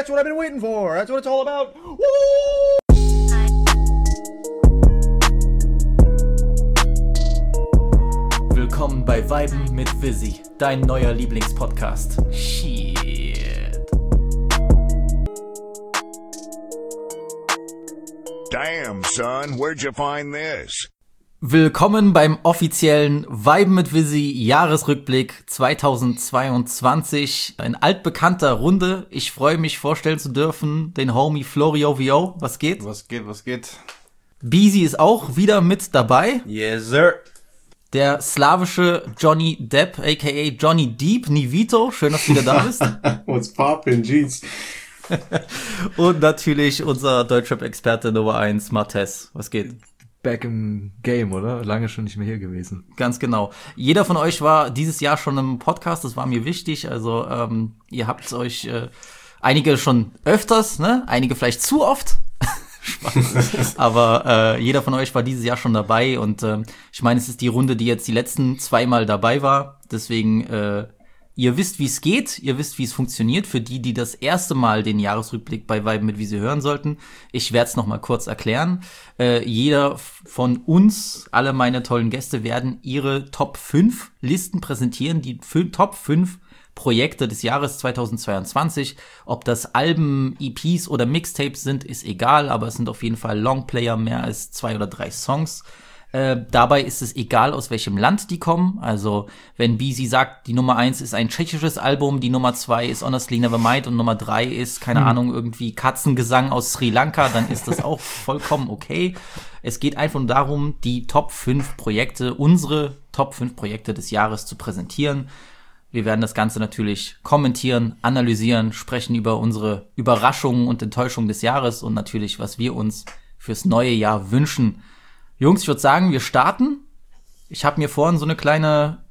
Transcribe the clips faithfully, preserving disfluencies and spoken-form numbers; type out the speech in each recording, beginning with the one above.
That's what I've been waiting for. That's what it's all about. Woo! Willkommen bei Viben mit Vizzy, dein neuer Lieblingspodcast. Shit. Damn, son, where'd you find this? Willkommen beim offiziellen Viben mit Vizzy Jahresrückblick zweitausendzweiundzwanzig. In altbekannter Runde. Ich freue mich, vorstellen zu dürfen, den Homie Florio V O. Was geht? Was geht, was geht? Beezy ist auch wieder mit dabei. Yes, sir. Der slawische Johnny Depp, aka Johnny Deep, Nivito. Schön, dass du wieder da bist. What's poppin', jeez. Und natürlich unser Deutschrap-Experte Nummer eins, Martes. Was geht? Back im Game, oder? Lange schon nicht mehr hier gewesen. Ganz genau. Jeder von euch war dieses Jahr schon im Podcast, das war mir wichtig. Also ähm, ihr habt euch, äh, einige schon öfters, ne? Einige vielleicht zu oft. Spaß. Aber äh, jeder von euch war dieses Jahr schon dabei. Und äh, ich meine, es ist die Runde, die jetzt die letzten zweimal dabei war. Deswegen, äh, ihr wisst, wie es geht. Ihr wisst, wie es funktioniert. Für die, die das erste Mal den Jahresrückblick bei Vibe mit Vizzy hören sollten. Ich werde es noch mal kurz erklären. Äh, jeder von uns, alle meine tollen Gäste, werden ihre Top fünf Listen präsentieren. Die f- Top fünf Projekte des Jahres zweitausendzweiundzwanzig. Ob das Alben, E Ps oder Mixtapes sind, ist egal. Aber es sind auf jeden Fall Longplayer, mehr als zwei oder drei Songs. Äh, dabei ist es egal, aus welchem Land die kommen. Also, wenn Beezy sagt, die Nummer eins ist ein tschechisches Album, die Nummer zwei ist Honestly Nevermind und Nummer drei ist, keine mhm. Ahnung, irgendwie Katzengesang aus Sri Lanka, dann ist das auch vollkommen okay. Es geht einfach nur darum, die Top fünf Projekte, unsere Top fünf Projekte des Jahres zu präsentieren. Wir werden das Ganze natürlich kommentieren, analysieren, sprechen über unsere Überraschungen und Enttäuschungen des Jahres und natürlich, was wir uns fürs neue Jahr wünschen. Jungs, ich würde sagen, wir starten. Ich habe mir vorhin so eine kleine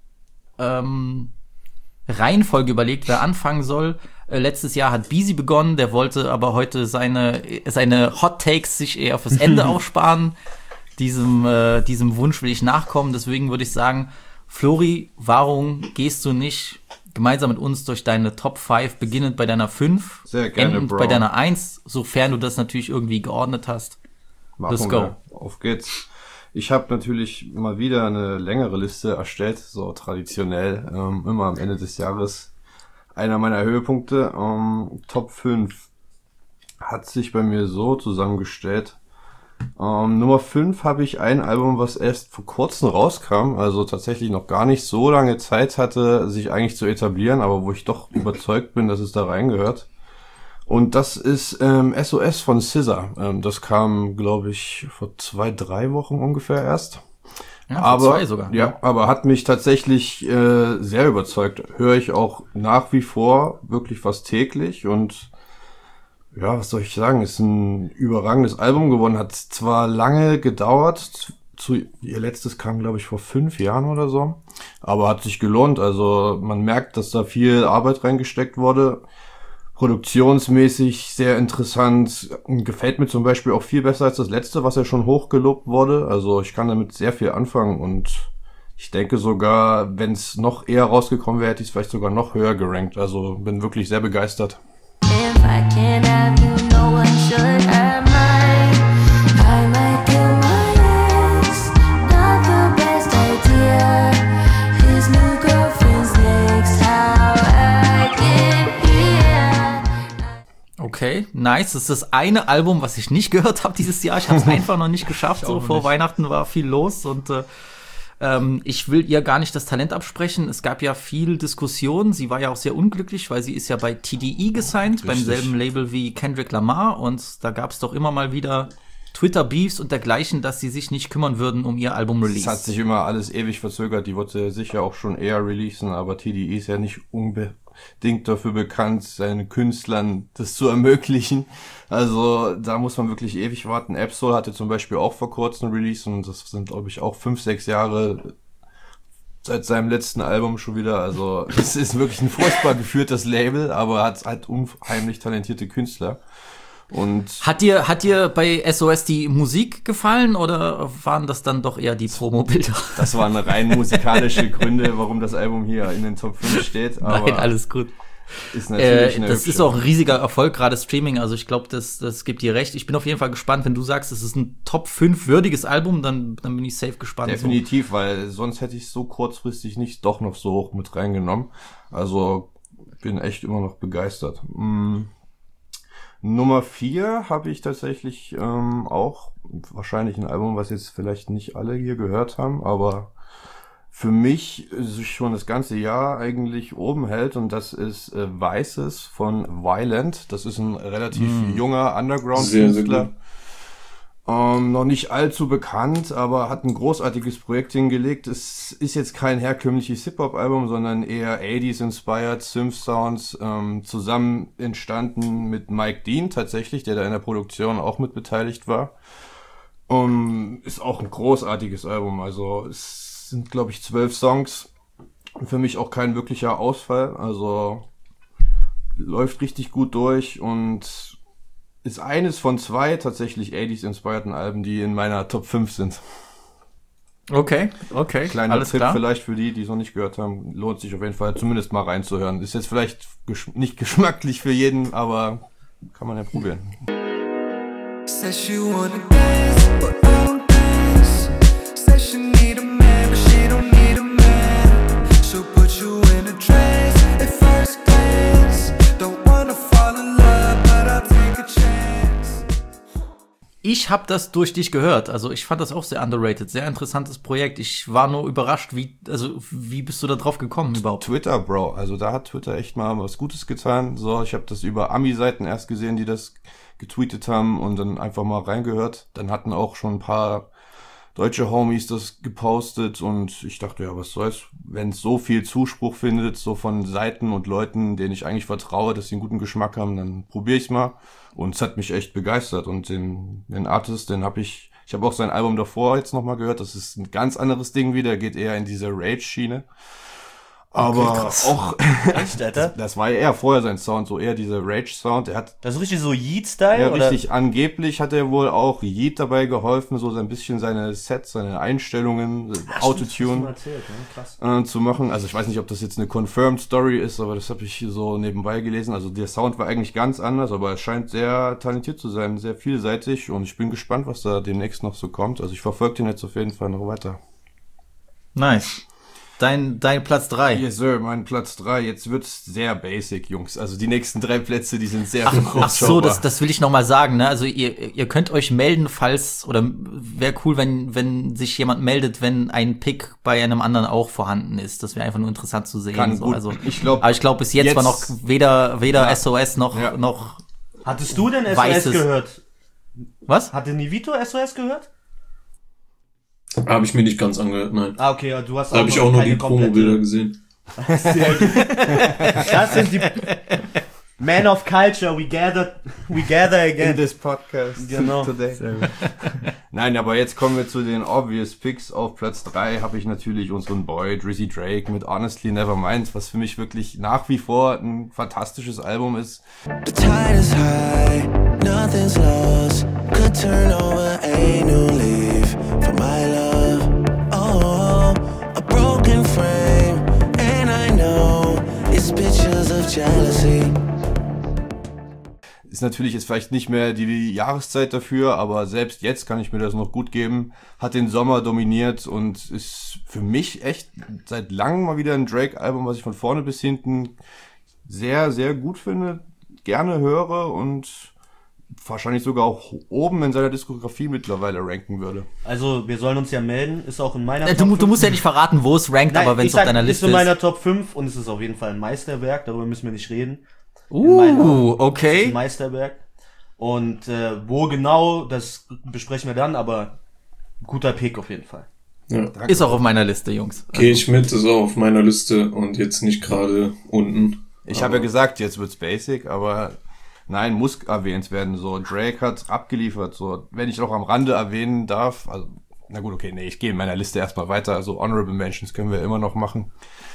ähm, Reihenfolge überlegt, wer anfangen soll. Äh, letztes Jahr hat Beezy begonnen, der wollte aber heute seine seine Hot Takes sich eher fürs Ende aufsparen. Diesem äh, diesem Wunsch will ich nachkommen. Deswegen würde ich sagen, Flori, warum gehst du nicht gemeinsam mit uns durch deine Top fünf, beginnend bei deiner fünf, Sehr gerne, endend Bro. bei deiner eins, sofern du das natürlich irgendwie geordnet hast. Machen Let's go. wir. Auf geht's. Ich habe natürlich mal wieder eine längere Liste erstellt, so traditionell, ähm, immer am Ende des Jahres. Einer meiner Höhepunkte, ähm, Top fünf, hat sich bei mir so zusammengestellt. Ähm, Nummer fünf habe ich ein Album, was erst vor kurzem rauskam, also tatsächlich noch gar nicht so lange Zeit hatte, sich eigentlich zu etablieren, aber wo ich doch überzeugt bin, dass es da reingehört. Und das ist ähm, S O S von S Z A. Ähm, das kam, glaube ich, vor zwei, drei Wochen ungefähr erst. Ja, vor aber, zwei sogar. Ja, aber hat mich tatsächlich äh, sehr überzeugt. Höre ich auch nach wie vor wirklich fast täglich und ja, was soll ich sagen, ist ein überragendes Album geworden. Hat zwar lange gedauert, zu, ihr letztes kam, glaube ich, vor fünf Jahren oder so, aber hat sich gelohnt. Also man merkt, dass da viel Arbeit reingesteckt wurde. Produktionsmäßig sehr interessant. Gefällt mir zum Beispiel auch viel besser als das letzte, was ja schon hochgelobt wurde. Also ich kann damit sehr viel anfangen und ich denke sogar, wenn es noch eher rausgekommen wäre, hätte ich es vielleicht sogar noch höher gerankt. Also bin wirklich sehr begeistert. If I can't have you, no one should have mine. I might do what is not the best idea. His new girlfriend's next, how I get here. Okay, nice. Das ist das eine Album, was ich nicht gehört habe dieses Jahr. Ich habe es einfach noch nicht geschafft. Ich So auch vor nicht. Weihnachten war viel los und äh, ähm, ich will ihr gar nicht das Talent absprechen. Es gab ja viel Diskussion. Sie war ja auch sehr unglücklich, weil sie ist ja bei T D E gesigned, beim Richtig. selben Label wie Kendrick Lamar. Und da gab es doch immer mal wieder Twitter-Beefs und dergleichen, dass sie sich nicht kümmern würden um ihr Album-Release. Es hat sich immer alles ewig verzögert. Die wollte sicher auch schon eher releasen, aber T D E ist ja nicht unbedingt dafür bekannt, seinen Künstlern das zu ermöglichen. Also da muss man wirklich ewig warten. Absol hatte zum Beispiel auch vor kurzem Release und das sind, glaube ich, auch fünf, sechs Jahre seit seinem letzten Album schon wieder. Also es ist wirklich ein furchtbar geführtes Label, aber hat halt unheimlich talentierte Künstler. Und Hat dir, hat dir bei S O S die Musik gefallen oder waren das dann doch eher die Promo-Bilder? das waren rein musikalische Gründe, warum das Album hier in den Top fünf steht. Aber Nein, alles gut. Ist natürlich Äh, eine das hübsche. ist auch ein riesiger Erfolg, gerade Streaming. Also ich glaube, das, das gibt dir recht. Ich bin auf jeden Fall gespannt, wenn du sagst, es ist ein Top fünf würdiges Album, dann, dann bin ich safe gespannt. Definitiv, weil sonst hätte ich es so kurzfristig nicht doch noch so hoch mit reingenommen. Also bin echt immer noch begeistert. Mm. Nummer vier habe ich tatsächlich ähm, auch wahrscheinlich ein Album, was jetzt vielleicht nicht alle hier gehört haben, aber für mich sich schon das ganze Jahr eigentlich oben hält, und das ist äh, Vices von Violent. Das ist ein relativ mm. junger Underground-Künstler. Ähm, noch nicht allzu bekannt, aber hat ein großartiges Projekt hingelegt. Es ist jetzt kein herkömmliches Hip-Hop-Album, sondern eher achtziger-inspired Synth-Sounds, ähm, zusammen entstanden mit Mike Dean tatsächlich, der da in der Produktion auch mit beteiligt war. Um, ist auch ein großartiges Album, also es sind, glaube ich, zwölf Songs. Für mich auch kein wirklicher Ausfall, also läuft richtig gut durch und ist eines von zwei tatsächlich achtziger-inspirierten Alben, die in meiner Top fünf sind. Okay, okay, Kleiner alles Tipp klar. vielleicht für die, die es noch nicht gehört haben, lohnt sich auf jeden Fall zumindest mal reinzuhören. Ist jetzt vielleicht gesch- nicht geschmacklich für jeden, aber kann man ja probieren. Says she wanna dance, but I don't dance. Says she need a man, but she don't need a man. She'll put you in a trance at first glance. Don't wanna fall in love, but I'll take a chance. Ich habe das durch dich gehört. Also ich fand das auch sehr underrated, sehr interessantes Projekt. Ich war nur überrascht, wie, also wie bist du da drauf gekommen überhaupt? Twitter, Bro. Also da hat Twitter echt mal was Gutes getan. So, ich habe das über Ami-Seiten erst gesehen, die das getweetet haben und dann einfach mal reingehört. Dann hatten auch schon ein paar deutsche Homies das gepostet und ich dachte, ja, was soll's, wenn es so viel Zuspruch findet, so von Seiten und Leuten, denen ich eigentlich vertraue, dass sie einen guten Geschmack haben, dann probiere ich's mal. Und es hat mich echt begeistert und den, den Artist, den habe ich, ich habe auch sein Album davor jetzt nochmal gehört, das ist ein ganz anderes Ding wieder, geht eher in diese Rage-Schiene. Aber krass. auch, Echt, Alter? das, das war ja eher vorher sein Sound, so eher dieser Rage-Sound. Er hat Das ist richtig so Yeet-Style? ja oder? richtig, angeblich hat er wohl auch Yeet dabei geholfen, so ein bisschen seine Sets, seine Einstellungen, Autotune Erzählt, ne? Krass. äh, zu machen. Also ich weiß nicht, ob das jetzt eine confirmed Story ist, aber das habe ich so nebenbei gelesen. Also der Sound war eigentlich ganz anders, aber er scheint sehr talentiert zu sein, sehr vielseitig und ich bin gespannt, was da demnächst noch so kommt. Also ich verfolge den jetzt auf jeden Fall noch weiter. Nice. Dein, dein Platz drei. Yes, Sir, mein Platz drei. Jetzt wird's sehr basic, Jungs. Also die nächsten drei Plätze, die sind sehr Ach, ach so, das, das will ich noch mal sagen. Ne? Also ihr, ihr könnt euch melden, falls, oder wäre cool, wenn, wenn sich jemand meldet, wenn ein Pick bei einem anderen auch vorhanden ist. Das wäre einfach nur interessant zu sehen. Kann so. gut. Also, Ich glaub, aber ich glaube, bis jetzt, jetzt- war noch weder, weder Ja. S O S noch, Ja. noch, Hattest du denn S O S Weißes. gehört? was? Hatte Nivito S O S gehört? Habe ich mir nicht ganz angehört, nein. Ah, okay, ja, du hast Da habe ich auch nur die Promo-Bilder gesehen. Sehr gut. Das sind die Men of Culture, we gather, we gather again. this podcast Genau. today. Nein, aber jetzt kommen wir zu den obvious Picks. Auf Platz drei habe ich natürlich unseren Boy Drizzy Drake mit Honestly Nevermind, was für mich wirklich nach wie vor ein fantastisches Album ist. The tide is high, nothing's lost. Could turn over a new leaf for my love. Oh, a broken frame, and I know it's pictures of jealousy. Ist natürlich jetzt vielleicht nicht mehr die Jahreszeit dafür, aber selbst jetzt kann ich mir das noch gut geben. Hat den Sommer dominiert und ist für mich echt seit langem mal wieder ein Drake-Album, was ich von vorne bis hinten sehr, sehr gut finde, gerne höre und wahrscheinlich sogar auch oben in seiner Diskografie mittlerweile ranken würde. Also, wir sollen uns ja melden, ist auch in meiner Äh, Top Du, du fünf. musst ja nicht verraten, wo es rankt, Nein, aber wenn ich es auf sag, deiner ist Liste in ist. meiner Top fünf und es ist auf jeden Fall ein Meisterwerk, darüber müssen wir nicht reden. In meinen Augen. Uh, ist ein okay. Meisterwerk. Und äh, wo genau, das besprechen wir dann, aber guter Pick auf jeden Fall. Ja. Ist auch auf meiner Liste, Jungs. Gehe ich mit, ist auch auf meiner Liste und jetzt nicht gerade unten. Ich habe ja gesagt, jetzt wird's basic, aber nein, muss erwähnt werden. So, Drake hat abgeliefert. So, wenn ich auch am Rande erwähnen darf, also, na gut, okay, nee, ich gehe in meiner Liste erstmal weiter. Also Honorable Mentions können wir immer noch machen.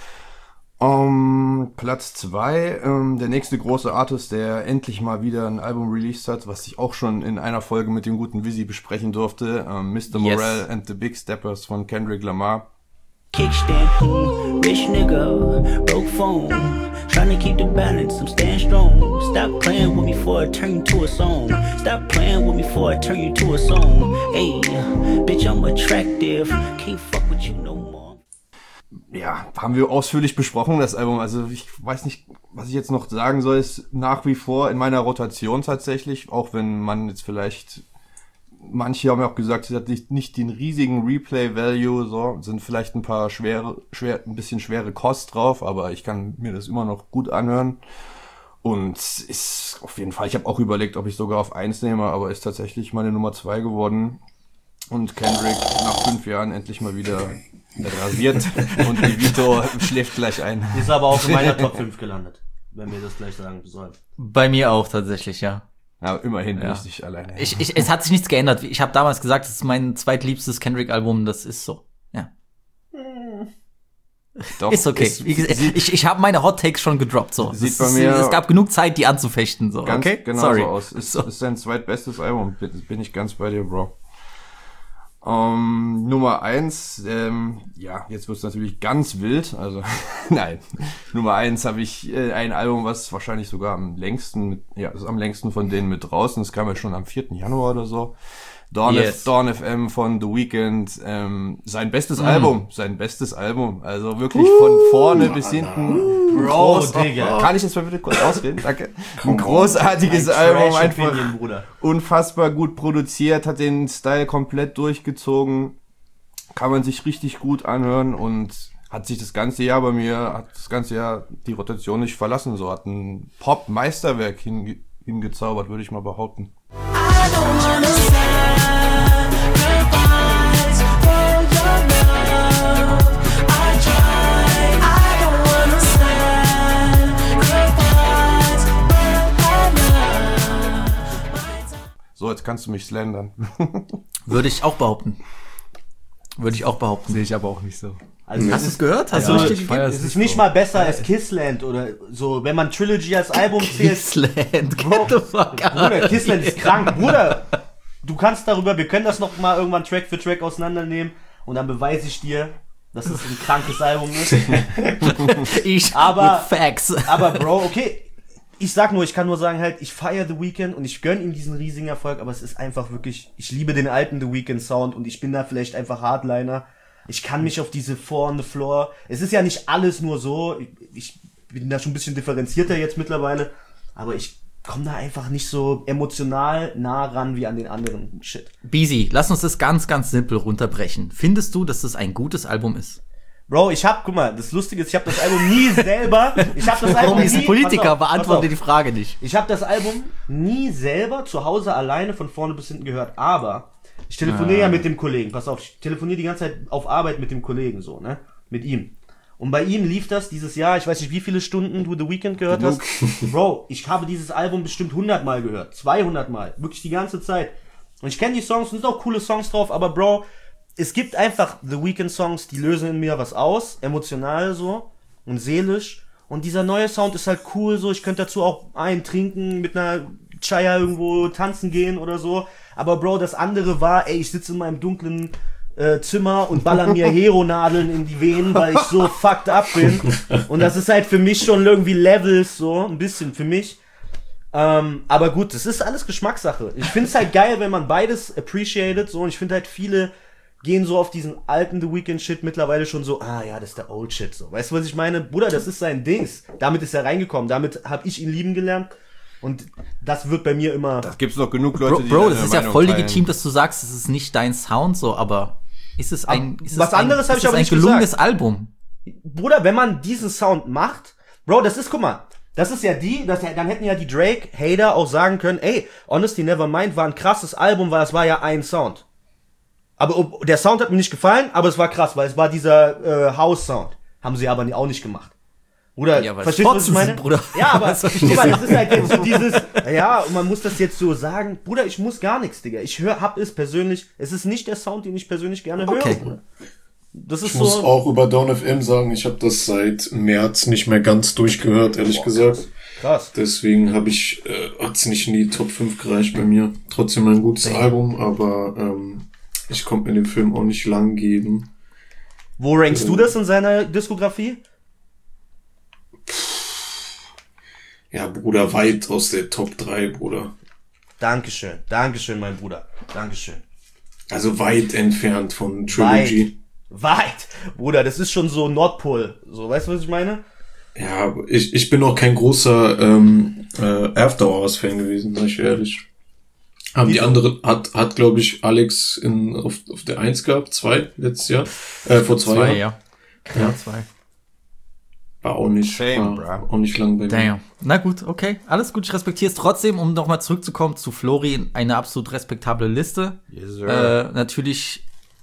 Um, Platz zwei, ähm, der nächste große Artist, der endlich mal wieder ein Album released hat, was ich auch schon in einer Folge mit dem guten Visi besprechen durfte, ähm, Mister Yes. Morale and the Big Steppers von Kendrick Lamar. kickstand, hmm, rich nigga, broke phone. Trying to keep the balance, I'm staying strong. Stop playing with me before I turn you to a song. Stop playing with me before I turn you to a song. Hey, bitch, I'm attractive. Can't fuck with you no more. Ja, haben wir ausführlich besprochen, das Album. Also ich weiß nicht, was ich jetzt noch sagen soll, ist nach wie vor in meiner Rotation tatsächlich, auch wenn man jetzt vielleicht, manche haben ja auch gesagt, es hat nicht, nicht den riesigen Replay-Value, so, sind vielleicht ein paar schwere, schwer, ein bisschen schwere Kost drauf, aber ich kann mir das immer noch gut anhören. Und ist auf jeden Fall, ich habe auch überlegt, ob ich sogar auf eins nehme, aber ist tatsächlich meine Nummer zwei geworden. Und Kendrick nach fünf Jahren endlich mal wieder rasiert und Vito schläft gleich ein. Ist aber auch in meiner Top fünf gelandet, wenn wir das gleich sagen sollen. Bei mir auch tatsächlich, ja. Ja, immerhin ja. richtig alleine. Ich, ich, es hat sich nichts geändert. Ich habe damals gesagt, es ist mein zweitliebstes Kendrick-Album, das ist so. Ja. Doch, ist okay. Ist, ich ich, ich habe meine Hot Takes schon gedroppt. So. Sieht es, bei mir es gab genug Zeit, die anzufechten. So. Ganz Okay? genau Sorry. so aus. Ist, so. ist sein zweitbestes Album. Bin, bin ich ganz bei dir, Bro. Um, Nummer eins, ähm, ja, jetzt wird's natürlich ganz wild, also, nein, Nummer eins habe ich äh, ein Album, was wahrscheinlich sogar am längsten, mit, ja, ist am längsten von denen mit draußen, das kam ja schon am vierten Januar oder so, Dawn, yes. F, Dawn F M von The Weeknd, ähm, sein bestes mm. Album, sein bestes Album, also wirklich uh, von vorne bis hinten, uh, Bro, Digga. Kann ich jetzt mal bitte kurz ausreden? Danke. Ein großartiges ein Album, einfach Opinion, unfassbar gut produziert, hat den Style komplett durchgezogen, kann man sich richtig gut anhören und hat sich das ganze Jahr bei mir, hat das ganze Jahr die Rotation nicht verlassen, so hat ein Pop-Meisterwerk hinge- hingezaubert, würde ich mal behaupten. I don't wanna say goodbyes for your love. I try. I don't wanna say goodbyes for your love. So, jetzt kannst du mich slandern. Würde ich auch behaupten. Würde ich auch behaupten. Sehe ich aber auch nicht so. Also Hast du es gehört? Hast also, du richtig feier es ist nicht mal besser als Kissland oder so, wenn man Trilogy als Album zählt. Kissland, Bro, get the fuck Bruder, out. Kissland ist krank. Bruder, du kannst darüber, wir können das noch mal irgendwann Track für Track auseinandernehmen und dann beweise ich dir, dass es ein krankes Album ist. Ich aber, with facts. aber Bro, okay, ich sag nur, ich kann nur sagen halt, ich feiere The Weeknd und ich gönn ihm diesen riesigen Erfolg, aber es ist einfach wirklich, ich liebe den alten The Weeknd Sound und ich bin da vielleicht einfach Hardliner. Ich kann mich auf diese Four on the Floor, es ist ja nicht alles nur so, ich bin da schon ein bisschen differenzierter jetzt mittlerweile, aber ich komme da einfach nicht so emotional nah ran wie an den anderen Shit. Beezy, lass uns das ganz, ganz simpel runterbrechen. Findest du, dass das ein gutes Album ist? Bro, ich hab, guck mal, das Lustige ist, ich hab das Album nie selber, ich hab das Album Warum ist nie, ein Politiker? pass auf, Beantworte pass die auf. Frage nicht. Ich habe das Album nie selber zu Hause alleine von vorne bis hinten gehört, aber ich telefoniere Ah. ja mit dem Kollegen, pass auf, ich telefoniere die ganze Zeit auf Arbeit mit dem Kollegen so, ne, mit ihm. Und bei ihm lief das dieses Jahr, ich weiß nicht, wie viele Stunden du The Weeknd gehört hast. Bro, ich habe dieses Album bestimmt hundert Mal gehört, zweihundert Mal, wirklich die ganze Zeit. Und ich kenne die Songs, und es sind auch coole Songs drauf, aber Bro, es gibt einfach The Weeknd Songs, die lösen in mir was aus, emotional so und seelisch. Und dieser neue Sound ist halt cool so, ich könnte dazu auch einen trinken, mit einer Chaya irgendwo tanzen gehen oder so. Aber Bro, das andere war, ey, ich sitze in meinem dunklen äh, Zimmer und baller mir Hero-Nadeln in die Venen, weil ich so fucked up bin. Und das ist halt für mich schon irgendwie Levels so, ein bisschen für mich. Ähm, aber gut, das ist alles Geschmackssache. Ich find's halt geil, wenn man beides appreciated so. Und ich finde halt viele gehen so auf diesen alten The Weeknd Shit mittlerweile schon so, ah ja, das ist der Old Shit so. Weißt du, was ich meine? Bruder, das ist sein Dings. Damit ist er reingekommen. Damit habe ich ihn lieben gelernt. Und das wird bei mir immer... Das gibt's noch genug Leute, Bro, die Bro deine das ist ja Meinung voll teilen. legitim, dass du sagst, es ist nicht dein Sound so, aber ist es ein, ist was es ein, anderes hab ist ich es aber ein nicht gelungenes gesagt. Album? Bruder, wenn man diesen Sound macht, Bro, das ist, guck mal, das ist ja die, das, dann hätten ja die Drake-Hater auch sagen können, ey, Honesty Nevermind war ein krasses Album, weil es war ja ein Sound. Aber ob- der Sound hat mir nicht gefallen, aber es war krass, weil es war dieser äh, House-Sound. Haben sie aber auch nicht gemacht. Bruder, Ja, weil es verstehst du, was ich Fotzen meine? sind, Bruder. Ja, aber Was soll ich guck dir mal, sagen? das ist halt jetzt so dieses, ja, und man muss das jetzt so sagen, Bruder, ich muss gar nichts, Digga. Ich hör, hab es persönlich, es ist nicht der Sound, den ich persönlich gerne höre, Okay. Bruder. Das ist Ich muss so... auch über Dawn F M sagen, ich habe das seit März nicht mehr ganz durchgehört, ehrlich gesagt. Krass. Deswegen habe ich, äh, hat's nicht in die Top fünf gereicht bei mir. Trotzdem ein gutes Album, aber ähm, ich konnte mir den Film auch nicht lang geben. Wo rankst äh, du das in seiner Diskografie? Ja, Bruder, weit aus der Top drei, Bruder. Dankeschön, Dankeschön, mein Bruder. Dankeschön. Also weit entfernt von Trilogy. Weit, weit. Bruder, das ist schon so Nordpol. So, weißt du, was ich meine? Ja, ich, ich bin auch kein großer ähm, äh, After Hours Fan gewesen, sag ich ehrlich. Haben die anderen, hat, hat glaube ich, Alex in, auf, auf der eins gehabt, zwei, letztes Jahr, äh, vor zwei, Zwei, Jahren. ja. Ja. Ja, zwei. War auch nicht, Shame, war bro. auch nicht lang bei mir. Damn. Na gut, okay. Alles gut, ich respektiere es trotzdem, um nochmal zurückzukommen zu Flori, eine absolut respektable Liste. Yes, sir. Äh, natürlich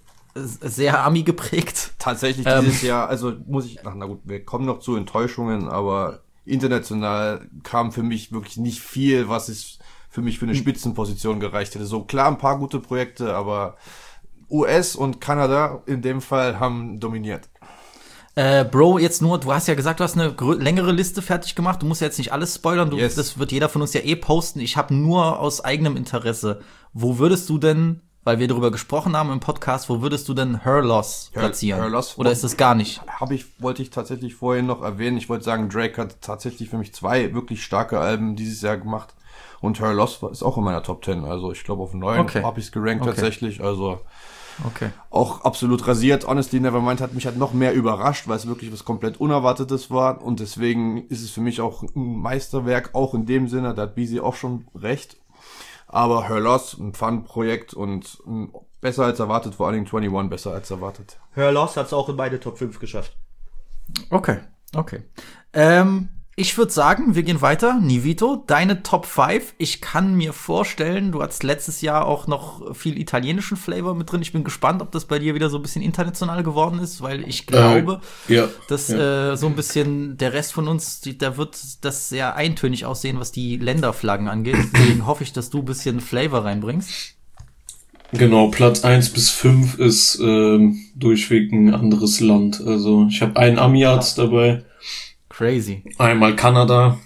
sehr Ami geprägt. Tatsächlich Ähm. dieses Jahr, also muss ich, ach, na gut, wir kommen noch zu Enttäuschungen, aber international kam für mich wirklich nicht viel, was es für mich für eine Spitzenposition gereicht hätte. So klar, ein paar gute Projekte, aber U S und Kanada in dem Fall haben dominiert. Äh, Bro, jetzt nur, du hast ja gesagt, du hast eine grö- längere Liste fertig gemacht. Du musst ja jetzt nicht alles spoilern. Du, Yes. Das wird jeder von uns ja eh posten. Ich habe nur aus eigenem Interesse. Wo würdest du denn, weil wir darüber gesprochen haben im Podcast, wo würdest du denn Her Loss Her- platzieren? Her Loss- Oder ist das gar nicht? Habe ich, wollte ich tatsächlich vorhin noch erwähnen. Ich wollte sagen, Drake hat tatsächlich für mich zwei wirklich starke Alben dieses Jahr gemacht. Und Her Loss ist auch in meiner Top Ten. Also ich glaube auf neun Okay. habe ich es gerankt Okay. tatsächlich. Also Okay. auch absolut rasiert. Honestly Nevermind hat mich halt noch mehr überrascht, weil es wirklich was komplett Unerwartetes war. Und deswegen ist es für mich auch ein Meisterwerk, auch in dem Sinne, da hat Beezy auch schon recht. Aber Her Loss, ein Fun-Projekt und m, besser als erwartet, vor allen Dingen einundzwanzig besser als erwartet. Her Loss hat's auch in beide Top fünf geschafft. Okay, okay. Ähm, ich würde sagen, wir gehen weiter. Nivito, deine Top fünf. Ich kann mir vorstellen, du hattest letztes Jahr auch noch viel italienischen Flavor mit drin. Ich bin gespannt, ob das bei dir wieder so ein bisschen international geworden ist, weil ich glaube, Äh, ja, dass ja. äh, so ein bisschen der Rest von uns, die, da wird das sehr eintönig aussehen, was die Länderflaggen angeht. Deswegen hoffe ich, dass du ein bisschen Flavor reinbringst. Genau, Platz eins bis fünf ist ähm, durchweg ein anderes Land. Also ich habe einen Ami-Arzt dabei, Crazy. einmal Kanada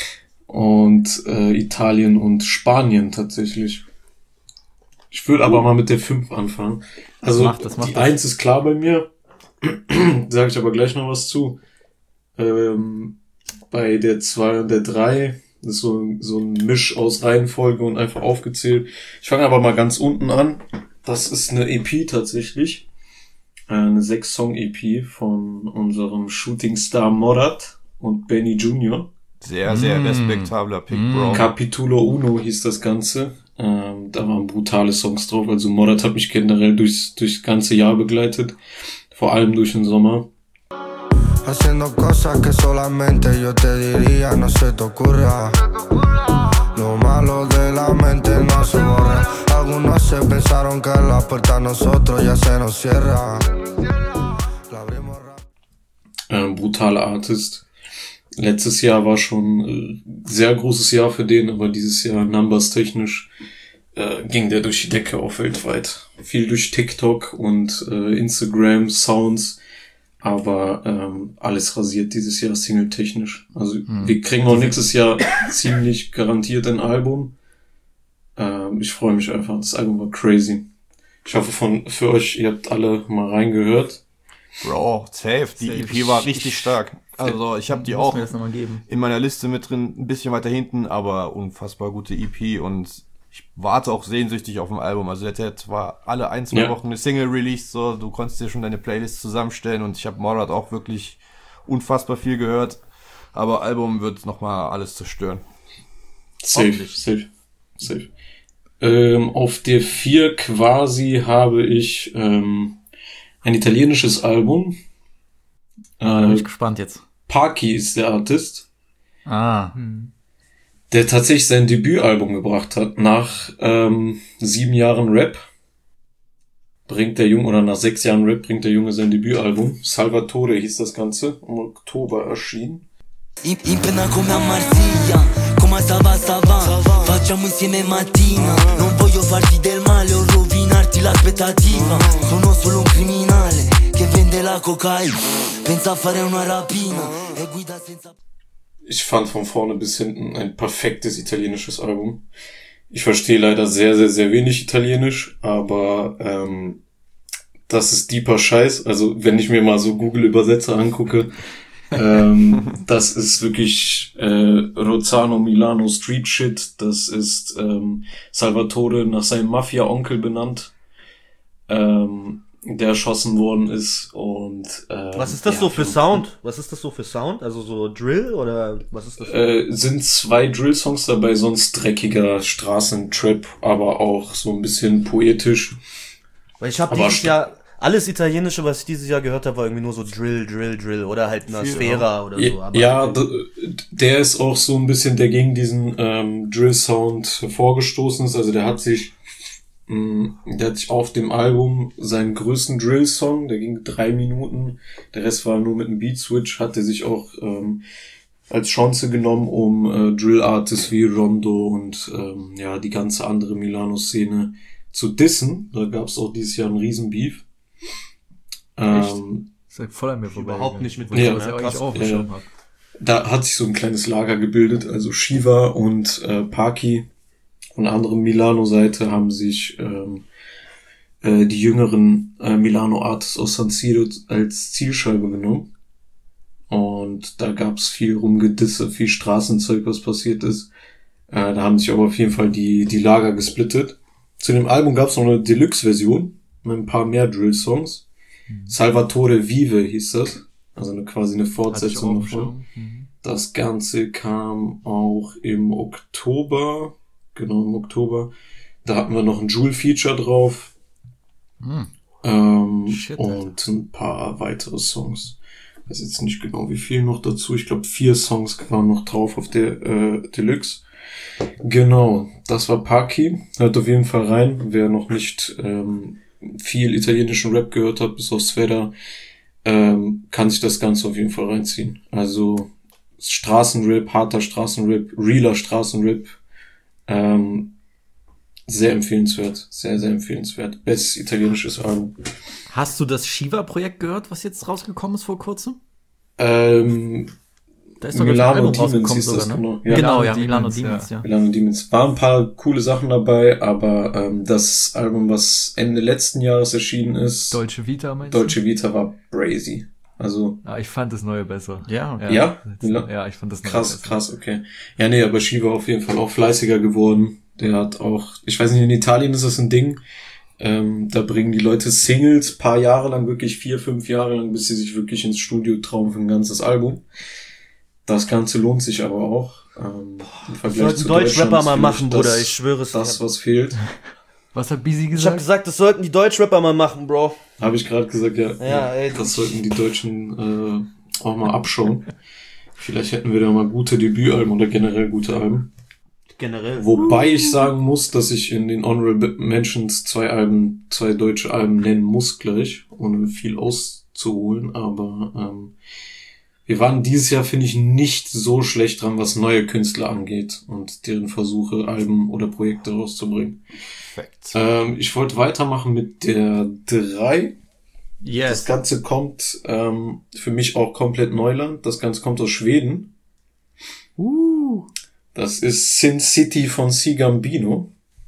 und äh, Italien und Spanien tatsächlich. Ich würde aber mal mit der fünf anfangen. Also macht das, macht die das. eins ist klar bei mir, sage ich aber gleich noch was zu. Ähm, bei der zwei und der drei, das ist so, so ein Misch aus Reihenfolge und einfach aufgezählt. Ich fange aber mal ganz unten an. Das ist eine E P tatsächlich. Äh, Eine sechs-Song-E P von unserem Shooting Star Morat und Benny Junior Sehr, sehr Mm. respektabler Pick, Bro. Capitulo Uno hieß das Ganze. Ähm, da waren brutale Songs drauf. Also Morat hat mich generell durchs, durchs ganze Jahr begleitet. Vor allem durch den Sommer. Haciendo cosas que solamente yo te diría, no se te ocurra. Lo malo de la mente no se borra. Algunos se pensaron que la puerta a nosotros ya se nos cierra. La abrimos rápido. Ähm, brutaler Artist. Letztes Jahr war schon äh, sehr großes Jahr für den, aber dieses Jahr numbers technisch äh, ging der durch die Decke auch weltweit. Viel durch TikTok und äh, Instagram, Sounds, aber ähm, alles rasiert dieses Jahr single-technisch. Also wir kriegen auch nächstes Jahr ziemlich garantiert ein Album. Ähm, ich freue mich einfach, das Album war crazy. Ich hoffe von für euch, ihr habt alle mal reingehört. Bro, safe. Die Safe. E P war richtig stark. Also ich habe die Muss auch mir das nochmal geben. in meiner Liste mit drin, ein bisschen weiter hinten, aber unfassbar gute E P und ich warte auch sehnsüchtig auf ein Album. Also der hat ja zwar alle ein, zwei Ja. Wochen eine Single released, so du konntest dir schon deine Playlist zusammenstellen und ich habe Morat auch wirklich unfassbar viel gehört, aber Album wird nochmal alles zerstören. Safe, Hoffentlich. safe, safe. Ähm, auf der vier quasi habe ich ähm, ein italienisches Album. Da bin Äh, ich gespannt jetzt. Parky ist der Artist, Ah. der tatsächlich sein Debütalbum gebracht hat. Nach ähm, sieben Jahren Rap bringt der Junge, oder nach sechs Jahren Rap bringt der Junge sein Debütalbum. Salvatore hieß das Ganze, im Oktober erschienen. In, in pena come a Marsiglia, come sta va sta va, facciamo insieme mattina, non voglio farti del male o rovinarti l'aspettativa, sono solo un criminale che vende la cocaina, pensa a fare una rapina e guida senza... Ich fand von vorne bis hinten ein perfektes italienisches Album. Ich verstehe leider sehr, sehr, sehr wenig Italienisch, aber ähm, das ist deeper Scheiß. Also wenn ich mir mal so Google-Übersetzer angucke, ähm, das ist wirklich äh, Rozzano Milano Street Shit. Das ist ähm, Salvatore nach seinem Mafia-Onkel benannt, ähm, der erschossen worden ist. Und ähm, Was ist das ja, so für Sound? Was ist das so für Sound? Also so Drill oder was ist das? Für Äh, sind zwei Drill-Songs dabei, sonst dreckiger Straßentrap, aber auch so ein bisschen poetisch. Weil ich habe Aber dieses st- Jahr alles Italienische, was ich dieses Jahr gehört habe, war irgendwie nur so Drill, Drill, Drill oder halt eine Sphära oder so. Aber Ja, d- der ist auch so ein bisschen, der gegen diesen ähm, Drill-Sound vorgestoßen ist. Also der hat sich, mh, der hat sich auf dem Album seinen größten Drill-Song, der ging drei Minuten, der Rest war nur mit einem Beat-Switch, hat er sich auch ähm, als Chance genommen, um äh, Drill-Artists wie Rondo und ähm, ja die ganze andere Milano-Szene zu dissen. Da gab es auch dieses Jahr einen riesen Beef. Ähm, ist ja voll an mir vorbei. überhaupt nicht mit Ja, was ich eigentlich auch ja, verschoben ja. habe. Da hat sich so ein kleines Lager gebildet, also Shiva und äh, Paki von der anderen Milano-Seite haben sich ähm, äh, die jüngeren äh, Milano-Artists aus San Siro als Zielscheibe genommen. Und da gab's viel Rumgedisse, viel Straßenzeug, was passiert ist. Äh, da haben sich aber auf jeden Fall die die Lager gesplittet. Zu dem Album gab's noch eine Deluxe-Version mit ein paar mehr Drill-Songs. Mhm. Salvatore Vive hieß das. Also eine, quasi eine Fortsetzung davon. Mhm. Das Ganze kam auch im Oktober. Genau, im Oktober. Da hatten wir noch ein Jewel-Feature drauf. Hm. Ähm, Shit, und ein paar weitere Songs. Ich weiß jetzt nicht genau, wie viel noch dazu. Ich glaube, vier Songs waren noch drauf auf der äh, Deluxe. Genau, das war Paki. Hört auf jeden Fall rein. Wer noch nicht ähm, viel italienischen Rap gehört hat, bis auf Sveda, ähm, kann sich das Ganze auf jeden Fall reinziehen. Also Straßenrap, harter Straßenrap, realer Straßenrap. Ähm, sehr empfehlenswert. Sehr, sehr empfehlenswert. Bestes italienisches Album. Hast du das Shiva-Projekt gehört, was jetzt rausgekommen ist vor kurzem? Ähm, Da ist doch Milano ein Album Demons rausgekommen hieß das, sogar, ne? genau. Ja. Genau, ja, Milano Milano Demons, Demons, ja. Milano Demons. Waren ein paar coole Sachen dabei, aber ähm, das Album, was Ende letzten Jahres erschienen ist, Deutsche Vita meinst du? Deutsche Vita, war brazy. Also Ah, ich fand das neue besser. Ja, okay. Ja? Ja, ja ich fand das neue krass, besser. krass, okay. Ja, nee, aber Shiva auf jeden Fall auch fleißiger geworden. Der hat auch, ich weiß nicht, in Italien ist das ein Ding. Ähm, da bringen die Leute Singles paar Jahre lang, wirklich vier, fünf Jahre lang, bis sie sich wirklich ins Studio trauen für ein ganzes Album. Das Ganze lohnt sich aber auch. Ähm, im Vergleich sollten zu Deutschrapper Deutschland ist mal machen, vielleicht Bruder, das- ich schwöre es. Das, was fehlt. Was hat Busy Ich hab gesagt? gesagt, das sollten die Deutschrapper mal machen, Bro. Habe ich gerade gesagt, ja. Ja, ey, das sollten die Deutschen äh, auch mal abschauen. Vielleicht hätten wir da mal gute Debütalben oder generell gute Alben. Generell. Wobei ich sagen muss, dass ich in den Honorable Mentions zwei Alben, zwei deutsche Alben nennen muss gleich, ohne viel auszuholen, aber ähm, wir waren dieses Jahr, finde ich, nicht so schlecht dran, was neue Künstler angeht und deren Versuche, Alben oder Projekte rauszubringen. Perfekt. Ähm, ich wollte weitermachen mit der drei. Das Yes. Ganze kommt ähm, für mich auch komplett Neuland. Das Ganze kommt aus Schweden. Uh. Das ist Sin City von C. Gambino.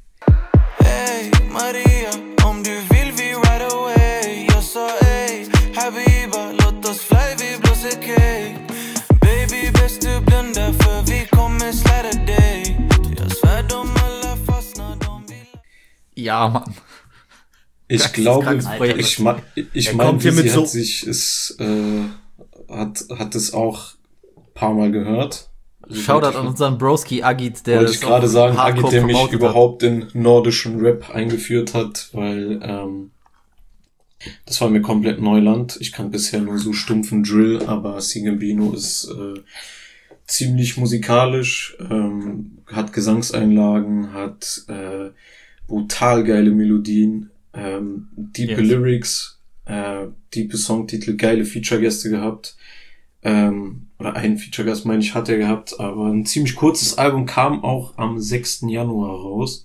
Hey Maria, om du vill vi right away. Jag sa ey, Habiba, låt oss fly, vi blåser cake. Baby, bäst du blundar för vi kommer släda dig. Jag svär de alla fastnar, de vill... Ja, Mann. Ich Das ist glaube, krankes Projekt. ich meine, ich Er mein, kommt hier sie mit hat so- sich es äh, hat hat es auch ein paar Mal gehört. Shoutout an unseren Broski Agit, der Wollte ich das gerade auch sagen, hardcore Agit, der mich promotet hat. überhaupt in nordischen Rap eingeführt hat, weil ähm, das war mir komplett Neuland. Ich kann bisher nur so stumpfen Drill, aber C. Gambino ist äh, ziemlich musikalisch, ähm, hat Gesangseinlagen, hat äh, brutal geile Melodien, ähm, diepe Yes. Lyrics, äh, diepe Songtitel, geile Feature-Gäste gehabt. Ähm, oder einen Feature-Gast, meine ich, hat er gehabt, aber ein ziemlich kurzes Album kam auch am sechsten Januar raus.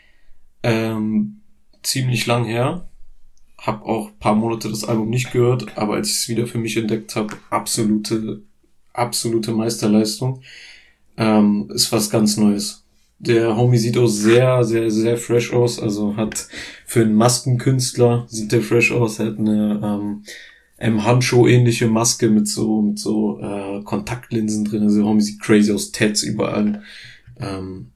Ähm, ziemlich lang her. Hab auch ein paar Monate das Album nicht gehört, aber als ich es wieder für mich entdeckt habe, absolute, absolute Meisterleistung. Ähm, ist was ganz Neues. Der Homie sieht auch sehr, sehr, sehr fresh aus. Also hat für einen Maskenkünstler sieht der fresh aus. Er hat eine ähm, M. Hancho-ähnliche Maske mit so mit so äh, Kontaktlinsen drin. Also der Homie sieht crazy aus. Tats überall. Ähm,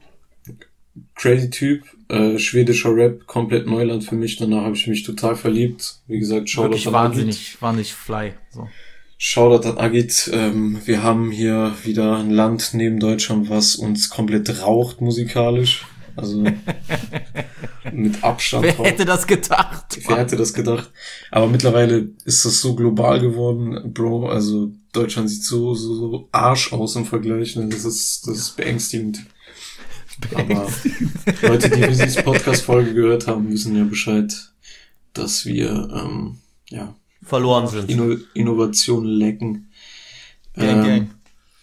crazy Typ. Äh, schwedischer Rap, komplett Neuland für mich. Danach habe ich mich total verliebt. Wie gesagt, Shoutout Wirklich an wahnsinnig, Agit. wahnsinnig fly. So. Shoutout an Agit. Ähm, wir haben hier wieder ein Land neben Deutschland, was uns komplett raucht musikalisch. Also mit Abstand. Wer raucht. hätte das gedacht? Wer hätte das gedacht? Aber mittlerweile ist das so global geworden, Bro. Also Deutschland sieht so so, so Arsch aus im Vergleich. Ne? Das ist das ist beängstigend. Aber Leute, die Visis Podcast-Folge gehört haben, wissen ja Bescheid, dass wir ähm, ja verloren sind. Inno- Innovation lecken. Gang, ähm, gang.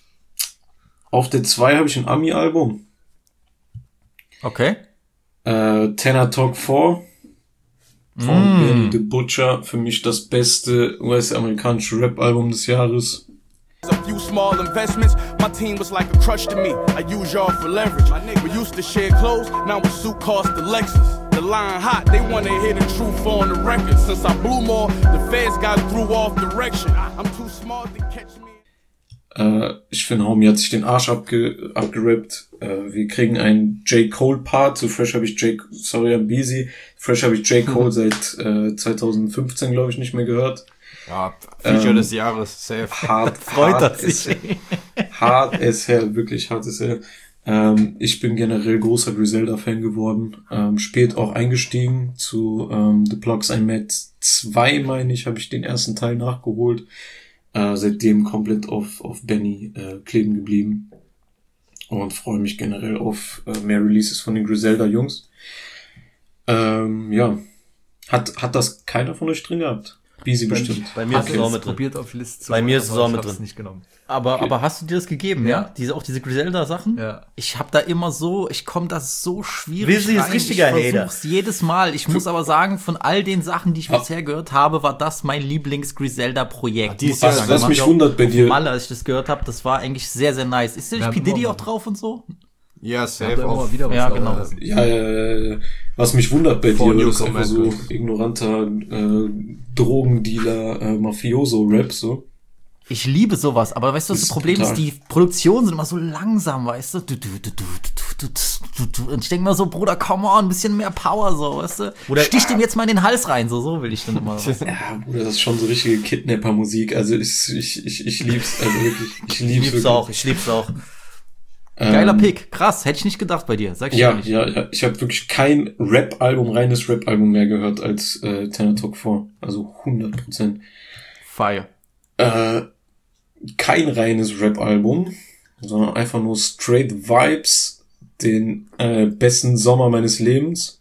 Auf der zwei habe ich ein Ami-Album. Okay. Äh, Tenor Talk vier von Benny the Butcher. Für mich das beste U S-amerikanische Rap-Album des Jahres. A few small investments, my team was like a crush to me. I use y'all for leverage. We used to share clothes, now a suit cost the Lexus. The line hot, they wanna hear the truth on the record. Since I blew more, the feds got through off direction. I'm too smart to catch me. Äh, ich finde, Homie hat sich den Arsch abge abgerappt. Äh, wir kriegen einen J. Cole-Part. Zu Fresh habe ich J. Sorry, I'm busy. Fresh habe ich J. Cole seit äh, zwanzig fünfzehn, glaube ich, nicht mehr gehört. Ja, Feature ähm, des Jahres, safe. Hart, Freut hart er sich. Hart as hell, wirklich hart as hell. Ähm, ich bin generell großer Griselda-Fan geworden. Ähm, spät auch eingestiegen zu ähm, The Plugs I Met zwei, meine ich, habe ich den ersten Teil nachgeholt. Äh, seitdem komplett auf auf Benny äh, kleben geblieben. Und freue mich generell auf äh, mehr Releases von den Griselda-Jungs. Ähm, ja. Hat hat das keiner von euch drin gehabt? Busy bestimmt. Bei mir ist es auch mit drin. Probiert auf die Liste zu Bei mir machen, ist es aber auch ich mit hab's drin. nicht genommen. Aber, Okay. aber hast du dir das gegeben, ja? Ja. Diese, auch diese Griselda-Sachen? Ja. Ich hab da immer so, ich komme da so schwierig Wilsi ist rein. richtiger ich Hater. versuch's jedes Mal. Ich muss aber sagen, von all den Sachen, die ich Ah. bisher gehört habe, war das mein Lieblings-Griselda-Projekt. die ist Muss ich ja- sagen. was mich Auch wundert bei dir- Mal, als ich das gehört habe, das war eigentlich sehr, sehr nice. Ist der Ja, P. Diddy immer auch drauf und so? Ja, Hab safe da immer auf. wieder was Ja, laufen genau. lassen. Ja, ja, ja, was mich wundert bei For dir, New ist einfach so Commandment. ignoranter äh, Drogendealer, äh, Mafioso-Rap, so. Ich liebe sowas, aber weißt du, was Ist das Problem total. ist? Die Produktionen sind immer so langsam, weißt du? Du, du, du, du, du, du, du, du. Und ich denke mal so, Bruder, come on, ein bisschen mehr Power, so, weißt du? Bruder, Stich dem jetzt mal in den Hals rein, so, so will ich dann immer. Weißt du? Ja, Bruder, das ist schon so richtige Kidnapper-Musik. Also ich, ich, ich, ich lieb's, also wirklich, ich Ich lieb's, lieb's wirklich. auch, ich lieb's auch. Geiler Ähm, Pick, krass, hätte ich nicht gedacht bei dir, sag ich Ja, ehrlich. ja, ja. Ich habe wirklich kein Rap-Album, reines Rap-Album mehr gehört als äh, Tenor Talk vier. Also hundert Prozent. Fire. Äh, kein reines Rap-Album, sondern einfach nur straight Vibes, den äh, besten Sommer meines Lebens.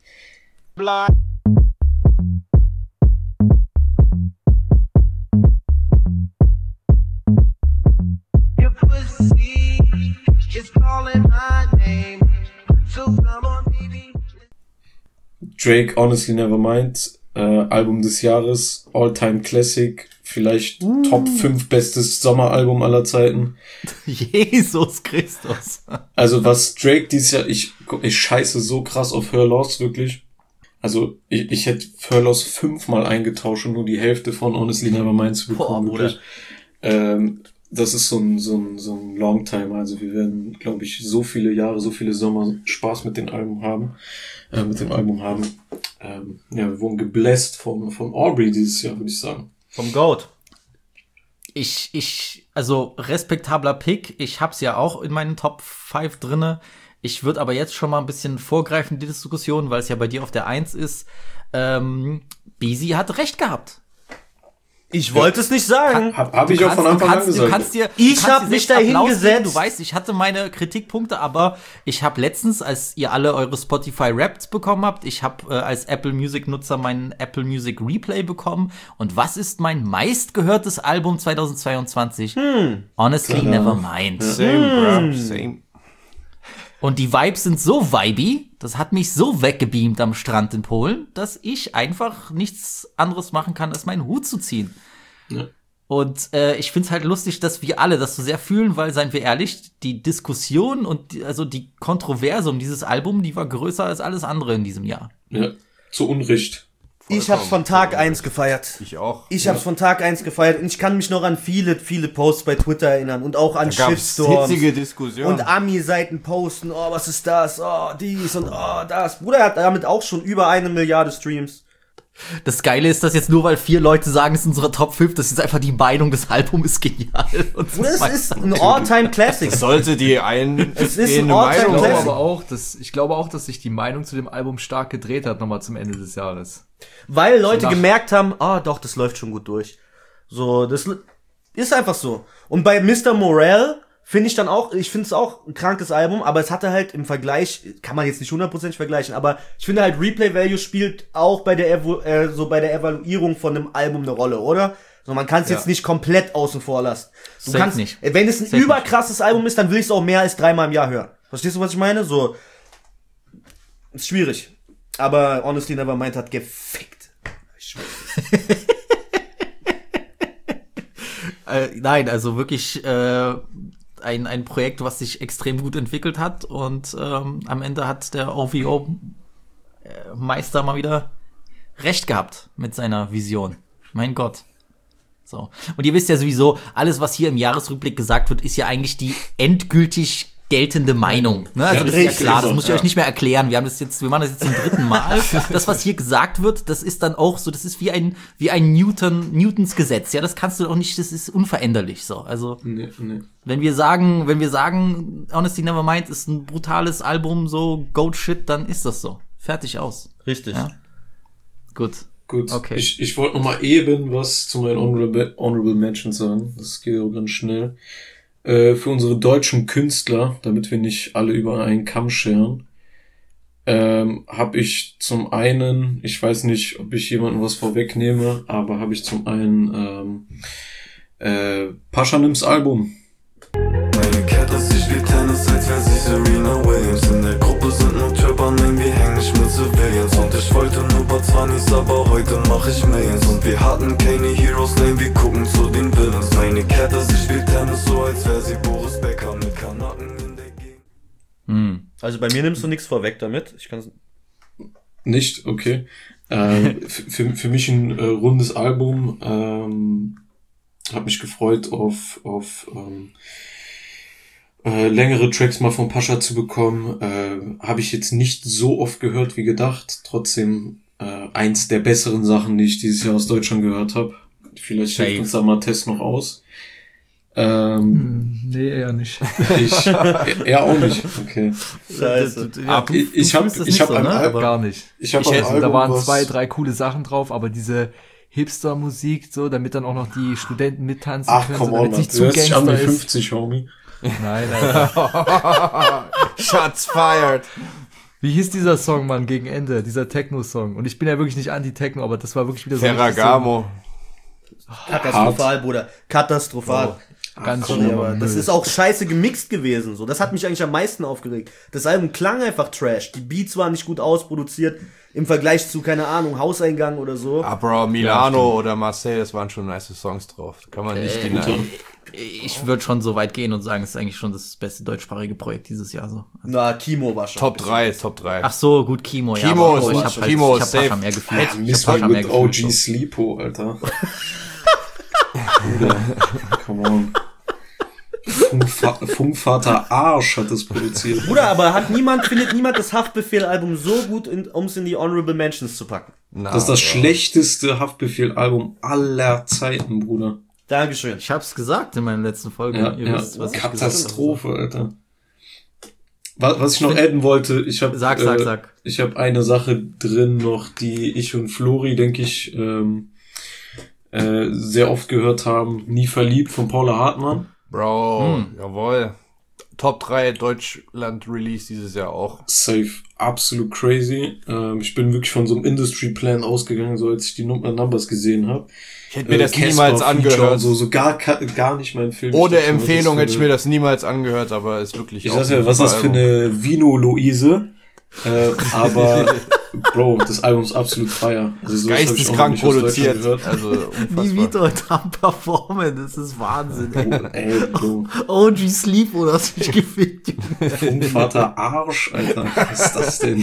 Your pussy is calling my name. So come on, baby. Drake, Honestly Nevermind, äh, Album des Jahres, All-Time Classic, vielleicht Top fünf bestes Sommeralbum aller Zeiten. Jesus Christus. Also was Drake dieses Jahr, ich, ich scheiße so krass auf Her Loss, wirklich. Also ich, ich hätte Her Loss fünfmal eingetauscht, um nur die Hälfte von Honestly Nevermind zu bekommen. Boah, wirklich. Ähm, das ist so ein, so ein, so ein Longtimer. Also wir werden, glaube ich, so viele Jahre, so viele Sommer Spaß mit dem Album haben. Äh, mit dem Album haben. Ähm, ja, wir wurden gebläst von, von Aubrey dieses Jahr, würde ich sagen. Vom Goat. Ich, ich, also respektabler Pick. Ich hab's ja auch in meinen Top fünf drinne. Ich würde aber jetzt schon mal ein bisschen vorgreifen in die Diskussion, weil es ja bei dir auf der eins ist. Ähm, Busy hat recht gehabt. Ich wollte es nicht sagen. Hab, hab ich Du auch von kannst- Anfang du an kannst, gesagt. Du kannst dir, Ich du kannst hab dir mich selbst da Applaus hingesetzt. geben. Du weißt, ich hatte meine Kritikpunkte, aber ich habe letztens, als ihr alle eure Spotify Wrapped bekommen habt, ich habe äh, als Apple Music Nutzer meinen Apple Music Replay bekommen. Und was ist mein meistgehörtes Album zweitausendzweiundzwanzig? Hm. Honestly Klar. Nevermind. Same, bro, same. Und die Vibes sind so vibey, das hat mich so weggebeamt am Strand in Polen, dass ich einfach nichts anderes machen kann, als meinen Hut zu ziehen. Ja. Und äh, ich find's halt lustig, dass wir alle das so sehr fühlen, weil, seien wir ehrlich, die Diskussion und die, also die Kontroverse um dieses Album, die war größer als alles andere in diesem Jahr. Ja, zu Unrecht. Ich hab's von Tag eins gefeiert. Ich auch. Ich hab's von Tag eins gefeiert und ich kann mich noch an viele, viele Posts bei Twitter erinnern und auch an Da gab's Shitstorms. hitzige Diskussionen. Und Ami-Seiten posten, oh, was ist das, oh, dies und oh, das. Bruder hat damit auch schon über eine Milliarde Streams. Das Geile ist, dass jetzt nur, weil vier Leute sagen, es ist unsere Top fünf, das ist einfach die Meinung des Albums ist genial. Und Bruder, es ist ein All-Time-Classic. Das sollte die ein Es ist ein eine All-Time Ich Meinung glaube Classic. aber auch, dass, ich glaube auch, dass sich die Meinung zu dem Album stark gedreht hat, nochmal zum Ende des Jahres. Weil Leute Nach- gemerkt haben, ah, doch, das läuft schon gut durch. So, das l- ist einfach so. Und bei Mister Morale finde ich dann auch, ich finde es auch ein krankes Album, aber es hatte halt im Vergleich, kann man jetzt nicht hundertprozentig vergleichen, aber ich finde halt Replay Value spielt auch bei der Evo, äh, so bei der Evaluierung von einem Album eine Rolle, oder? So, man kann es Ja. jetzt nicht komplett außen vor lassen. Du Safe kannst nicht. äh, wenn es ein Safe überkrasses Album ist, dann will ich es auch mehr als dreimal im Jahr hören. Verstehst du, was ich meine? So, ist schwierig. Aber Honestly Nevermind hat gefickt. Ich schwör's. Äh, nein, also wirklich äh, ein, ein Projekt, was sich extrem gut entwickelt hat und ähm, am Ende hat der O V O-Meister mal wieder recht gehabt mit seiner Vision. Mein Gott. So. Und ihr wisst ja sowieso, alles, was hier im Jahresrückblick gesagt wird, ist ja eigentlich die endgültig geltende Meinung. Ne? Also Ja, das ist ja richtig. klar, das muss ich Ja. euch nicht mehr erklären. Wir haben das jetzt, wir machen das jetzt zum dritten Mal. Das, was hier gesagt wird, das ist dann auch so, das ist wie ein, wie ein Newton, Newtons Gesetz. Ja, das kannst du auch nicht, das ist unveränderlich so. Also, Nee, nee. wenn wir sagen, wenn wir sagen, Honestly Nevermind ist ein brutales Album, so Goat Shit, dann ist das so. Fertig aus. Richtig. Ja. Gut. Gut, Okay. ich, ich wollte noch mal eben was zu meinen Honorable, Honorable Mentions sagen. Das geht auch ganz schnell. Äh, für unsere deutschen Künstler, damit wir nicht alle über einen Kamm scheren, ähm, habe ich zum einen, ich weiß nicht, ob ich jemandem was vorwegnehme, aber habe ich zum einen ähm, äh, Paschanims Album. Meine Kette sich wie Tennis, als wär sie Serena Williams. In der Gruppe sind nur Trapper, nein, wir hängen nicht mit Civilians. Und ich wollte nur Barzwanis, aber heute mach ich Millions. Und wir hatten keine Heroes, nein, wir gucken zu den Villains. Meine Kette sich wie Tennis, so als wär sie Boris Becker mit Kanaken in der Gegend. Hm. Also bei mir nimmst du nichts vorweg damit. Ich kann's. Nicht? Okay. Äh, für, für mich ein äh, rundes Album. Ähm, hab mich gefreut auf, auf ähm, äh, längere Tracks mal von Pascha zu bekommen. Äh, habe ich jetzt nicht so oft gehört wie gedacht. Trotzdem äh, eins der besseren Sachen, die ich dieses Jahr aus Deutschland gehört habe. Vielleicht hilft Safe. uns da mal Test noch aus. Ähm, Nee, eher nicht. ich, er auch nicht. Okay. Scheiße. Ja, du, Ich- ich du hab- fühlst das ich nicht hab so, ein ne? Album- Aber Gar nicht. Ich habe Ich ein hätte, Album, da waren was- zwei, drei coole Sachen drauf, aber diese Hipster-Musik, so, damit dann auch noch die Studenten mittanzen Ach, können, komm so, on, damit es man. nicht Du zu hörst dich an wie Gangster ist. fünfzig, Homie. Nein, Alter. Shots fired. Wie hieß dieser Song, Mann, gegen Ende? Dieser Techno-Song. Und ich bin ja wirklich nicht anti-Techno, aber das war wirklich wieder so. Ferragamo. Katastrophal, Bruder. Katastrophal. So, ganz Sorry, schlimm. aber das ist auch scheiße gemixt gewesen. So, das hat mich eigentlich am meisten aufgeregt. Das Album klang einfach trash. Die Beats waren nicht gut ausproduziert im Vergleich zu, keine Ahnung, Hauseingang oder so. Aber Milano oder Marseille, das waren schon nice Songs drauf. Kann man nicht Äh, denyen. ich würde schon so weit gehen und sagen, es ist eigentlich schon das beste deutschsprachige Projekt dieses Jahr so. Na, Kimo war schon. Top drei, Top drei. Ach so, gut, Kimo, ja. Kimo aber ist- ich hab halt, Kimo ich ist hab Pascha safe. mehr gefühlt. Ich hab Miss Pascha mehr mit O gefühlt. G So. Sleepo, Alter. Bruder, come on. Funkva- Funkvater Arsch hat das produziert. Bruder, aber hat niemand, findet niemand das Haftbefehl-Album so gut, um es in die Honorable Mentions zu packen? Na, Das ist das ja. schlechteste Haftbefehl-Album aller Zeiten, Bruder. Dankeschön. Ich hab's gesagt in meiner letzten Folge. Ja, Ihr ja. wisst, was ich gesagt Katastrophe, Alter. Was, was ich noch adden wollte, ich habe Sag, sag, äh, sag. ich habe eine Sache drin noch, die ich und Flori, denke ich, ähm, äh, sehr oft gehört haben. Nie verliebt von Paula Hartmann. Bro, Hm. jawohl. Top drei Deutschland-Release dieses Jahr auch. Safe, absolut crazy. Ähm, ich bin wirklich von so einem Industry-Plan ausgegangen, so als ich die Num- Numbers gesehen habe. Ich hätte mir das niemals angehört. So, so gar, gar nicht mein Film. Ohne Ich dachte, was ist Empfehlung für hätte ich eine- mir das niemals angehört, aber ist wirklich Ich auch sag's ja, ein was ist das super für Album. eine Vino-Luise? äh, aber Bro, das Album ist absolut feier. Also sowas hab ich auch noch Geisteskrank nicht aus Deutschland produziert. gehört. Also unfassbar. Wie Vito und am Performen, das ist Wahnsinn, ey. Ey, Bro. O G Sleep oder hast mich gefickt, Junge. Funkvater Arsch, Alter. Was ist das denn?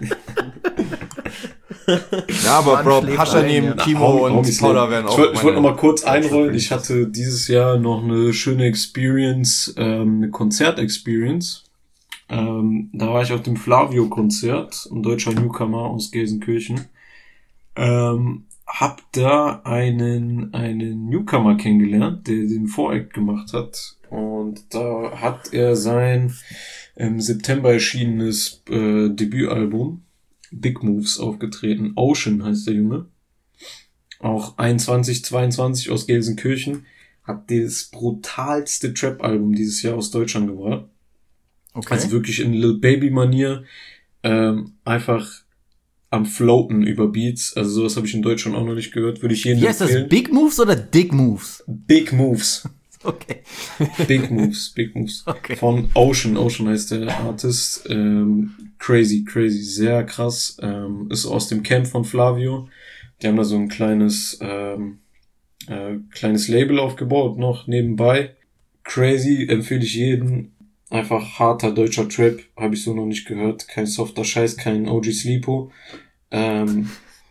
Ja, aber Mann Bro, schläft Hashanim, ein, ja. Kimo Hom- und Homies Paula Leben. werden auch Ich wollte ich wollte noch meine mal kurz einrollen. Favorite Ich hatte dieses Jahr noch eine schöne Experience, ähm, eine Konzert-Experience. Ähm, da war ich auf dem Flavio-Konzert, ein deutscher Newcomer aus Gelsenkirchen. Ähm, hab da einen, einen Newcomer kennengelernt, der den Voreact gemacht hat. Und da hat er sein im September erschienenes äh, Debütalbum Big Moves aufgetreten. Ocean heißt der Junge. Auch einundzwanzig, zweiundzwanzig aus Gelsenkirchen. Hat das brutalste Trap-Album dieses Jahr aus Deutschland gebracht. Okay. Also wirklich in Lil Baby-Manier. Ähm, einfach am Floaten über Beats. Also sowas habe ich in Deutschland auch noch nicht gehört. Würde ich jedem Wie heißt das? empfehlen. Big Moves oder Dick Moves? Big Moves. Okay. Big Moves, Big Moves. Okay. Von Ocean, Ocean heißt der Artist. Ähm, crazy, crazy, sehr krass. Ähm, ist aus dem Camp von Flavio. Die haben da so ein kleines, ähm, äh, kleines Label aufgebaut, noch nebenbei. Crazy, empfehle ich jedem. Einfach harter deutscher Trap, habe ich so noch nicht gehört. Kein softer Scheiß, kein O G Sleepo. Ähm,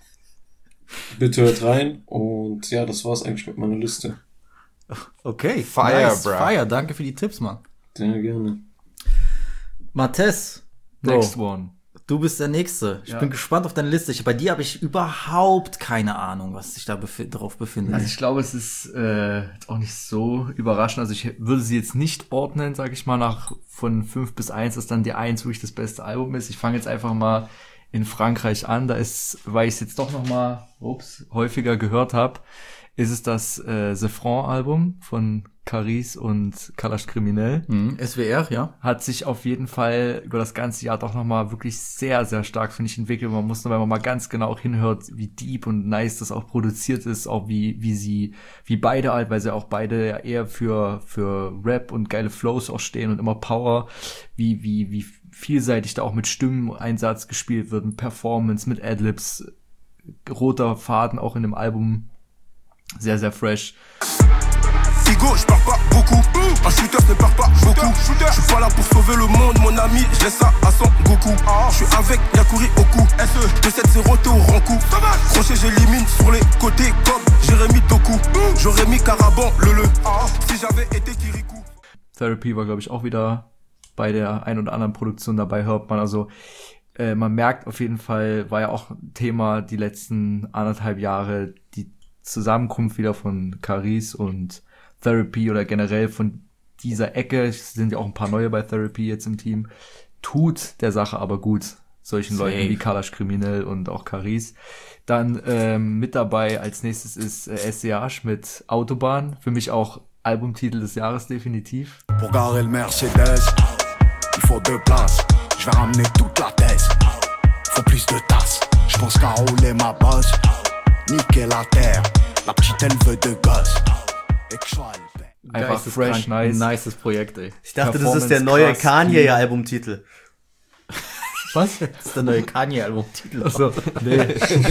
bitte hört rein. Und ja, das war's eigentlich mit meiner Liste. Okay. Fire, nice. bro. Fire, danke für die Tipps, Mann. Sehr gerne. Matthes, Bro, Next one. du bist der Nächste. Ich Ja. bin gespannt auf deine Liste. Ich, bei dir habe ich überhaupt keine Ahnung, was sich da befi- drauf befindet. Also ich glaube, es ist äh, auch nicht so überraschend. Also ich würde sie jetzt nicht ordnen, sage ich mal, nach von fünf bis eins, dass dann die eins wirklich das beste Album ist. Ich fange jetzt einfach mal in Frankreich an. Da ist, weil ich es jetzt doch noch mal ups, häufiger gehört habe, ist es das äh, The Franc-Album von Caris und Kalash Criminel. Mhm. S W R, ja. Hat sich auf jeden Fall über das ganze Jahr doch nochmal wirklich sehr, sehr stark, finde ich, entwickelt. Man muss nur, wenn man mal ganz genau auch hinhört, wie deep und nice das auch produziert ist, auch wie, wie sie, wie beide halt, weil sie auch beide ja eher für, für Rap und geile Flows auch stehen und immer Power, wie, wie, wie vielseitig da auch mit Stimmeneinsatz gespielt wird, mit Performance, mit Adlibs, roter Faden auch in dem Album. Sehr, sehr fresh. Figo, je pars pas beaucoup. Un shooter ne part pas beaucoup. Je suis pas là pour sauver le monde, mon ami. Je laisse ça à son Goku. Je suis avec Yakuri Oku. S E deux sept zéro, t'es au Rankou. Crochet, j'élimine sur les côtés comme Jérémy Toku. J'aurais mis Caraban, le le. Si j'avais été Kirikou. Therapy war, glaube ich, auch wieder bei der ein oder anderen Produktion dabei, hört man. Also äh, man merkt auf jeden Fall, war ja auch ein Thema die letzten anderthalb Jahre, die Zusammenkunft wieder von Caris und Therapy oder generell von dieser Ecke, es sind ja auch ein paar neue bei Therapy jetzt im Team, tut der Sache aber gut, solchen Safe. Leuten wie Kalash Criminel und auch Caris. Dann ähm, mit dabei als nächstes ist äh, S C H mit Autobahn, für mich auch Albumtitel des Jahres definitiv. Pour garer le Mercedes, il faut deux places. Je vais ramener toute la thèse. Faut plus de tasses. Je pense qu'à rouler ma bosse. Niquer la terre. La petite elle veut de gosse. Et que je sois le père. Einfach fresh, nice. Nices Projekt, ey. Ich dachte, das ist der neue Performance krass, Kanye-Albumtitel. Was? Das ist der neue Kanye-Albumtitel. Achso, nee.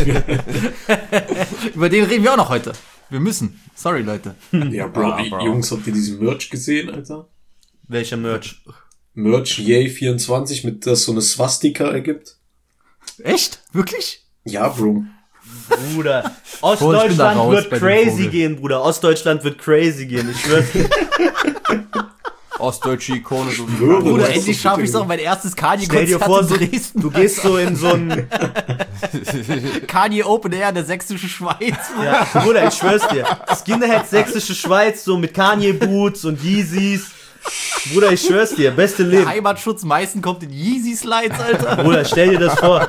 Über den reden wir auch noch heute. Wir müssen. Sorry, Leute. Ja, Bro, Ah, Bro. Jungs, habt ihr diesen Merch gesehen, Alter? Welcher Merch? Merch Yay vierundzwanzig, mit das so eine Swastika ergibt. Echt? Wirklich? Ja, Bro. Bruder, Bro, ich bin da Ostdeutschland raus wird bei dem crazy Vogel. gehen, Bruder. Ostdeutschland wird crazy gehen. Ich schwör's dir. Ostdeutsche Ikone, so wie Schwöre. Bruder, das ist endlich so schaffe bitter. ich es auch, mein erstes Stell dir vor, Kanye-Konzert so, in Dresden. du gehst so in so ein... Kanye Open Air in der sächsischen Schweiz. Ja, Bruder, ich schwör's dir. Skinhead Sächsische Schweiz, so mit Kanye Boots und Yeezys. Bruder, ich schwör's dir, beste Der Leben. Heimatschutz meisten kommt in Yeezy Slides, Alter. Bruder, stell dir das vor.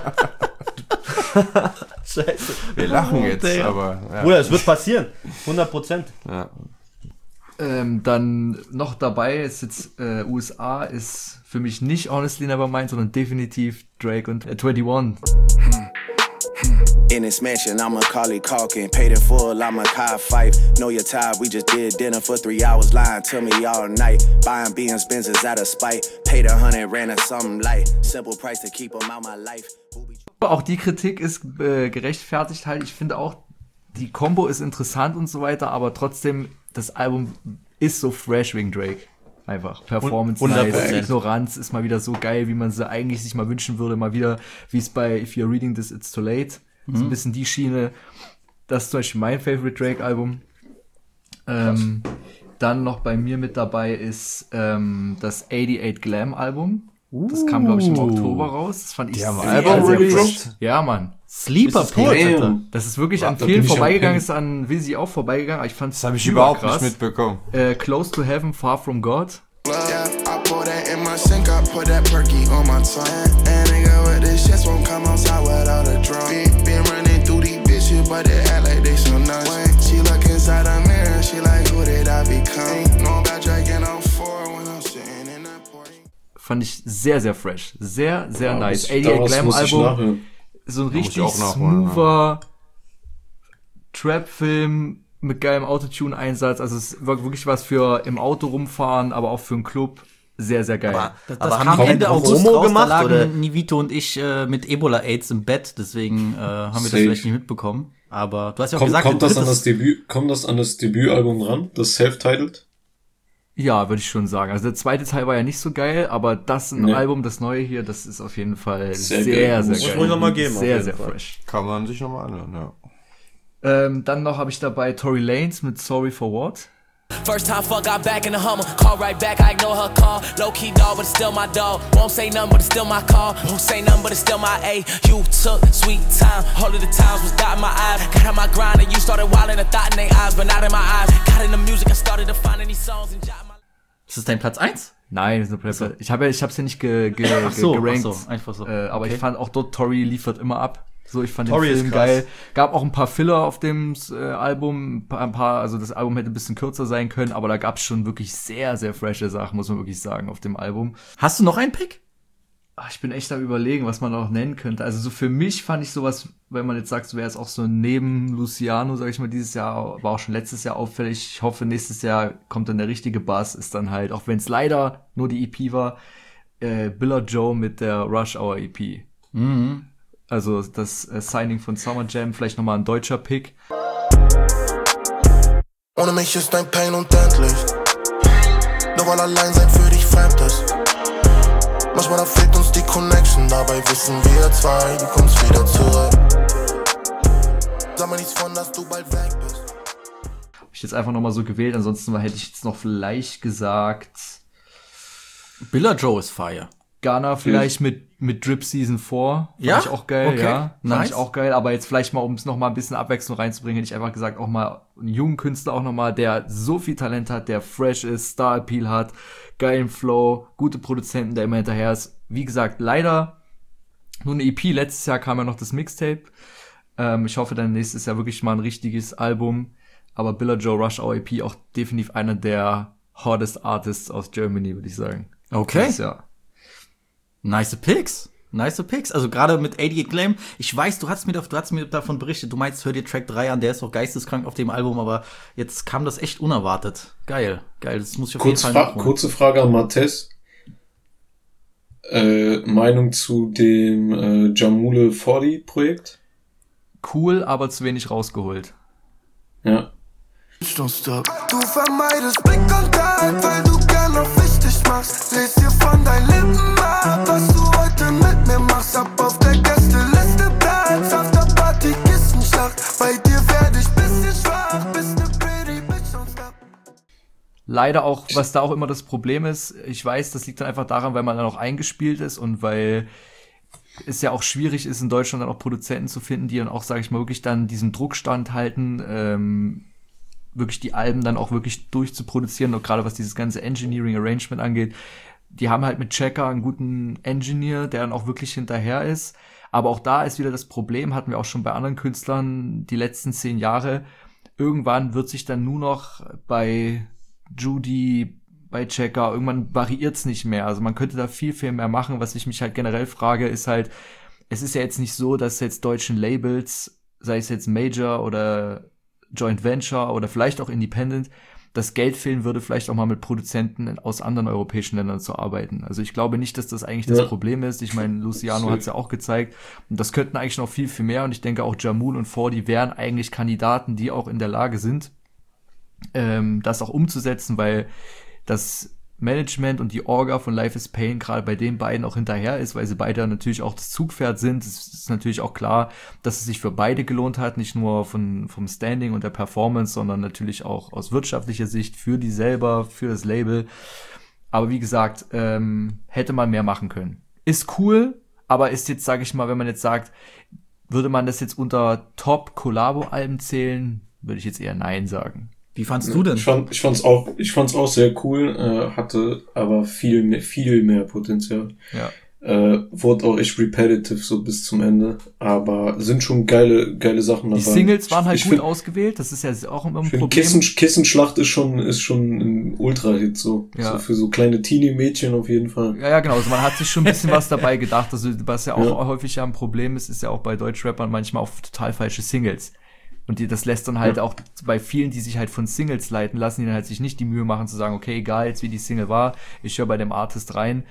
Scheiße. Wir lachen jetzt, Damn. aber ja. Bruder, es wird passieren. hundert Prozent. Ja. Ähm, dann noch dabei ist jetzt äh, U S A, ist für mich nicht Honestly Nevermind, sondern definitiv Drake und äh, einundzwanzig. In this mansion, I'm Macaulay Culkin. Paid in full, I'm a Kai Fife. Know you're tired, we just did dinner for three hours. Lying to me all night. Buying B M's, Benzes out of spite. Paid a hundred, ran a something light. Simple price to keep them out my life. Auch die Kritik ist äh, gerechtfertigt halt. Ich finde auch, die Combo ist interessant und so weiter, aber trotzdem, das Album ist so fresh wegen Drake. Einfach. Performance, hundert Prozent. nice. Ignoranz ist mal wieder so geil, wie man sie eigentlich sich mal wünschen würde. Mal wieder, wie es bei If You're Reading This, It's Too Late. Mhm. So ein bisschen die Schiene. Das ist zum Beispiel mein Favorite Drake-Album. Ähm, dann noch bei mir mit dabei ist ähm, das achtundachtzig Glam-Album. Das kam, glaube ich, im Oktober raus. Das fand ich sehr, Album sehr released? fresh. Ja, Mann. Sleeper Pick. Das ist wirklich an Da vielen bin ich vorbeigegangen, auch ist an Wizzy auch vorbeigegangen, aber ich fand's Das habe ich überkrass. überhaupt nicht mitbekommen. Äh, Close to Heaven, Far From God. Yeah, I pour that in my sink, I put that perky on my tongue. And nigga with this shit won't come outside without a drum. Been, been running through these bitches, but they act like they so nuts. When she look inside the mirror, she like, who did I become? No about dragging on four when I'm sitting in that porch. Fand ich sehr, sehr fresh. Sehr, sehr Ja, nice. das- achtundachtzig das Glam muss ich Album. nachhören. So ein muss ich richtig auch nachholen, smoother Trap-Film mit geilem Autotune-Einsatz. Also es war wirklich was für im Auto rumfahren, aber auch für einen Club. Sehr, sehr geil. Aber- Das, Aber das haben kam die Ende Promo August raus, gemacht, da lagen oder? Nivito und ich äh, mit Ebola-Aids im Bett, deswegen äh, haben wir das Safe. vielleicht nicht mitbekommen. Aber du hast ja auch Kommt, gesagt, kommt ein das an drittes- das Debüt, kommt das an das Debütalbum ran? Das Self-Titled? Ja, würde ich schon sagen. Also der zweite Teil war ja nicht so geil, aber das ein Nee. Album, das neue hier, das ist auf jeden Fall Sehr sehr, geil. sehr, Muss geil. ich noch mal geben, auf Sehr, jeden sehr Fall. fresh. Kann man sich nochmal anhören, ja. Ähm, dann noch habe ich dabei Tory Lanez mit Sorry for What. First time fuck, got back in the Hummer. Call right back, I ignore her call. Low key dog, but it's still my dog. Won't say nothing, but it's still my call. Won't say nothing, but it's still my A. You took sweet time. All of the times was dotting my eyes. Got on my grind and you started wilding a thought in their eyes, but not in my eyes. Got in the music, I started to find any songs and jot my. Ist das dein Platz eins? Nein, das ist eine Play- ich habe ja, ich habe es ja nicht ge, ge, Ach so, ge gerankt, ach so, einfach so. Äh, aber Okay. ich fand auch dort Tory liefert immer ab. So, ich fand Tory den ist Film krass. geil. Gab auch ein paar Filler auf dem äh, Album, ein paar, ein paar, also das Album hätte ein bisschen kürzer sein können, aber da gab's schon wirklich sehr, sehr frische Sachen, muss man wirklich sagen, auf dem Album. Hast du noch einen Pick? Ach, ich bin echt am Überlegen, was man noch nennen könnte. Also so für mich fand ich sowas, wenn man jetzt sagt, so wäre es auch so neben Luciano, sag ich mal, dieses Jahr, war auch schon letztes Jahr auffällig. Ich hoffe, nächstes Jahr kommt dann der richtige Bass, ist dann halt, auch wenn es leider nur die E P war, äh, Billa Joe mit der Rush Hour E P. Mhm. Also das äh, Signing von Summer Jam, vielleicht nochmal ein deutscher Pick. Ohne mich ist dein Pain unendlich. Nur weil allein sein für dich fremd ist. Manchmal da fehlt uns die Connection, dabei wissen wir zwei, du kommst wieder zurück. Sag mir nichts von, dass du bald weg bist. Hab ich jetzt einfach nochmal so gewählt, ansonsten hätte ich jetzt noch vielleicht gesagt Billa Joe ist Fire. Ghana vielleicht mit mit Drip Season vier. Fand Ja? ich auch geil, Okay. ja. Fand Nice. ich auch geil, aber jetzt vielleicht mal, um es noch mal ein bisschen Abwechslung reinzubringen, hätte ich einfach gesagt, auch mal einen jungen Künstler auch noch mal, der so viel Talent hat, der fresh ist, Star Appeal hat, geilen Flow, gute Produzenten, der immer hinterher ist. Wie gesagt, leider nur eine E P. Letztes Jahr kam ja noch das Mixtape. Ähm, ich hoffe dann nächstes Jahr wirklich mal ein richtiges Album. Aber Billa Joe Rush Hour E P auch definitiv einer der hottest Artists aus Germany, würde ich sagen. Okay. Dieses Jahr. Nice Picks. Nice Picks. Also gerade mit achtundachtzig Glam. Ich weiß, du hast mir, du hast mir davon berichtet. Du meinst, hör dir Track drei an. Der ist auch geisteskrank auf dem Album. Aber jetzt kam das echt unerwartet. Geil. Geil. Das muss ich auf Kurz jeden Fall Fra nachholen. kurze Frage an Matthias. Äh, Meinung zu dem äh, Jamule vierzig Projekt? Cool, aber zu wenig rausgeholt. Ja. Du vermeidest Blickkontakt, weil du gern auf wichtig machst. Lies dir von deinen Lippen ab, was du heute mit mir machst. Ab auf der Gästeliste Platz, auf der Party Kissenschlacht. Bei dir werd ich bisschen schwach, bist ne pretty bitch und stop. Leider auch, was da auch immer das Problem ist, ich weiß, das liegt dann einfach daran, weil man dann auch eingespielt ist und weil es ja auch schwierig ist, in Deutschland dann auch Produzenten zu finden, die dann auch, sage ich mal, wirklich dann diesen Druck standhalten, ähm, wirklich die Alben dann auch wirklich durchzuproduzieren, und gerade was dieses ganze Engineering Arrangement angeht. Die haben halt mit Checker einen guten Engineer, der dann auch wirklich hinterher ist. Aber auch da ist wieder das Problem, hatten wir auch schon bei anderen Künstlern die letzten zehn Jahre. Irgendwann wird sich dann nur noch bei Judy, bei Checker, irgendwann variiert's nicht mehr. Also man könnte da viel, viel mehr machen. Was ich mich halt generell frage, ist halt, es ist ja jetzt nicht so, dass jetzt deutschen Labels sei es jetzt Major oder Joint Venture oder vielleicht auch Independent, das Geld fehlen würde, vielleicht auch mal mit Produzenten aus anderen europäischen Ländern zu arbeiten. Also ich glaube nicht, dass das eigentlich das Ja. Problem ist. Ich meine, Luciano hat es ja auch gezeigt. Und das könnten eigentlich noch viel, viel mehr. Und ich denke auch Jamul und Fordy wären eigentlich Kandidaten, die auch in der Lage sind, ähm, das auch umzusetzen, weil das Management und die Orga von Life is Pain gerade bei den beiden auch hinterher ist, weil sie beide natürlich auch das Zugpferd sind. Es ist natürlich auch klar, dass es sich für beide gelohnt hat, nicht nur von vom Standing und der Performance, sondern natürlich auch aus wirtschaftlicher Sicht für die selber, für das Label. Aber wie gesagt, ähm, hätte man mehr machen können. Ist cool, aber ist jetzt, sage ich mal, wenn man jetzt sagt, würde man das jetzt unter Top-Collabo-Alben zählen, würde ich jetzt eher Nein sagen. Wie fandst du denn? Ich fand, ich fand's auch, ich fand's auch sehr cool, äh, hatte aber viel mehr, viel mehr Potenzial. Ja. Äh, wurde auch echt repetitive so bis zum Ende, aber sind schon geile, geile Sachen dabei. Die Singles waren halt ich gut find, ausgewählt, das ist ja auch immer ein ich find, Problem. Kissen, Kissenschlacht ist schon, ist schon ein Ultra-Hit so. Ja. So für so kleine Teenie-Mädchen auf jeden Fall. Ja, ja, genau. Also man hat sich schon ein bisschen was dabei gedacht. Also was ja auch Ja. häufig ja ein Problem ist, ist ja auch bei Deutschrappern manchmal auch total falsche Singles. Und die, das lässt dann halt Ja. auch bei vielen, die sich halt von Singles leiten lassen, die dann halt sich nicht die Mühe machen zu sagen, okay, egal jetzt wie die Single war, ich höre bei dem Artist rein,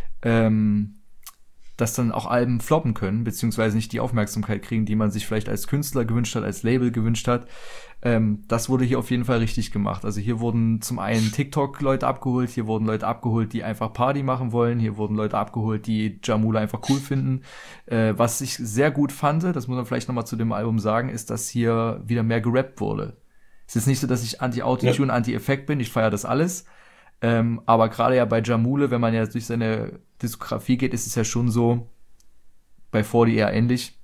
ähm, dass dann auch Alben floppen können, beziehungsweise nicht die Aufmerksamkeit kriegen, die man sich vielleicht als Künstler gewünscht hat, als Label gewünscht hat. Ähm, das wurde hier auf jeden Fall richtig gemacht. Also hier wurden zum einen TikTok-Leute abgeholt, hier wurden Leute abgeholt, die einfach Party machen wollen, hier wurden Leute abgeholt, die Jamula einfach cool finden. Äh, was ich sehr gut fand, das muss man vielleicht nochmal zu dem Album sagen, ist, dass hier wieder mehr gerappt wurde. Es ist nicht so, dass ich anti-Autotune, Ja. anti-Effekt bin, ich feiere das alles. Ähm, aber gerade ja bei Jamule, wenn man ja durch seine Diskografie geht, ist es ja schon so, bei Fordy eher ähnlich.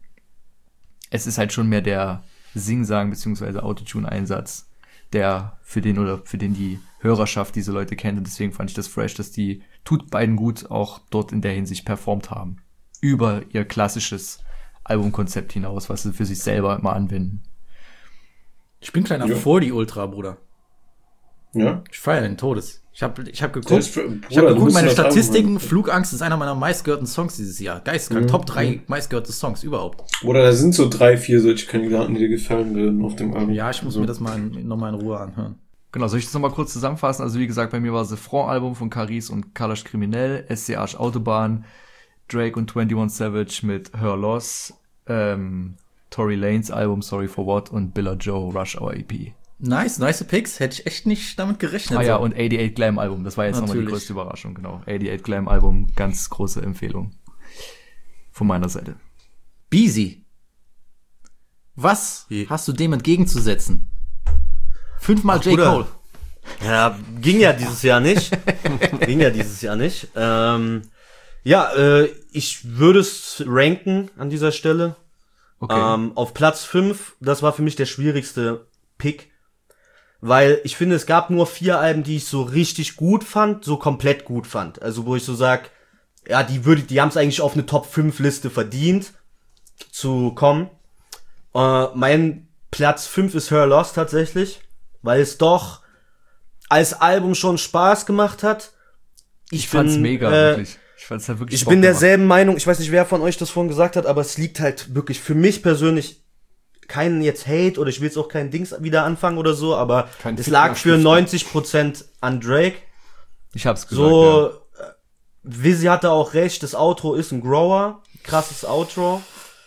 Es ist halt schon mehr der Sing-Sang beziehungsweise Autotune-Einsatz, der für den oder für den die Hörerschaft diese Leute kennt. Und deswegen fand ich das fresh, dass die tut beiden gut auch dort in der Hinsicht performt haben. Über ihr klassisches Albumkonzept hinaus, was sie für sich selber immer anwenden. Ich bin kleiner Ja. Fordy Ultra, Bruder. Ja. Ich feiere den Todes. Ich habe ich hab Der geguckt, ist für- ich Bruder, hab du geguckt, bist meine das Album, Statistiken. Mann. Flugangst ist einer meiner meistgehörten Songs dieses Jahr. Geisteskrank. Mhm. Top drei Mhm. meistgehörte Songs überhaupt. Oder da sind so drei, vier solche Kandidaten, die dir gefallen würden auf dem Album. Ja, ich muss so. mir das mal in, nochmal in Ruhe anhören. Genau, soll ich das nochmal kurz zusammenfassen? Also wie gesagt, bei mir war das Franc-Album von Caris und Kalash Kriminell, S C Arch Autobahn, Drake und einundzwanzig Savage mit Her Loss, ähm, Tory Lanez Album Sorry for What und Billa Joe Rush Hour E P. Nice, nice Picks. Hätte ich echt nicht damit gerechnet. Ah ja, so. und achtundachtzig Glam Album, das war jetzt nochmal die Natürlich. größte Überraschung, genau. achtundachtzig Glam Album, ganz große Empfehlung. Von meiner Seite. Beezy. Was hast du dem entgegenzusetzen? Fünfmal Ach, J. Bruder. Cole. Ja, ging ja dieses Jahr nicht. ging ja dieses Jahr nicht. Ähm, ja, äh, ich würde es ranken an dieser Stelle. Okay. Ähm, auf Platz fünf, das war für mich der schwierigste Pick. Weil ich finde, es gab nur vier Alben, die ich so richtig gut fand, so komplett gut fand. Also wo ich so sag, ja, die würde, die haben es eigentlich auf eine Top fünf Liste verdient zu kommen. Äh, mein Platz fünf ist Her Loss tatsächlich, weil es doch als Album schon Spaß gemacht hat. Ich, ich fand's bin, mega, äh, wirklich. Ich fand's halt wirklich Ich Bock bin gemacht. derselben Meinung, ich weiß nicht, wer von euch das vorhin gesagt hat, aber es liegt halt wirklich für mich persönlich keinen jetzt Hate oder ich will jetzt auch keinen Dings wieder anfangen oder so, aber Kein es lag für Fitner-Stifter. neunzig Prozent an Drake. Ich hab's gesagt, So, äh, Wizzy hatte auch recht, das Outro ist ein Grower, krasses Outro.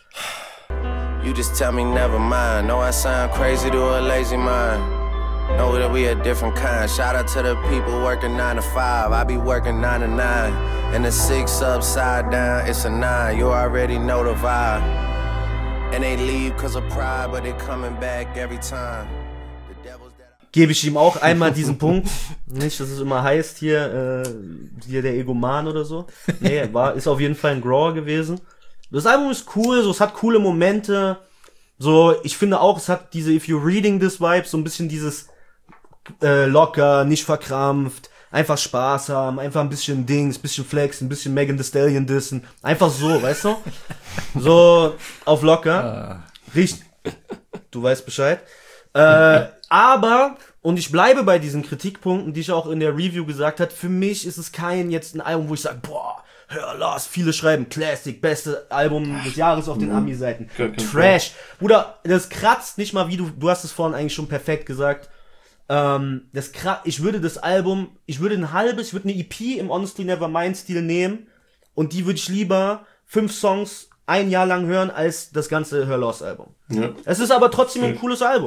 You just tell me never mind. Know I sound crazy to a lazy mind. Know that we a different kind. Shout out to the people working nine to five. I be working nine to nine. And the six upside down, it's a nine. You already know the vibe. And they leave cause of pride, but they coming back every time. Gebe ich ihm auch einmal diesen Punkt. Nicht, dass es immer heißt hier, äh, hier der Egoman oder so. Nee, war, ist auf jeden Fall ein Grower gewesen. Das Album ist cool, so, es hat coole Momente. So, ich finde auch, es hat diese If You Reading This Vibe, so ein bisschen dieses äh, locker, nicht verkrampft, einfach Spaß haben, einfach ein bisschen Dings, bisschen Flex, ein bisschen Megan Thee Stallion dissen. Einfach so, weißt du? So, auf locker. Riecht. Du weißt Bescheid. Äh, aber, und ich bleibe bei diesen Kritikpunkten, die ich auch in der Review gesagt habe, für mich ist es kein jetzt ein Album, wo ich sage, boah, hör los, viele schreiben Classic, beste Album des Jahres auf den Mhm. Ami-Seiten. Gar kein Trash. Bruder, das kratzt nicht mal, wie du, du hast es vorhin eigentlich schon perfekt gesagt. Ähm, das kratzt, ich würde das Album, ich würde ein halbes, ich würde eine E P im Honestly Nevermind-Stil nehmen und die würde ich lieber fünf Songs ein Jahr lang hören, als das ganze Hör Los Album. Ja. Es ist aber trotzdem ein Ja. cooles Album.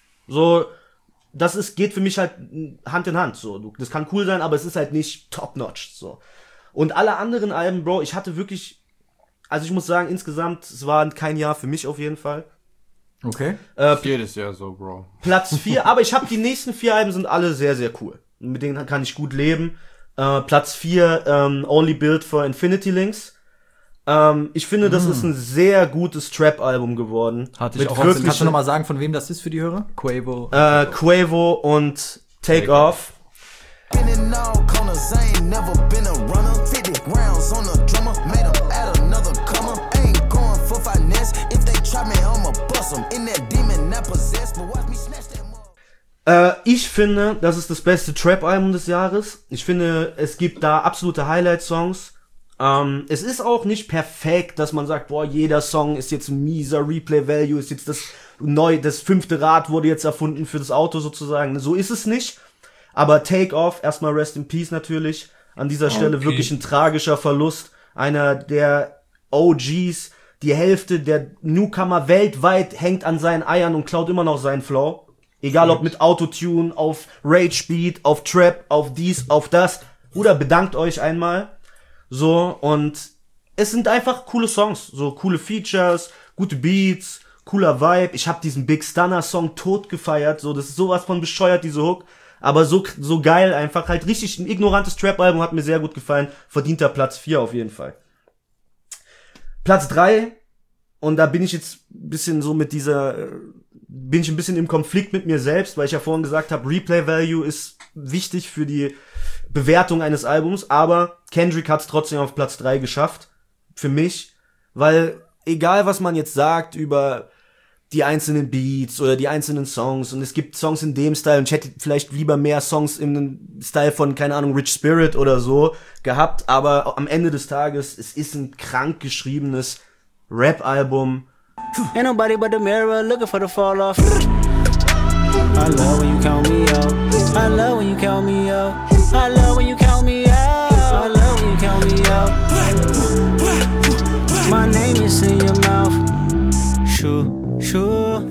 So, das ist, geht für mich halt Hand in Hand, so. Du, das kann cool sein, aber es ist halt nicht top-notch, so. Und alle anderen Alben, Bro, ich hatte wirklich, also ich muss sagen, insgesamt, es war kein Jahr für mich auf jeden Fall. Okay. Äh, Jedes Jahr so, Bro. Platz vier, aber ich habe die nächsten vier Alben sind alle sehr, sehr cool. Mit denen kann ich gut leben. Äh, Platz vier, ähm, Only Built for Infinity Links. Ähm, ich finde, das Mm. ist ein sehr gutes Trap-Album geworden. Hatte ich Mit auch wirklich- Kannst du nochmal sagen, von wem das ist für die Hörer? Quavo. Äh, Quavo und Take Off. Been in all corners, I ain't never been a runner. fifty rounds on a drummer, made 'em add another comer. Ain't going for finesse. If they try me, I'ma bust 'em. In that demon, not possessed, but watch me snatch that mother. Äh, ich finde, das ist das beste Trap-Album des Jahres. Ich finde, es gibt da absolute Highlight-Songs. Ähm, es ist auch nicht perfekt, dass man sagt, boah, jeder Song ist jetzt ein mieser Replay-Value, ist jetzt das neu, das fünfte Rad wurde jetzt erfunden für das Auto sozusagen. So ist es nicht. Aber Take Off, erstmal Rest in Peace natürlich. An dieser Stelle Okay. wirklich ein tragischer Verlust. Einer der O Gs, die Hälfte der Newcomer weltweit hängt an seinen Eiern und klaut immer noch seinen Flow. Egal ob mit Autotune, auf Rage Beat, auf Trap, auf dies, auf das. Oder bedankt euch einmal. So, und es sind einfach coole Songs. So coole Features, gute Beats, cooler Vibe. Ich habe diesen Big Stunner Song tot gefeiert. So, das ist sowas von bescheuert, diese Hook. Aber so, so geil einfach. Halt richtig ein ignorantes Trap-Album, hat mir sehr gut gefallen. Verdienter Platz vier auf jeden Fall. Platz drei. Und da bin ich jetzt ein bisschen so mit dieser, äh, bin ich ein bisschen im Konflikt mit mir selbst, weil ich ja vorhin gesagt habe, Replay Value ist wichtig für die Bewertung eines Albums, aber Kendrick hat es trotzdem auf Platz drei geschafft. Für mich. Weil egal, was man jetzt sagt über die einzelnen Beats oder die einzelnen Songs, und es gibt Songs in dem Style, und ich hätte vielleicht lieber mehr Songs im Style von, keine Ahnung, Rich Spirit oder so gehabt, aber am Ende des Tages, es ist ein krank geschriebenes Rap-Album. Ain't nobody but the mirror looking for the fall off. I love when you count me out. I love when you count me out. I love when you count me out. I love when you count me out. My name is in your mouth. Sure, sure.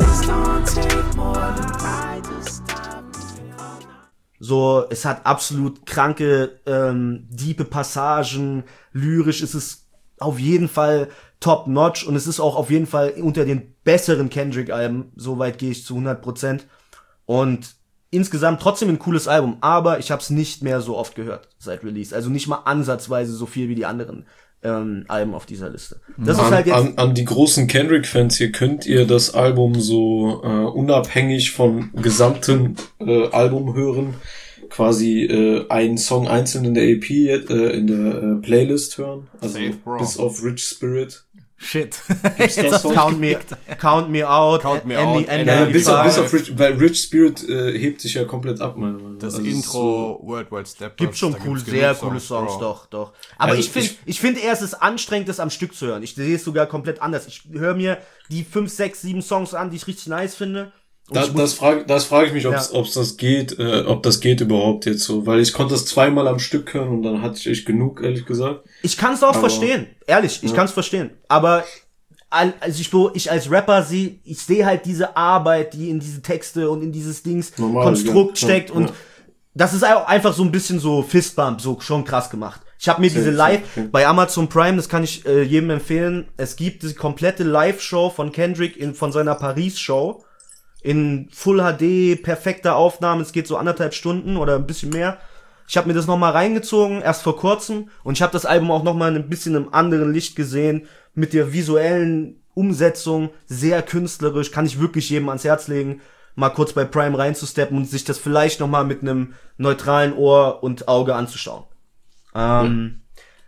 So, es hat absolut kranke, ähm, diepe Passagen. Lyrisch ist es auf jeden Fall top-notch und es ist auch auf jeden Fall unter den besseren Kendrick-Alben. Soweit gehe ich zu hundert Prozent. Und insgesamt trotzdem ein cooles Album, aber ich habe es nicht mehr so oft gehört seit Release. Also nicht mal ansatzweise so viel wie die anderen ähm, Alben auf dieser Liste. Das an, ist halt jetzt an, an die großen Kendrick-Fans hier, könnt ihr das Album so äh, unabhängig vom gesamten äh, Album hören, quasi äh, einen Song einzeln in der E P, äh, in der äh, Playlist hören, also Safe, Bro. bis auf Rich Spirit. Shit. Gibt's Jetzt das hast so? du Count me, count me out, Count me Andy, out, Andy, Ja, Andy bis, auf, bis Five. auf Rich, weil Rich Spirit äh, hebt sich ja komplett ab, meiner Meinung nach. Das Also es ist Intro, Worldwide Step. Gibt schon cool, sehr coole Songs, doch, doch. Aber Also ich finde, ich- ich finde eher, es ist anstrengend, das am Stück zu hören. Ich sehe es sogar komplett anders. Ich höre mir die fünf, sechs, sieben Songs an, die ich richtig nice finde. Und Da, ich muss- das frage das frage ich mich, ob Ja. es das geht, äh, ob das geht überhaupt jetzt so, weil ich konnte das zweimal am Stück hören und dann hatte ich echt genug, ehrlich gesagt. Ich kann es auch Aber- verstehen, ehrlich, ich Ja. kann es verstehen. Aber al- also ich, wo ich als Rapper sehe, ich sehe halt diese Arbeit, die in diese Texte und in dieses Dings Normal, Konstrukt ja. steckt Ja, und ja. das ist auch einfach so ein bisschen so Fistbump, so schon krass gemacht. Ich habe mir Sehr, diese sehr, Live okay. bei Amazon Prime, das kann ich äh, jedem empfehlen. Es gibt diese komplette Live-Show von Kendrick in, von seiner Paris-Show in Full H D, perfekter Aufnahme. Es geht so anderthalb Stunden oder ein bisschen mehr. Ich habe mir das nochmal reingezogen, erst vor kurzem, und ich habe das Album auch nochmal ein bisschen im anderen Licht gesehen, mit der visuellen Umsetzung, sehr künstlerisch, kann ich wirklich jedem ans Herz legen, mal kurz bei Prime reinzusteppen und sich das vielleicht nochmal mit einem neutralen Ohr und Auge anzuschauen. Ähm,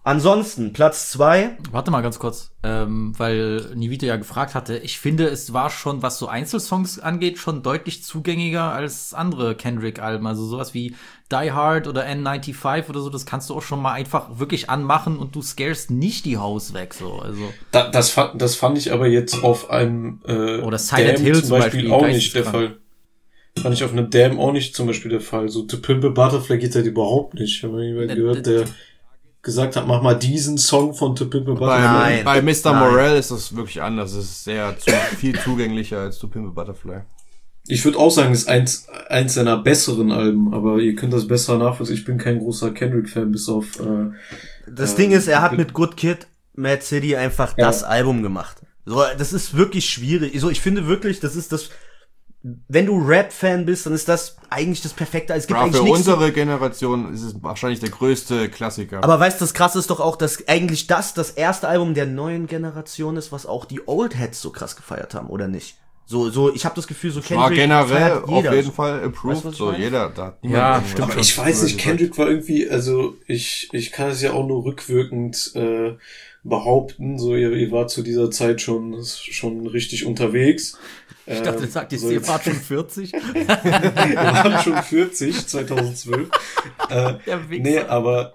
Ansonsten, Platz zwei. Warte mal ganz kurz, ähm, weil Nivito ja gefragt hatte. Ich finde, es war schon, was so Einzelsongs angeht, schon deutlich zugängiger als andere Kendrick-Alben. Also sowas wie Die Hard oder N fünfundneunzig oder so, das kannst du auch schon mal einfach wirklich anmachen und du scarest nicht die Haus weg. So, also. Da, das, fand, das fand ich aber jetzt auf einem äh, oder Silent Damn Hill zum Beispiel, Beispiel auch nicht der Fall. Fand ich auf einem Damn auch nicht zum Beispiel der Fall. So To Pimp a Butterfly geht halt überhaupt nicht. Ich habe jemanden gehört, der gesagt hat, mach mal diesen Song von To Pimp a Butterfly. Bei, bei Mister Morale ist das wirklich anders. Es ist sehr zu, viel zugänglicher als To Pimp a Butterfly. Ich würde auch sagen, es ist eins, eins seiner besseren Alben, aber ihr könnt das besser nachvollziehen. Ich bin kein großer Kendrick-Fan, bis auf äh, Das äh, Ding ist, er hat mit Good Kid, Mad City einfach Ja. das Album gemacht. So, das ist wirklich schwierig. So, ich finde wirklich, das ist das, wenn du Rap-Fan bist, dann ist das eigentlich das perfekte. Es gibt Bra, eigentlich für nichts. unsere Generation ist es wahrscheinlich der größte Klassiker. Aber weißt du, das Krasse ist doch auch, dass eigentlich das das erste Album der neuen Generation ist, was auch die Oldheads so krass gefeiert haben, oder nicht? So, so, ich habe das Gefühl, so war generell feiert auf jeder. jeden Fall approved, Weißt du, was ich so meine? jeder da. Ja, stimmt. Aber ich weiß nicht, Kendrick war irgendwie, also ich ich kann es ja auch nur rückwirkend äh, behaupten, so ihr, ihr wart zu dieser Zeit schon schon richtig unterwegs. Ich dachte, du sagst, so ihr wart schon vierzig. Wir waren schon vierzig, zweitausendzwölf. äh, nee, aber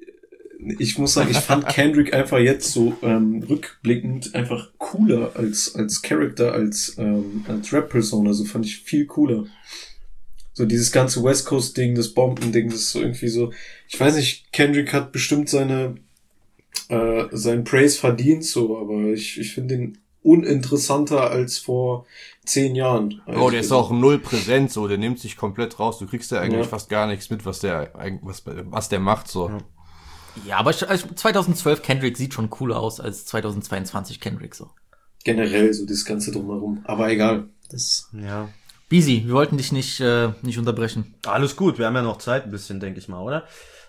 ich muss sagen, ich fand Kendrick einfach jetzt so ähm, rückblickend einfach cooler als als Character, als ähm, als Rap-Person. Also fand ich viel cooler. So dieses ganze West Coast-Ding, das Bomben-Ding, das ist so irgendwie so. Ich weiß nicht, Kendrick hat bestimmt seine äh, seinen Praise verdient, so, aber ich ich finde ihn uninteressanter als vor zehn Jahren. Oh, der ist auch null präsent, so, der nimmt sich komplett raus. Du kriegst ja eigentlich Ja. fast gar nichts mit, was der eigentlich was, was der macht, so. Ja. Ja, aber ich- also zweitausendzwölf Kendrick sieht schon cooler aus als zweitausendzweiundzwanzig Kendrick so. Generell so das Ganze drumherum. Aber egal. Das Ja. Beezy, wir wollten dich nicht äh, nicht unterbrechen. Alles gut, wir haben ja noch Zeit ein bisschen, denke ich mal, oder?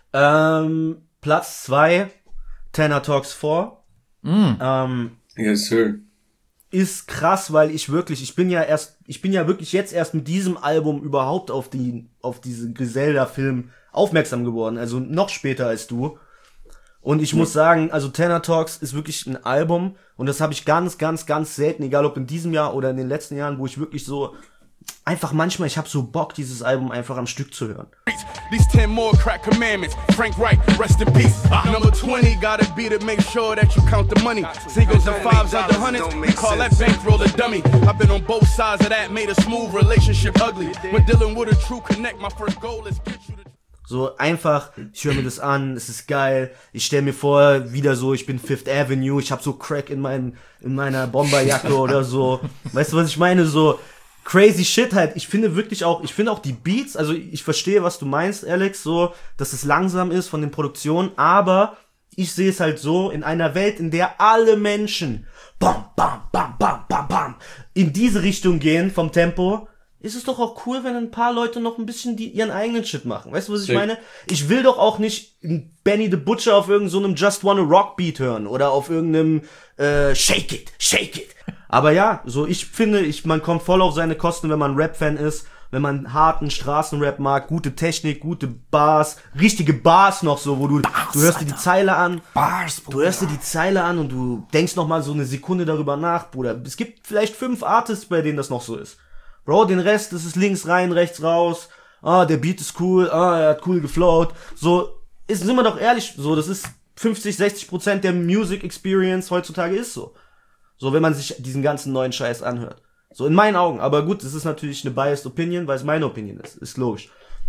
Ähm, Platz zwei, Tanner Talks vier. Mm. Ähm, yes, sir. Ist krass, weil ich wirklich, ich bin ja erst, ich bin ja wirklich jetzt erst mit diesem Album überhaupt auf die, auf diesen Griselda-Film aufmerksam geworden, also noch später als du. Und ich Ja. muss sagen, also Tanner Talks ist wirklich ein Album und das habe ich ganz, ganz, ganz selten, egal ob in diesem Jahr oder in den letzten Jahren, wo ich wirklich so einfach manchmal, ich habe so Bock, dieses Album einfach am Stück zu hören. These ten more crack commandments. Frank Wright, rest in peace. Number twenty, gotta be to make sure that you count the money. Singles and fives under hundreds, we call that bankroll a dummy. I've been on both sides of that, made a smooth relationship ugly. When dealing with a true connect, my first goal is get you to... So einfach, ich höre mir das an, es ist geil. Ich stell mir vor, wieder so, ich bin Fifth Avenue, ich habe so Crack in meinen in meiner Bomberjacke oder so. Weißt du, was ich meine? So crazy shit halt. Ich finde wirklich auch, ich finde auch die Beats, also ich verstehe, was du meinst, Alex, so, dass es langsam ist von den Produktionen, aber ich sehe es halt so, in einer Welt, in der alle Menschen bam, bam, bam, bam, bam, bam, in diese Richtung gehen vom Tempo, ist es doch auch cool, wenn ein paar Leute noch ein bisschen die, ihren eigenen Shit machen. Weißt du, was ich Ja. meine? Ich will doch auch nicht Benny the Butcher auf irgendeinem so einem Just Wanna Rock Beat hören oder auf irgendeinem äh, Shake It, Shake It. Aber ja, so ich finde, ich man kommt voll auf seine Kosten, wenn man Rap-Fan ist, wenn man harten Straßenrap mag, gute Technik, gute Bars, richtige Bars noch so, wo du Bars, du hörst dir die Alter. Zeile an, Bars, du hörst dir die Zeile an und du denkst noch mal so eine Sekunde darüber nach, Bruder. Es gibt vielleicht fünf Artists, bei denen das noch so ist. Bro, den Rest, das ist links rein, rechts raus. Ah, der Beat ist cool. Ah, er hat cool geflowt. So, ist, sind wir doch ehrlich, so, das ist fünfzig, sechzig Prozent der Music Experience heutzutage ist so. So, wenn man sich diesen ganzen neuen Scheiß anhört. So, in meinen Augen. Aber gut, das ist natürlich eine biased Opinion, weil es meine Opinion ist. Ist logisch.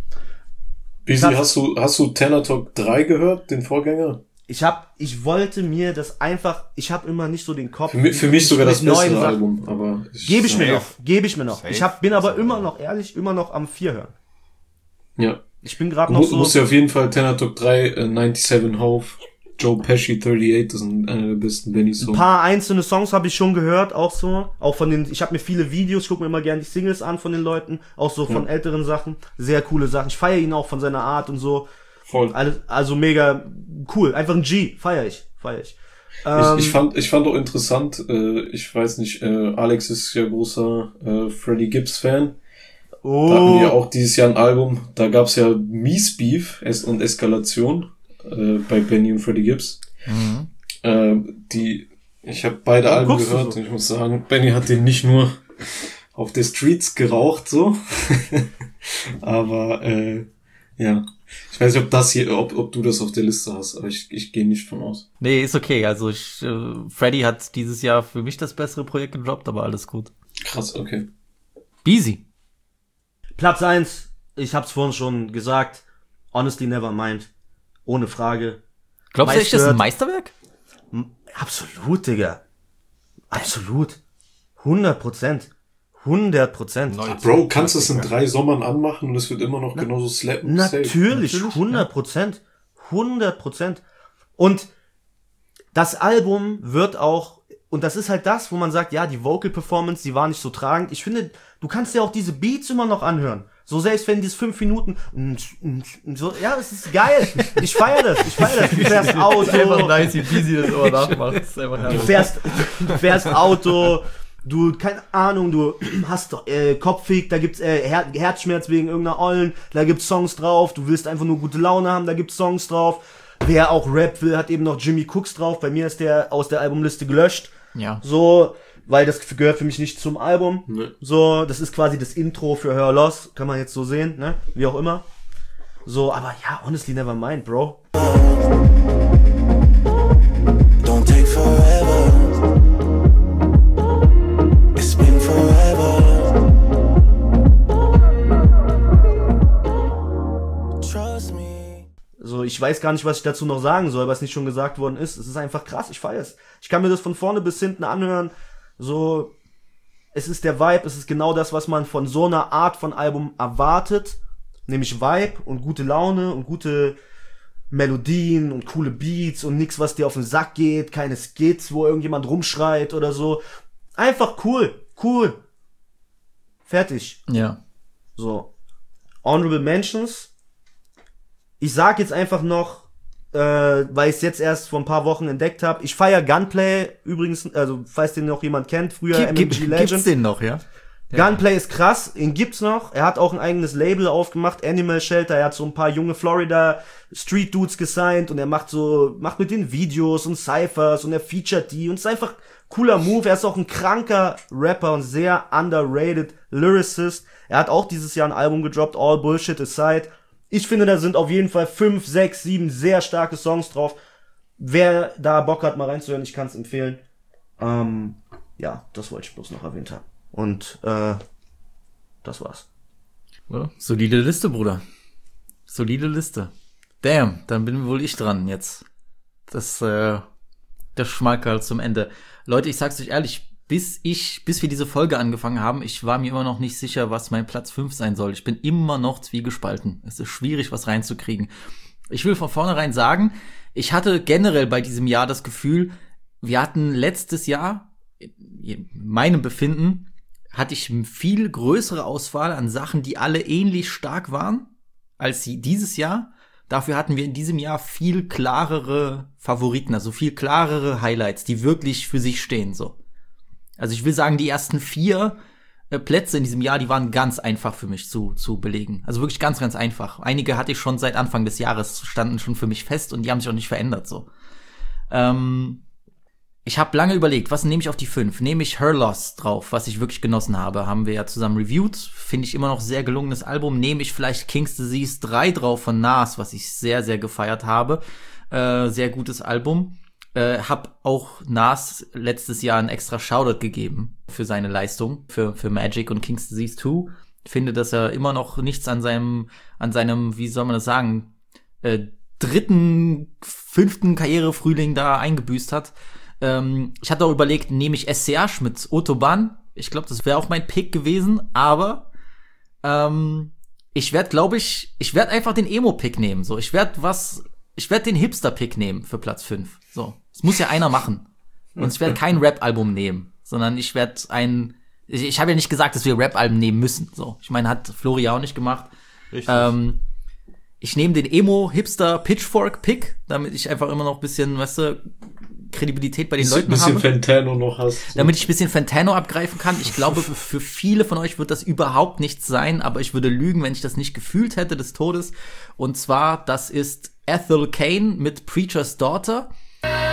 Beezy, hast du, hast du Tanner Talk drei gehört, den Vorgänger? Ich hab, ich wollte mir das einfach, ich habe immer nicht so den Kopf. Für mich, für mich sogar das mit neuen bessere Sachen. Album, aber ich, Gebe ich mir ja. noch, gebe ich mir noch. Safe. Ich hab, bin aber immer noch, ehrlich, immer noch am vier hören. Ja. Ich bin gerade Du noch mu- so. musst ja auf jeden Fall Tanner Talk drei, äh, siebenundneunzig Hove, Joe Pesci thirty-eight, das sind einer der besten Benny Ein Songs. paar einzelne Songs habe ich schon gehört, auch so. Auch von den, ich habe mir viele Videos, ich gucke mir immer gerne die Singles an von den Leuten, auch so von Ja. älteren Sachen. Sehr coole Sachen. Ich feiere ihn auch von seiner Art und so. Voll. Alles, also mega cool. Einfach ein G, feiere ich, feiere ich. Ähm, Ich, ich fand, ich fand auch interessant, äh, ich weiß nicht, äh, Alex ist ja großer äh, Freddie Gibbs Fan. oh, Da hatten die ja auch dieses Jahr ein Album, da gab's ja Mies Beef es und Eskalation äh, bei Benny und Freddie Gibbs. Mhm. Äh, die, ich habe beide Warum Alben guckst du gehört so? und ich muss sagen, Benny hat den nicht nur auf der Streets geraucht, so. Aber, äh, ja. Ich weiß nicht, ob das hier, ob, ob du das auf der Liste hast, aber ich, ich gehe nicht von aus. Nee, ist okay. Also ich, äh, Freddy hat dieses Jahr für mich das bessere Projekt gedroppt, aber alles gut. Krass, okay. Beezy. Platz eins, ich hab's vorhin schon gesagt, Honestly Nevermind, ohne Frage. Glaubst du echt, das ist ein Meist Meisterwerk? gehört- Absolut, Digga. Absolut. hundert Prozent. hundert Prozent. Bro, kannst du es in drei Sommern anmachen und es wird immer noch genauso slappen? Natürlich, Safe. hundert Prozent. hundert Prozent. Und das Album wird auch, und das ist halt das, wo man sagt, ja, die Vocal Performance, die war nicht so tragend. Ich finde, du kannst ja auch diese Beats immer noch anhören. So selbst wenn dieses fünf Minuten, und, und, und so, ja, es ist geil. Ich feier das, ich feier das. Du fährst Auto. Das ist einfach nice, wie Beezy das immer nachmacht. Das ist einfach Du herrlich. fährst, du fährst Auto, du, keine Ahnung, du hast doch äh, Kopfweh, da gibt's äh, Her Herzschmerz wegen irgendeiner Ollen, da gibt's Songs drauf, du willst einfach nur gute Laune haben, da gibt's Songs drauf. Wer auch Rap will, hat eben noch Jimmy Cooks drauf, bei mir ist der aus der Albumliste gelöscht. Ja. So, weil das gehört für mich nicht zum Album. Nee. So, das ist quasi das Intro für Her Loss, kann man jetzt so sehen, ne, wie auch immer. So, aber ja, Honestly Nevermind, Bro. Don't take forever. It's been forever. Trust me. So, ich weiß gar nicht, was ich dazu noch sagen soll, was nicht schon gesagt worden ist. Es ist einfach krass, ich feier's. Ich kann mir das von vorne bis hinten anhören. So, es ist der Vibe, es ist genau das, was man von so einer Art von Album erwartet. Nämlich Vibe und gute Laune und gute Melodien und coole Beats und nix, was dir auf den Sack geht, keine Skits, wo irgendjemand rumschreit oder so. Einfach cool, cool. Fertig. Ja. So. Honorable Mentions. Ich sag jetzt einfach noch, äh, weil ich es jetzt erst vor ein paar Wochen entdeckt habe. Ich feier Gunplay übrigens, also falls den noch jemand kennt, früher Gib, M M gib, G gibt's Legend. den noch, ja? Gunplay ist krass, ihn gibt's noch. Er hat auch ein eigenes Label aufgemacht, Animal Shelter. Er hat so ein paar junge Florida Street Dudes gesigned und er macht so, macht mit den Videos und Cyphers und er featuret die und es ist einfach cooler Move. Er ist auch ein kranker Rapper und sehr underrated Lyricist. Er hat auch dieses Jahr ein Album gedroppt, All Bullshit Aside. Ich finde, da sind auf jeden Fall fünf, sechs, sieben sehr starke Songs drauf. Wer da Bock hat, mal reinzuhören, ich kann es empfehlen. Ähm, ja, das wollte ich bloß noch erwähnt haben. Und äh, das war's. Ja, solide Liste, Bruder. Solide Liste. Damn, dann bin wohl ich dran jetzt. Das, äh, der Schmalkerl zum Ende. Leute, ich sag's euch ehrlich, bis ich, bis wir diese Folge angefangen haben, ich war mir immer noch nicht sicher, was mein Platz fünf sein soll. Ich bin immer noch zwiegespalten. Es ist schwierig, was reinzukriegen. Ich will von vornherein sagen, ich hatte generell bei diesem Jahr das Gefühl, wir hatten letztes Jahr, in meinem Befinden, hatte ich viel größere Auswahl an Sachen, die alle ähnlich stark waren, als sie dieses Jahr. Dafür hatten wir in diesem Jahr viel klarere Favoriten, also viel klarere Highlights, die wirklich für sich stehen, so. Also ich will sagen, die ersten vier äh, Plätze in diesem Jahr, die waren ganz einfach für mich zu, zu belegen. Also wirklich ganz, ganz einfach. Einige hatte ich schon seit Anfang des Jahres, standen schon für mich fest und die haben sich auch nicht verändert, so. Ähm, Ich habe lange überlegt, was nehme ich auf die fünf? Nehme ich Her Loss drauf, was ich wirklich genossen habe. Haben wir ja zusammen reviewed. Finde ich immer noch sehr gelungenes Album. Nehme ich vielleicht King's Disease drei drauf von Nas, was ich sehr, sehr gefeiert habe. Äh, sehr gutes Album. Äh, hab auch Nas letztes Jahr einen extra Shoutout gegeben für seine Leistung, für, für Magic und King's Disease zwei. Finde, dass er immer noch nichts an seinem, an seinem, wie soll man das sagen, äh, dritten, fünften Karrierefrühling da eingebüßt hat. Ähm, ich hatte auch überlegt, nehme ich S C H mit Autobahn. Ich glaube, das wäre auch mein Pick gewesen, aber ähm, ich werde, glaube ich, ich werde einfach den Emo-Pick nehmen. So, ich werde was, ich werde den Hipster-Pick nehmen für Platz fünf. So, das muss ja einer machen. Und ich werde kein Rap-Album nehmen, sondern ich werde ein, ich, ich habe ja nicht gesagt, dass wir Rap-Alben nehmen müssen. So, ich meine, hat Flori auch nicht gemacht. Richtig. Ähm, ich nehme den Emo-Hipster-Pitchfork-Pick, damit ich einfach immer noch ein bisschen, weißt du, Kredibilität bei den Leuten bisschen habe. Fantano noch hast. Damit ich ein bisschen Fantano abgreifen kann. Ich glaube, für viele von euch wird das überhaupt nichts sein, aber ich würde lügen, wenn ich das nicht gefühlt hätte des Todes. Und zwar, das ist Ethel Cain mit Preacher's Daughter.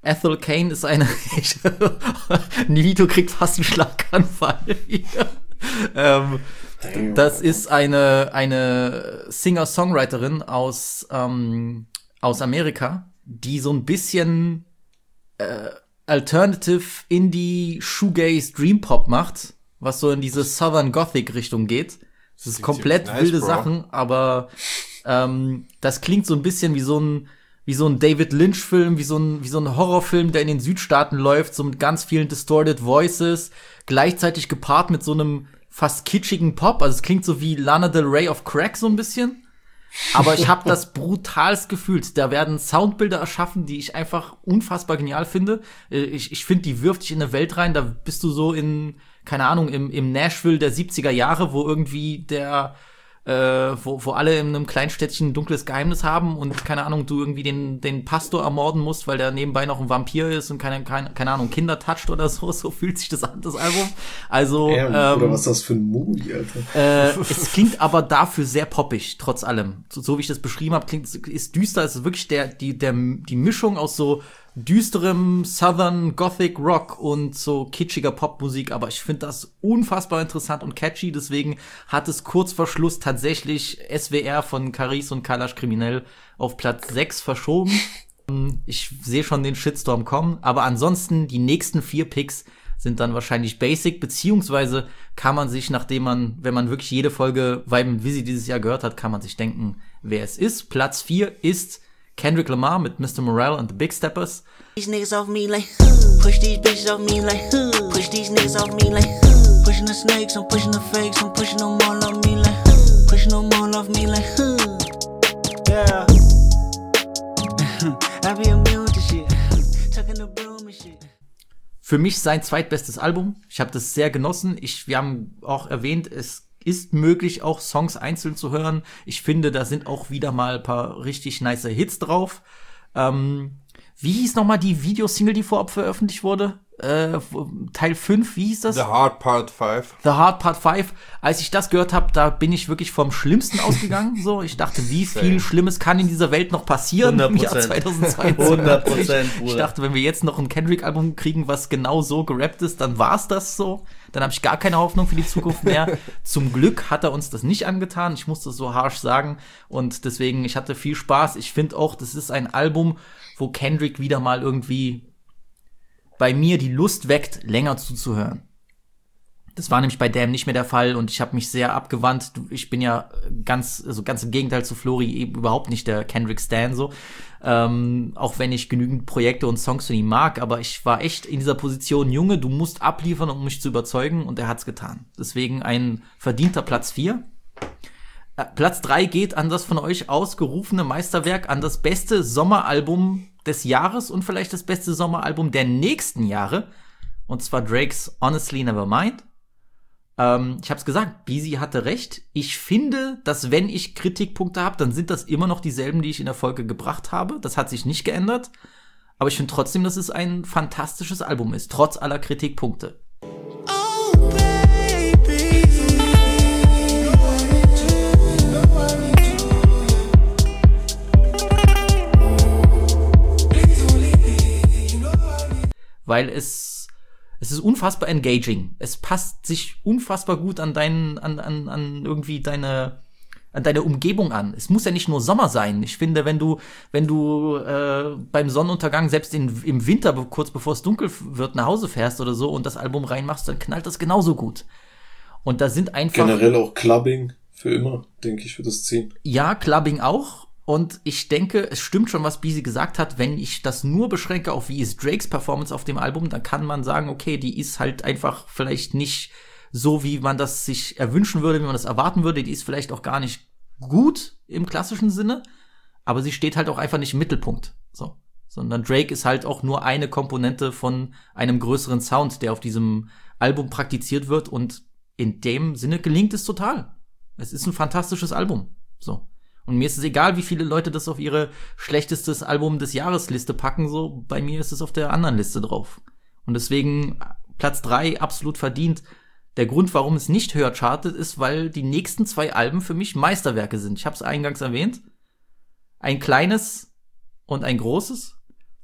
Ethel Cain ist eine, Nivito kriegt fast einen Schlaganfall hier. ähm, das ist eine, eine Singer-Songwriterin aus, ähm, aus Amerika, die so ein bisschen äh, Alternative Indie Shoegaze Dream Pop macht, was so in diese Southern Gothic Richtung geht. Das ist komplett nice, wilde Bro. Sachen, aber ähm, das klingt so ein bisschen wie so ein wie so ein David Lynch Film, wie so ein wie so ein Horrorfilm, der in den Südstaaten läuft, so mit ganz vielen distorted Voices, gleichzeitig gepaart mit so einem fast kitschigen Pop. Also es klingt so wie Lana Del Rey of Crack so ein bisschen. Aber ich habe das brutalst gefühlt. Da werden Soundbilder erschaffen, die ich einfach unfassbar genial finde. Ich, ich finde, die wirft dich in eine Welt rein, da bist du so in, keine Ahnung, im, im Nashville der siebziger Jahre, wo irgendwie der, äh, wo, wo alle in einem kleinen Städtchen ein dunkles Geheimnis haben und, keine Ahnung, du irgendwie den, den Pastor ermorden musst, weil der nebenbei noch ein Vampir ist und keine, keine, keine Ahnung, Kinder toucht oder so. So fühlt sich das an, das Album. Also, ja, ähm, oder was ist das für ein Movie, Alter? Äh, es klingt aber dafür sehr poppig, trotz allem. So, so wie ich das beschrieben habe, klingt, ist düster, es ist wirklich der, die, der, die Mischung aus so düsterem Southern Gothic Rock und so kitschiger Popmusik, aber ich finde das unfassbar interessant und catchy, deswegen hat es kurz vor Schluss tatsächlich S W R von Caris und Kalash Kriminell auf Platz sechs verschoben. Ich sehe schon den Shitstorm kommen, aber ansonsten die nächsten vier Picks sind dann wahrscheinlich basic, beziehungsweise kann man sich, nachdem man, wenn man wirklich jede Folge Vibe mit Wizzy dieses Jahr gehört hat, kann man sich denken, wer es ist. Platz vier ist Kendrick Lamar mit Mister Morale and the Big Steppers. These niggas off me like, huh. Push these bitches off me like, huh. Push these niggas off me like, huh. Pushing the snakes, I'm pushing the fakes, I'm pushing them all off me like, huh. Pushing them all off me like, huh. Yeah. I be immune to shit. Tucking the broom and shit. Für mich sein zweitbestes Album. Ich habe das sehr genossen. Ich, wir haben auch erwähnt, es ist möglich, auch Songs einzeln zu hören. Ich finde, da sind auch wieder mal ein paar richtig nice Hits drauf. Ähm, wie hieß nochmal die Videosingle, die vorab veröffentlicht wurde? Äh, Teil fünf, wie hieß das? The Hard Part five. The Hard Part five. Als ich das gehört habe, da bin ich wirklich vom Schlimmsten ausgegangen. So, ich dachte, wie viel Schlimmes kann in dieser Welt noch passieren im Jahr zweitausendzweiundzwanzig? hundert Prozent, Bruder. Ich dachte, wenn wir jetzt noch ein Kendrick-Album kriegen, was genau so gerappt ist, dann war's das so. Dann habe ich gar keine Hoffnung für die Zukunft mehr. Zum Glück hat er uns das nicht angetan. Ich muss das so harsh sagen. Und deswegen, ich hatte viel Spaß. Ich finde auch, das ist ein Album, wo Kendrick wieder mal irgendwie bei mir die Lust weckt, länger zuzuhören. Das war nämlich bei Damn nicht mehr der Fall und ich habe mich sehr abgewandt. Ich bin ja ganz, also ganz im Gegenteil zu Flori, eben überhaupt nicht der Kendrick Stan so. Ähm, auch wenn ich genügend Projekte und Songs von ihm mag, aber ich war echt in dieser Position, Junge, du musst abliefern, um mich zu überzeugen, und er hat's getan. Deswegen ein verdienter Platz vier. Äh, Platz drei geht an das von euch ausgerufene Meisterwerk, an das beste Sommeralbum des Jahres und vielleicht das beste Sommeralbum der nächsten Jahre, und zwar Drakes Honestly Nevermind. Ähm, ich hab's gesagt, Beezy hatte recht. Ich finde, dass wenn ich Kritikpunkte habe, dann sind das immer noch dieselben, die ich in der Folge gebracht habe. Das hat sich nicht geändert. Aber ich finde trotzdem, dass es ein fantastisches Album ist, trotz aller Kritikpunkte. Weil es, es ist unfassbar engaging. Es passt sich unfassbar gut an deinen, an, an, an irgendwie deine, an deine Umgebung an. Es muss ja nicht nur Sommer sein. Ich finde, wenn du, wenn du äh, beim Sonnenuntergang selbst in, im Winter, kurz bevor es dunkel wird, nach Hause fährst oder so und das Album reinmachst, dann knallt das genauso gut. Und da sind einfach generell auch Clubbing für immer, denke ich, für das ziehen. Ja, Clubbing auch. Und ich denke, es stimmt schon, was Beezy gesagt hat. Wenn ich das nur beschränke auf wie ist Drakes Performance auf dem Album, dann kann man sagen, okay, die ist halt einfach vielleicht nicht so, wie man das sich erwünschen würde, wie man das erwarten würde. Die ist vielleicht auch gar nicht gut im klassischen Sinne, aber sie steht halt auch einfach nicht im Mittelpunkt. So. Sondern Drake ist halt auch nur eine Komponente von einem größeren Sound, der auf diesem Album praktiziert wird, und in dem Sinne gelingt es total. Es ist ein fantastisches Album. So. Und mir ist es egal, wie viele Leute das auf ihre schlechtestes Album des Jahres Liste packen, so, bei mir ist es auf der anderen Liste drauf. Und deswegen Platz drei absolut verdient. Der Grund, warum es nicht höher chartet, ist, weil die nächsten zwei Alben für mich Meisterwerke sind. Ich habe es eingangs erwähnt. Ein kleines und ein großes.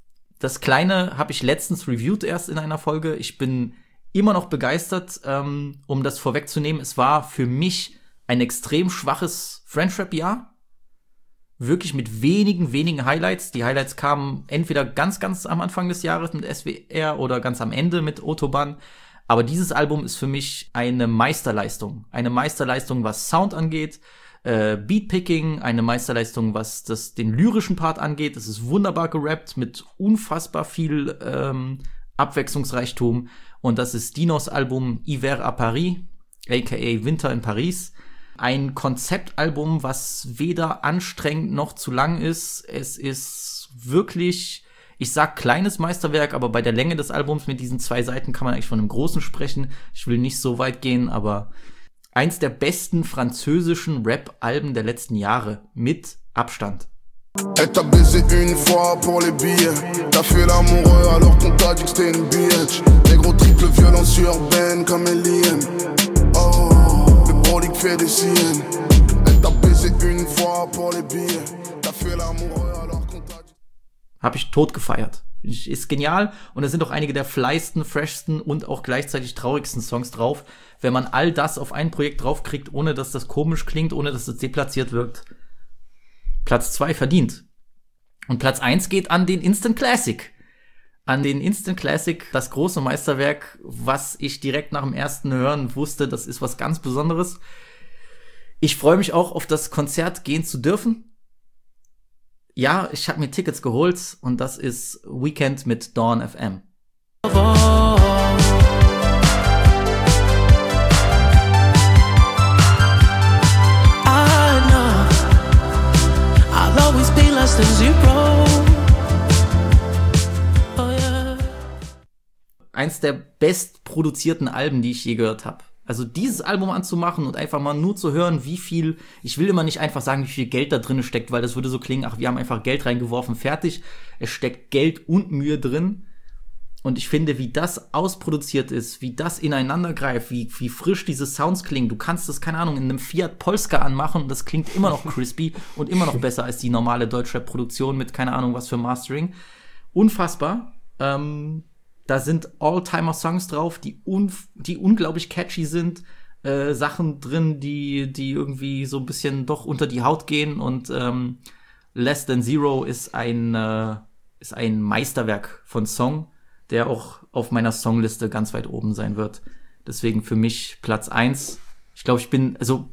Das Kleine habe ich letztens reviewed erst in einer Folge. Ich bin immer noch begeistert, ähm, um das vorwegzunehmen. Es war für mich ein extrem schwaches French-Rap-Jahr. Wirklich mit wenigen, wenigen Highlights. Die Highlights kamen entweder ganz, ganz am Anfang des Jahres mit S W R oder ganz am Ende mit Autobahn. Aber dieses Album ist für mich eine Meisterleistung. Eine Meisterleistung, was Sound angeht, äh, Beatpicking, eine Meisterleistung, was das den lyrischen Part angeht. Es ist wunderbar gerappt mit unfassbar viel ähm, Abwechslungsreichtum. Und das ist Dinos Album Hiver à Paris, aka Winter in Paris. Ein Konzeptalbum, was weder anstrengend noch zu lang ist. Es ist wirklich, ich sag kleines Meisterwerk, aber bei der Länge des Albums mit diesen zwei Seiten kann man eigentlich von einem großen sprechen. Ich will nicht so weit gehen, aber eins der besten französischen Rap-Alben der letzten Jahre. Mit Abstand. Elle t'a baisé une fois pour les billets. T'as fait l'amoureux alors qu'on t'a dit que c'était une bitch. Les gros triples violence urbaine comme Alien. Oh. Brolique fait des siennes. Elle t'a baisé une fois pour les billets. T'as fait l'amoureux alors qu'on t'a dit. Hab ich tot gefeiert. Ist genial und da sind auch einige der fleisten, freshsten und auch gleichzeitig traurigsten Songs drauf. Wenn man all das auf ein Projekt draufkriegt, ohne dass das komisch klingt, ohne dass das deplatziert wirkt. Platz zwei verdient. Und Platz eins geht an den Instant Classic. An den Instant Classic, das große Meisterwerk, was ich direkt nach dem ersten Hören wusste, das ist was ganz Besonderes. Ich freue mich auch, auf das Konzert gehen zu dürfen. Ja, ich habe mir Tickets geholt und das ist Weekend mit Dawn F M. Eins der bestproduzierten Alben, die ich je gehört habe. Also dieses Album anzumachen und einfach mal nur zu hören, wie viel, ich will immer nicht einfach sagen, wie viel Geld da drin steckt, weil das würde so klingen, ach, wir haben einfach Geld reingeworfen, fertig. Es steckt Geld und Mühe drin. Und ich finde, wie das ausproduziert ist, wie das ineinander greift, wie, wie frisch diese Sounds klingen. Du kannst das, keine Ahnung, in einem Fiat Polska anmachen und das klingt immer noch crispy und immer noch besser als die normale Deutschrap-Produktion mit keine Ahnung was für Mastering. Unfassbar. Ähm, Da sind All-Timer-Songs drauf, die, un- die unglaublich catchy sind. Äh, Sachen drin, die, die irgendwie so ein bisschen doch unter die Haut gehen. Und ähm, Less Than Zero ist ein, äh, ist ein Meisterwerk von Song, der auch auf meiner Songliste ganz weit oben sein wird. Deswegen für mich Platz eins. Ich glaube, ich bin, also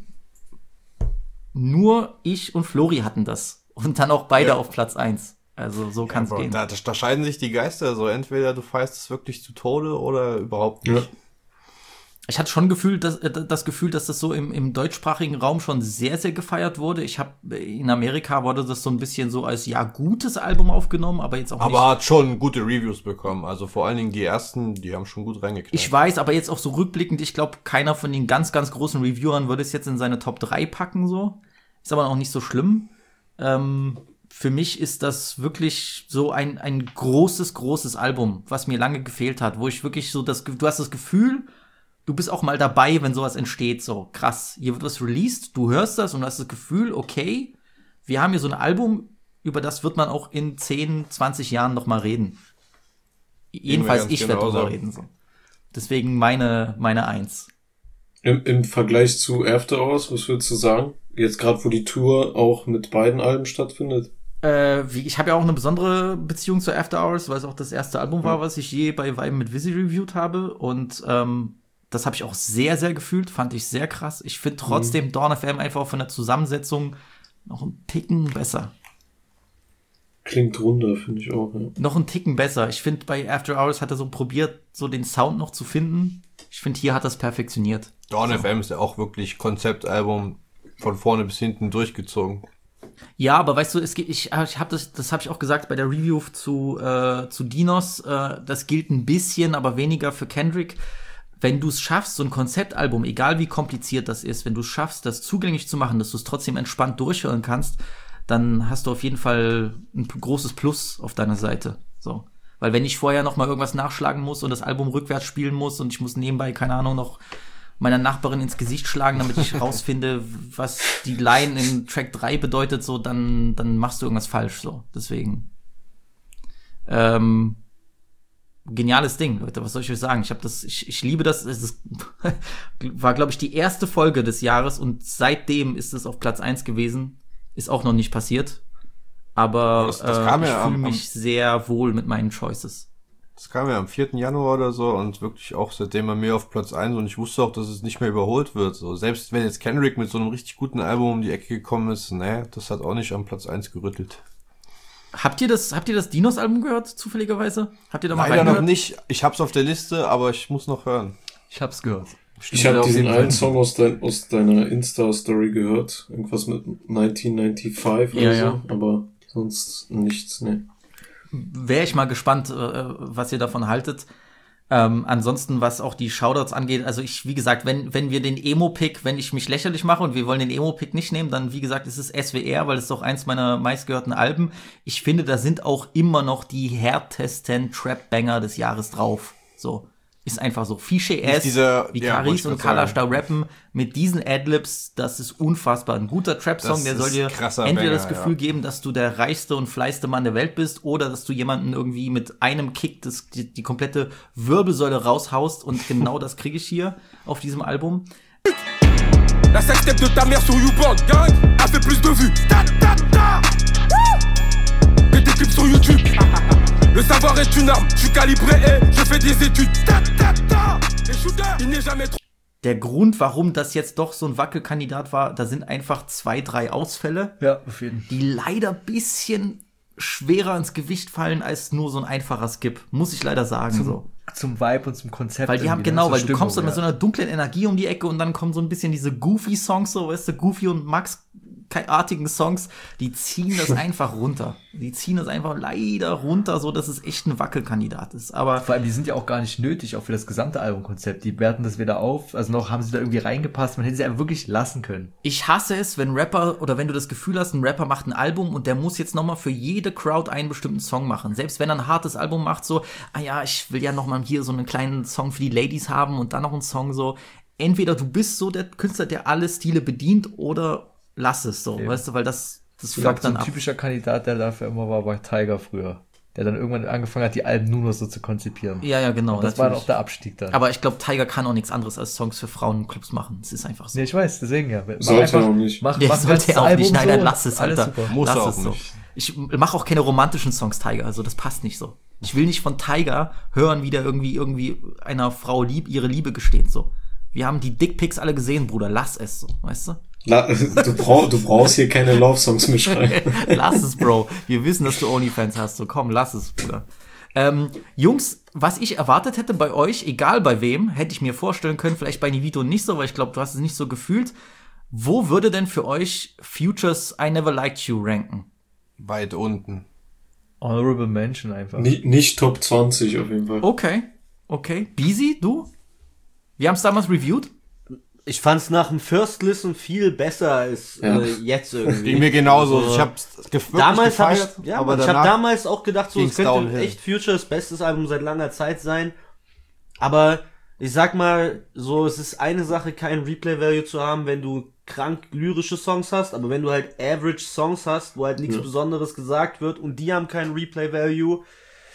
nur ich und Flori hatten das. Und dann auch beide ja. auf Platz eins. Also so kann es ja, gehen. Da, da scheiden sich die Geister. So entweder du feierst es wirklich zu Tode oder überhaupt nicht. Ja. Ich hatte schon Gefühl, dass, das Gefühl, dass das so im, im deutschsprachigen Raum schon sehr, sehr gefeiert wurde. Ich habe in Amerika wurde das so ein bisschen so als ja gutes Album aufgenommen, aber jetzt auch aber nicht. Aber hat schon gute Reviews bekommen. Also vor allen Dingen die ersten, die haben schon gut reingeknallt. Ich weiß, aber jetzt auch so rückblickend, ich glaube, keiner von den ganz, ganz großen Reviewern würde es jetzt in seine Top drei packen, so. Ist aber auch nicht so schlimm. Ähm, für mich ist das wirklich so ein, ein großes, großes Album, was mir lange gefehlt hat, wo ich wirklich so das, du hast das Gefühl, du bist auch mal dabei, wenn sowas entsteht, so krass. Hier wird was released, du hörst das und du hast das Gefühl, okay, wir haben hier so ein Album, über das wird man auch in zehn, zwanzig Jahren noch mal reden. Jedenfalls ich werde drüber reden. So. Deswegen meine, meine Eins. Im, Im Vergleich zu After Hours, was würdest du sagen? Jetzt gerade, wo die Tour auch mit beiden Alben stattfindet? Äh, wie, ich habe ja auch eine besondere Beziehung zu After Hours, weil es auch das erste Album war, was ich je bei Vibe mit Visi reviewed habe. Und ähm, das habe ich auch sehr, sehr gefühlt. Fand ich sehr krass. Ich finde trotzdem mhm. Dawn F M einfach von der Zusammensetzung noch einen Ticken besser. Klingt runder, finde ich auch. Ja. Noch einen Ticken besser. Ich finde, bei After Hours hat er so probiert, so den Sound noch zu finden. Ich finde, hier hat er es perfektioniert. Dawn so. F M ist ja auch wirklich Konzeptalbum von vorne bis hinten durchgezogen. Ja, aber weißt du, es geht, ich, ich habe das, das habe ich auch gesagt bei der Review zu äh, zu Dinos. Äh, das gilt ein bisschen, aber weniger für Kendrick. Wenn du es schaffst, so ein Konzeptalbum, egal wie kompliziert das ist, wenn du es schaffst, das zugänglich zu machen, dass du es trotzdem entspannt durchhören kannst, dann hast du auf jeden Fall ein großes Plus auf deiner Seite. So, weil wenn ich vorher noch mal irgendwas nachschlagen muss und das Album rückwärts spielen muss und ich muss nebenbei, keine Ahnung, noch meiner Nachbarin ins Gesicht schlagen, damit ich rausfinde, was die Line in Track drei bedeutet, so, dann, dann machst du irgendwas falsch, so. Deswegen. Ähm, geniales Ding, Leute, was soll ich euch sagen? Ich habe das, ich, ich liebe das. Es ist, war, glaube ich, die erste Folge des Jahres und seitdem ist es auf Platz eins gewesen. Ist auch noch nicht passiert. Aber das, das äh, kam ich ja fühle am, mich sehr wohl mit meinen Choices. Das kam ja am vierten Januar oder so und wirklich auch seitdem bei mir auf Platz eins und ich wusste auch, dass es nicht mehr überholt wird. So, selbst wenn jetzt Kendrick mit so einem richtig guten Album um die Ecke gekommen ist, nee, das hat auch nicht am Platz eins gerüttelt. Habt ihr das, habt ihr das Dinos-Album gehört, zufälligerweise? Habt ihr da mal Leider reingehört? noch nicht. Ich hab's auf der Liste, aber ich muss noch hören. Ich hab's gehört. Ich habe diesen einen Song aus, dein, aus deiner Insta-Story gehört. Irgendwas mit neunzehnhundertfünfundneunzig oder Ja, so. ja. Aber sonst nichts, ne. Wäre ich mal gespannt, äh, was ihr davon haltet. Ähm, ansonsten, was auch die Shoutouts angeht, also ich, wie gesagt, wenn wenn wir den Emo-Pick, wenn ich mich lächerlich mache und wir wollen den Emo-Pick nicht nehmen, dann, wie gesagt, ist es S W R, weil es ist auch eins meiner meistgehörten Alben. Ich finde, da sind auch immer noch die härtesten Trap-Banger des Jahres drauf. So. Ist einfach so. Fische S, dieser- wie ja, wollte Caris ich und grad Kalash da sagen. rappen, mit diesen Adlibs, das ist unfassbar. Ein guter Trap-Song, Das der soll ist dir krasser entweder Banger, das Gefühl ja. geben, dass du der reichste und fleißigste Mann der Welt bist oder dass du jemanden irgendwie mit einem Kick das, die, die komplette Wirbelsäule raushaust und genau das kriege ich hier auf diesem Album. La sextape de ta mère sur YouPorn, gang, a fait plus de vues. Ta, ta, ta. Wouh. Que tes clips sur YouTube. Le savoir est une arme, je suis calibré et je fais des études. Ta, ta, ta. Les shooters, il n'est jamais trop. Der Grund, warum das jetzt doch so ein Wackelkandidat war, da sind einfach zwei, drei Ausfälle, Ja, auf jeden Fall. die leider bisschen schwerer ins Gewicht fallen als nur so ein einfacher Skip, muss ich leider sagen. Zum, so. zum Vibe und zum Konzept. Weil die haben, irgendwie, genau, zur weil du Stimmung, kommst dann mit ja. so einer dunklen Energie um die Ecke und dann kommen so ein bisschen diese Goofy-Songs, so, weißt du, Goofy und Max artigen Songs, die ziehen das einfach runter. Die ziehen das einfach leider runter, so dass es echt ein Wackelkandidat ist. Aber Vor allem, die sind ja auch gar nicht nötig, auch für das gesamte Albumkonzept. Die werten das wieder auf, also noch haben sie da irgendwie reingepasst, man hätte sie einfach wirklich lassen können. ich hasse es, wenn Rapper oder wenn du das Gefühl hast, ein Rapper macht ein Album und der muss jetzt nochmal für jede Crowd einen bestimmten Song machen. Selbst wenn er ein hartes Album macht, so, ah ja, ich will ja nochmal hier so einen kleinen Song für die Ladies haben und dann noch einen Song so. Entweder du bist so der Künstler, der alle Stile bedient oder lass es so, Eben. weißt du, weil das, das Ich glaube, fuckt so dann ein ab. typischer Kandidat, der dafür immer war, war Tiger früher. Der dann irgendwann angefangen hat, die Alben nur noch so zu konzipieren. Ja, ja, genau. Und das war natürlich. auch der Abstieg dann. Aber ich glaube, Tiger kann auch nichts anderes als Songs für Frauenclubs machen. Es ist einfach so. Nee, ich weiß, deswegen ja. Mach Sollte einfach- er auch nicht. Mach, Nee, mach sollte das er auch Album nicht. Nein, so nein, und lass es, alles Alter. super. Muss lass er es auch so. nicht. Ich mache auch keine romantischen Songs, Tiger. Also das passt nicht so. Ich will nicht von Tiger hören, wie der irgendwie irgendwie einer Frau lieb ihre Liebe gesteht. So. Wir haben die Dickpics alle gesehen, Bruder. Lass es so, weißt du? La du, brauch, du brauchst hier keine Love-Songs mitschreiben. Lass es, Bro. Wir wissen, dass du OnlyFans hast. So, komm, lass es, Bruder. Ähm, Jungs, was ich erwartet hätte bei euch, egal bei wem, hätte ich mir vorstellen können, vielleicht bei Nivito nicht so, weil ich glaube, du hast es nicht so gefühlt. Wo würde denn für euch Futures I Never Liked You ranken? Weit unten. Honorable Mention einfach. Nicht, nicht Top zwanzig auf jeden Fall. Okay, okay. Beezy, du? Wir haben es damals reviewed. Ich fand's nach dem First Listen viel besser als Ja. äh, jetzt irgendwie. Ging mir genauso. Also, Ich hab's gef- wirklich damals hab gefeiert, ich, ja, aber ich habe danach damals auch gedacht, so es ging's könnte downhill. echt Futures bestes Album seit langer Zeit sein. Aber ich sag mal, so es ist eine Sache, kein Replay Value zu haben, wenn du krank lyrische Songs hast, aber wenn du halt average Songs hast, wo halt nichts Ja. Besonderes gesagt wird und die haben kein Replay Value.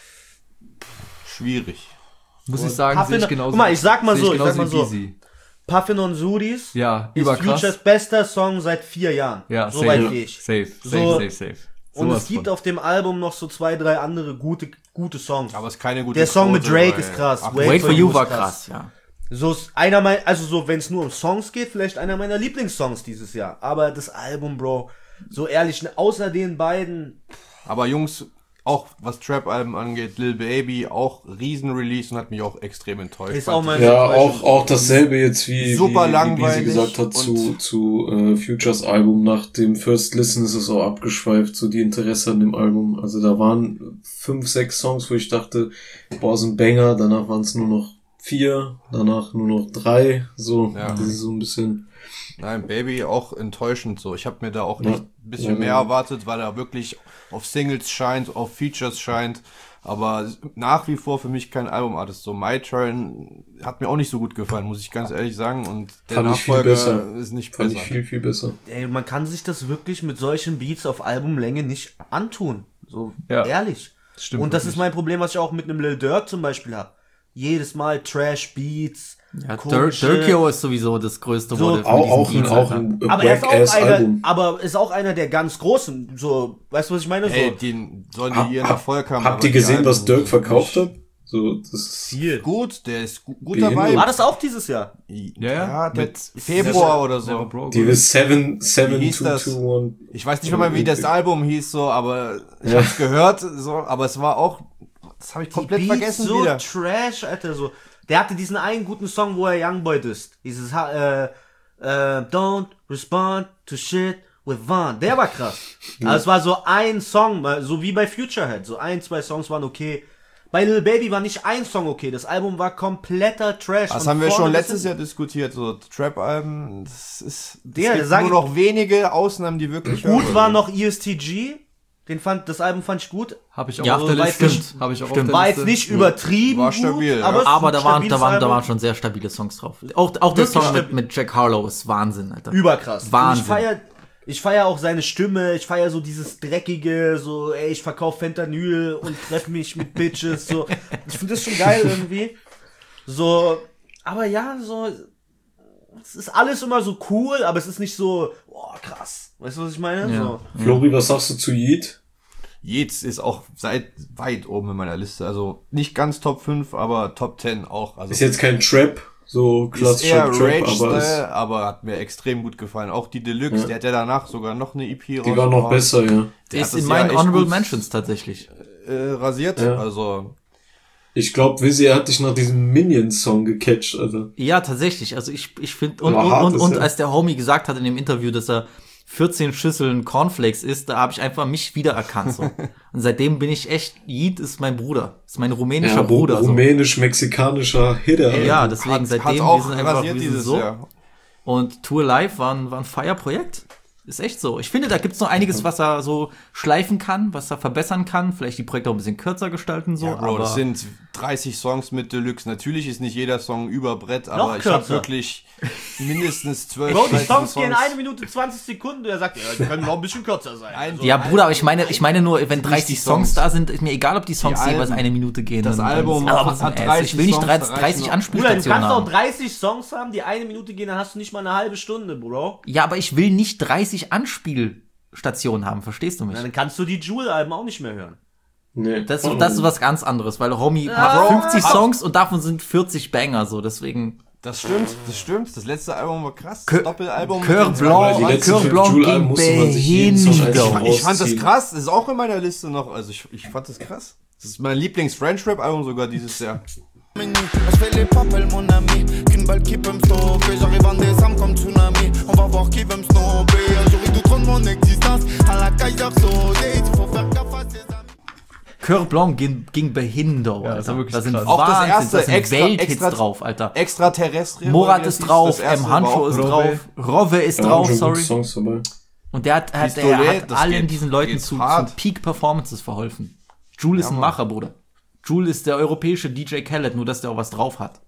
schwierig. Muss ich sagen, Puffin, sehe ich genauso. guck mal, ich sag mal sehe so, ich genauso sag mal wie so. Beezy. Puffin on Sudis Ja, ist überkrass. Futures bester Song seit vier Jahren. Ja, so safe, weit ja. gehe ich. Safe, safe, So, safe, safe. Und Sowas es gibt von. auf dem Album noch so zwei, drei andere gute, gute Songs. Aber es ist keine gute Der Song mit Quote, Drake weil- ist krass. Ach, Wait for You ist war krass, ja. So ist einer meiner, also so, wenn es nur um Songs geht, vielleicht einer meiner Lieblingssongs dieses Jahr. Aber das Album, Bro, so ehrlich, ne, außer den beiden, Aber Jungs, auch was Trap-Alben angeht, Lil Baby, auch Riesen-Release und hat mich auch extrem enttäuscht. Ist Fand auch ich- mein- Ja, auch, auch dasselbe jetzt wie, Super wie, wie langweilig Beezy gesagt hat zu, und- zu äh, Futures Album. Nach dem First Listen ist es auch abgeschweift, so die Interesse an dem Album. Also da waren fünf, sechs Songs, wo ich dachte, boah, sind Banger, danach waren es nur noch vier, danach nur noch drei, so, Ja. das ist so ein bisschen, Nein, Baby auch enttäuschend so. Ich habe mir da auch Ja. echt ein bisschen Ja, mehr ja. erwartet, weil er wirklich auf Singles scheint, auf Features scheint. Aber nach wie vor für mich kein Albumartist. So My Turn hat mir auch nicht so gut gefallen, muss ich ganz ehrlich sagen. Und der fand ich viel Nachfolger besser. ist nicht Fand besser. ich viel, viel besser. ey, man kann sich das wirklich mit solchen Beats auf Albumlänge nicht antun. So, Ja. ehrlich. Stimmt Und das wirklich. ist mein Problem, was ich auch mit einem Lil Durk zum Beispiel habe. Jedes Mal Trash-Beats. Ja, Durkio ist sowieso das größte So, Wort. auch, auch, ein, auch ein aber er ist auch Wack-Ass-Album. einer, aber ist auch einer der ganz großen. So, weißt du, was ich meine? So, Ey, den sollen die Hab- ihren hab- Erfolg haben. Habt aber ihr die gesehen, Alben was Dirk sind verkauft nicht hat? So, das ist viel. Gut, der ist gu- guter Behindert. Vibe. war das auch dieses Jahr? Ja, Ja, ja. der Mit Februar oder so. Never Broke. die seven, seven, Wie hieß two, das? two, one. Ich weiß nicht mehr, wie das Album hieß, so, aber ich Ja. hab's gehört, so, aber es war auch, das habe ich komplett Beats vergessen so wieder. Trash, Alter, so. Der hatte diesen einen guten Song, wo er Youngboy disst. Dieses, äh, äh, Don't respond to shit with Vaughn. Der war krass. Ja. Also es war so ein Song, so wie bei Futurehead. So ein, zwei Songs waren okay. Bei Lil Baby war nicht ein Song okay. Das Album war kompletter Trash. Das von haben wir vorne schon bis letztes hinten. Jahr diskutiert, so Trap-Alben, das ist, Der, es gibt sag nur ich- noch wenige Ausnahmen, die wirklich Gut hören. war noch E S T G. Den fand, das Album fand ich gut. Hab ich auch Ja, auf der war Liste. jetzt nicht- Hab ich auch stimmt. auf War der jetzt Liste. nicht übertrieben War stabil, gut, ja. aber, es ist Aber ein da waren, da stabiles waren, da Album. waren schon sehr stabile Songs drauf. Auch, auch der Wirklich Song mit, stabil. mit Jack Harlow ist Wahnsinn, Alter. Überkrass. Wahnsinn. Und ich feier, ich feier auch seine Stimme, ich feier so dieses dreckige, so, ey, ich verkauf Fentanyl und treff mich mit Bitches, so. Ich finde das schon geil irgendwie. So, aber ja, so, es ist alles immer so cool, aber es ist nicht so, boah, krass. Weißt du, was ich meine? Ja. So. Flori, was sagst du zu Yeet? Jetzt ist auch seit weit oben in meiner Liste, also nicht ganz Top fünf, aber Top zehn auch. Also Ist jetzt kein Trap, so ist eher klassischer Trap, Rage, aber aber, ist, aber hat mir extrem gut gefallen. Auch die Deluxe, Ja. der hat ja danach sogar noch eine E P die war noch besser, ja. Der Ist hat in das meinen Jahr echt Honorable gut, Mentions tatsächlich. Äh, rasiert, Ja. also Ich glaube, Wizzy hat dich nach diesem Minions-Song gecatcht, Alter. Ja, tatsächlich. Also ich, ich finde, und, Aber und, hart und, ist, und ja. als der Homie gesagt hat in dem Interview, dass er vierzehn Schüsseln Cornflakes isst, da habe ich einfach mich wiedererkannt. So. Und seitdem bin ich echt, Yeet ist mein Bruder. Ist mein rumänischer Ja, Bruder. So. rumänisch-mexikanischer Hitter. Ja, Alter. deswegen hat, seitdem hat auch wir sind einfach rasiert wir sind dieses so. Jahr. Und Tour Live war ein, war ein Feierprojekt. Ist echt so. Ich finde, da gibt's noch einiges, was er so schleifen kann, was er verbessern kann. Vielleicht die Projekte auch ein bisschen kürzer gestalten, so. Ja, Bro, aber das sind dreißig Songs mit Deluxe. Natürlich ist nicht jeder Song über Brett, aber Noch ich habe kürzer. wirklich mindestens zwölf, Bro, die dreizehn Songs gehen eine Minute zwanzig Sekunden, er sagt, ja, die können noch ein bisschen kürzer sein. Also, ja, Bruder, aber ich meine, ich meine nur, wenn Nicht dreißig die Songs Songs. da sind, ist mir egal, ob die Songs Die jeweils Alben. eine Minute gehen. Das dann- Album dann- aber hat- zum hat Ernst, ich will nicht dreißig dreißig, Songs, da dreißig reichen Bruder, du Anspielstationen kannst auch haben. dreißig Songs haben, die eine Minute gehen, dann hast du nicht mal eine halbe Stunde, Bro. Ja, aber ich will nicht dreißig Anspielstationen haben, verstehst du mich? Na, dann kannst du die Jewel-Alben auch nicht mehr hören. Nee. Das, das ist was ganz anderes, weil Homie Ja, macht Bro, fünfzig aber- Songs und davon sind vierzig Banger, so, deswegen. Das stimmt, das stimmt. Das letzte Album war krass. Cœur- Das Doppelalbum. Cœur mit den Blanc, zwei- die letzten Cœur fünf Blanc Jewel-Alben ging musste man sich jeden Song behindert. einzeln Ich fand das rausziehen. krass. Das ist auch in meiner Liste noch. Also ich, ich fand das krass. Das ist mein Lieblings-French-Rap-Album sogar dieses Jahr. Je fais les papels mon ami, qu'une balle qui peut me stopper. J'arrive en décembre comme tsunami, on va voir qui veut me snobber. Un jour ils douteront de mon existence, à la Kaiser Sodé. Il faut faire gaffe à ses amis. Cœur Blanc ging, ging behindert, Ja, das Alter. war wirklich Da sind krass. Auch das Wahnsinn, erste da sind extra- Welthits extra- drauf, Alter. Extraterrestrial. Morat oder wie ist das drauf, hieß, das erste M. war Hancho auch- ist Rove. drauf, Rove ist Ja, drauf, schon sorry. gute Songs dabei. Und der hat, hat, Pistolet, der hat das allen geht- diesen Leuten geht zu, zu hart. Peak-Performances verholfen. Jule ist Ja, ein Mann. Macher, Bruder. Jule ist der europäische D J Khaled, nur dass der auch was drauf hat.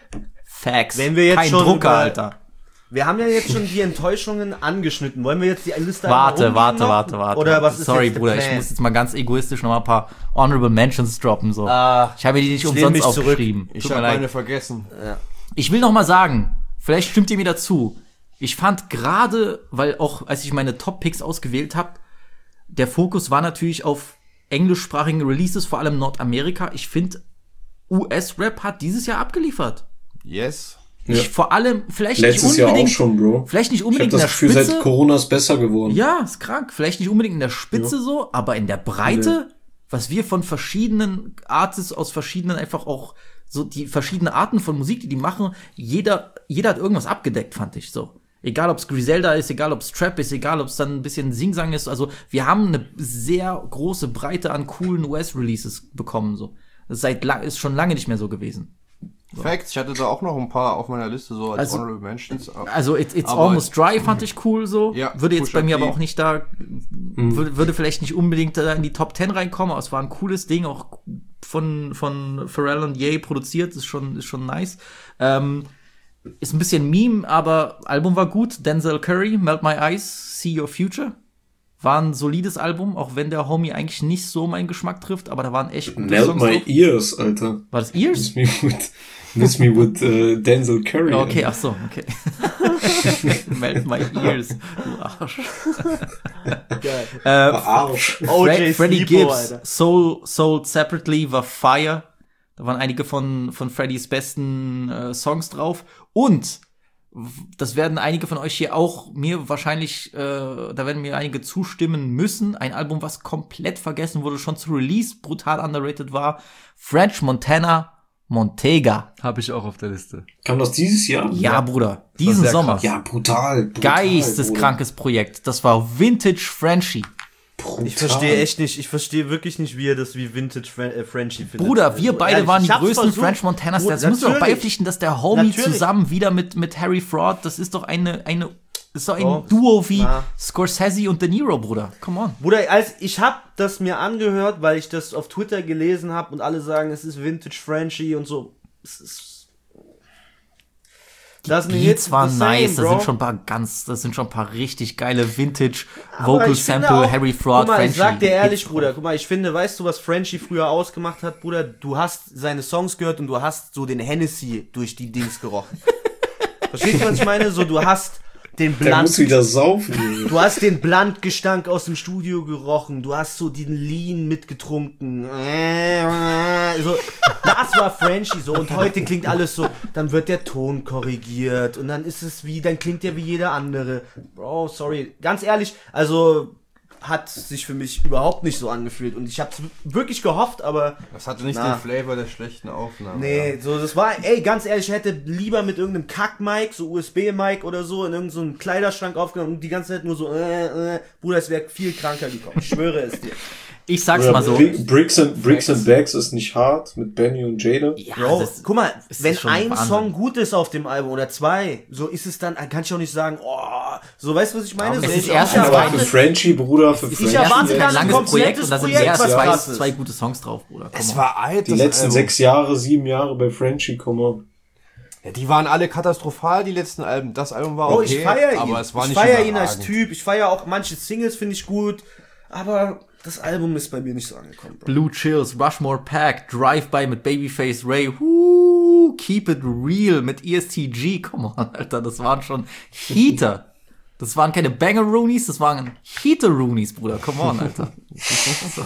Facts. Wenn wir jetzt Kein schon Drucker, über- Alter. Wir haben ja jetzt schon die Enttäuschungen angeschnitten. Wollen wir jetzt die Liste Warte, einmal warte, rumgehen warte, noch? warte. Oder was ist Sorry, jetzt der Bruder, ich Plan? muss jetzt mal ganz egoistisch noch mal ein paar Honorable Mentions droppen, so. Ah, ich habe die nicht ich lehne umsonst mich zurück. aufgeschrieben. Ich Tut mir habe leid. meine vergessen. Ich will noch mal sagen, vielleicht stimmt ihr mir dazu. Ich fand gerade, weil auch als ich meine Top-Picks ausgewählt habe, der Fokus war natürlich auf englischsprachigen Releases, vor allem Nordamerika. Ich finde, U S-Rap hat dieses Jahr abgeliefert. Yes. Ich Ja. vor allem, vielleicht Letztes nicht Jahr auch unbedingt, schon, Bro. vielleicht nicht Ich unbedingt habe in das der Gefühl, Spitze. seit Corona ist besser geworden. Ja, ist krank. Vielleicht nicht unbedingt in der Spitze Ja. so, aber in der Breite, was wir von verschiedenen Artists aus verschiedenen einfach auch so die verschiedenen Arten von Musik, die die machen, jeder jeder hat irgendwas abgedeckt, fand ich so. Egal, ob es Griselda ist, egal, ob es Trap ist, egal, ob es dann ein bisschen Singsang ist. Also wir haben eine sehr große Breite an coolen U S-Releases bekommen. So, das ist, seit lang, ist schon lange nicht mehr so gewesen. So. Facts, ich hatte da auch noch ein paar auf meiner Liste, so als Also- Honorable Mentions. Also It's, it's Aber- Almost Dry fand ich cool so. Ja, würde jetzt Pusha bei mir T. aber auch nicht da, würde, würde vielleicht nicht unbedingt da in die Top Ten reinkommen, aber es war ein cooles Ding, auch von, von Pharrell und Ye produziert, ist schon, ist schon nice. Ähm, ist ein bisschen Meme, aber Album war gut. Denzel Curry, Melt My Eyes, See Your Future. War ein solides Album, auch wenn der Homie eigentlich nicht so meinen Geschmack trifft, aber da waren echt gute Melt Songs My drauf. Ears, Alter. War das Ears? Miss Me with, miss me with uh, Denzel Curry. Ja, okay, ach so, okay. Melt My Ears, du Arsch. Geil. äh, Arsch. O J Fre- Freddie Sleepo, Gibbs, Alter. Soul, Sold Separately war Fire. Da waren einige von, von Freddys besten äh, Songs drauf. Und w- das werden einige von euch hier auch mir wahrscheinlich, äh, da werden mir einige zustimmen müssen. Ein Album, was komplett vergessen wurde, schon zu Release brutal underrated war. French Montana Montega. Habe ich auch auf der Liste. Kam das dieses Jahr? Ja, Ja. Bruder. Das war Diesen sehr Sommer. krass. Ja, brutal. brutal Geisteskrankes Projekt. Das war Vintage Frenchie. Brutal. Ich verstehe echt nicht, ich verstehe wirklich nicht, wie ihr das wie Vintage Fren äh, Frenchie findet. Bruder, wir beide Ehrlich, waren die ich hab's größten versucht. French Montanas. Bruder, Das müssen wir auch natürlich. beipflichten, dass der Homie Natürlich. zusammen wieder mit, mit Harry Fraud, das ist doch eine, eine, das ist doch ein Oh, Duo wie na. Scorsese und De Niro, Bruder. Come on. Bruder, als ich hab das mir angehört, weil ich das auf Twitter gelesen habe und alle sagen, es ist Vintage Frenchie und so. Es ist das Die Beats waren nice, da sind schon ein paar ganz, das sind schon ein paar richtig geile Vintage Vocal Sample, Harry Fraud, Guck mal, Frenchie. ich sag dir ehrlich, Hits Bruder, drauf. guck mal, ich finde, weißt du, was Frenchie früher ausgemacht hat, Bruder? Du hast seine Songs gehört und du hast so den Hennessy durch die Dings gerochen. Verstehst du, was ich meine? So, du hast den Der muss Blunt, wieder saufen. du hast den Bluntgestank aus dem Studio gerochen, du hast so den Lean mitgetrunken. So, das war Frenchie so, und heute klingt alles so, dann wird der Ton korrigiert und dann ist es wie, dann klingt der wie jeder andere. Bro, sorry, ganz ehrlich, also hat sich für mich überhaupt nicht so angefühlt und ich hab's wirklich gehofft, aber Das hatte nicht Na. den Flavor der schlechten Aufnahme. nee, ja. so das war, ey, ganz ehrlich, ich hätte lieber mit irgendeinem Kack-Mic, so U S B-Mic oder so, in irgendeinem so einem Kleiderschrank aufgenommen und die ganze Zeit nur so, äh, äh, Bruder, es wäre viel kranker gekommen, ich schwöre es dir. Ich sag's Oder mal so. Bri- Bricks and, Bricks and Bags ist nicht hart mit Benny und Jada. Ja, Bro, das- guck mal, es ist wenn schon ein Wahnsinn. Song gut ist auf dem Album oder zwei, so ist es dann, kann ich auch nicht sagen, oh, so, weißt du, was ich meine? Es So, ist ich- erstens ich Aber erwarte- für Frenchie, Bruder, für Ich Frenchie. erwarte ein dann ein langes komplettes Projekt und da sind Projekt, erst was zwei, krass ist. zwei gute Songs drauf, Bruder. Come Es on. war alt, Die das letzten Album. sechs Jahre, sieben Jahre bei Frenchie, komm on. Ja, die waren alle katastrophal, die letzten Alben. Das Album war Bro, okay, ich feiere ihn. aber es war ich nicht feiere ihn als überragend. Typ. Ich feiere auch manche Singles, finde ich gut. Aber das Album ist bei mir nicht so angekommen, Bro. Blue Chills, Rushmore Pack, Drive-By mit Babyface Ray, whoo, Keep It Real mit E S T G, come on, Alter, das waren schon Heater. Das waren keine Banger-Roonies, das waren Heater-Roonies, Bruder, come on, Alter. So.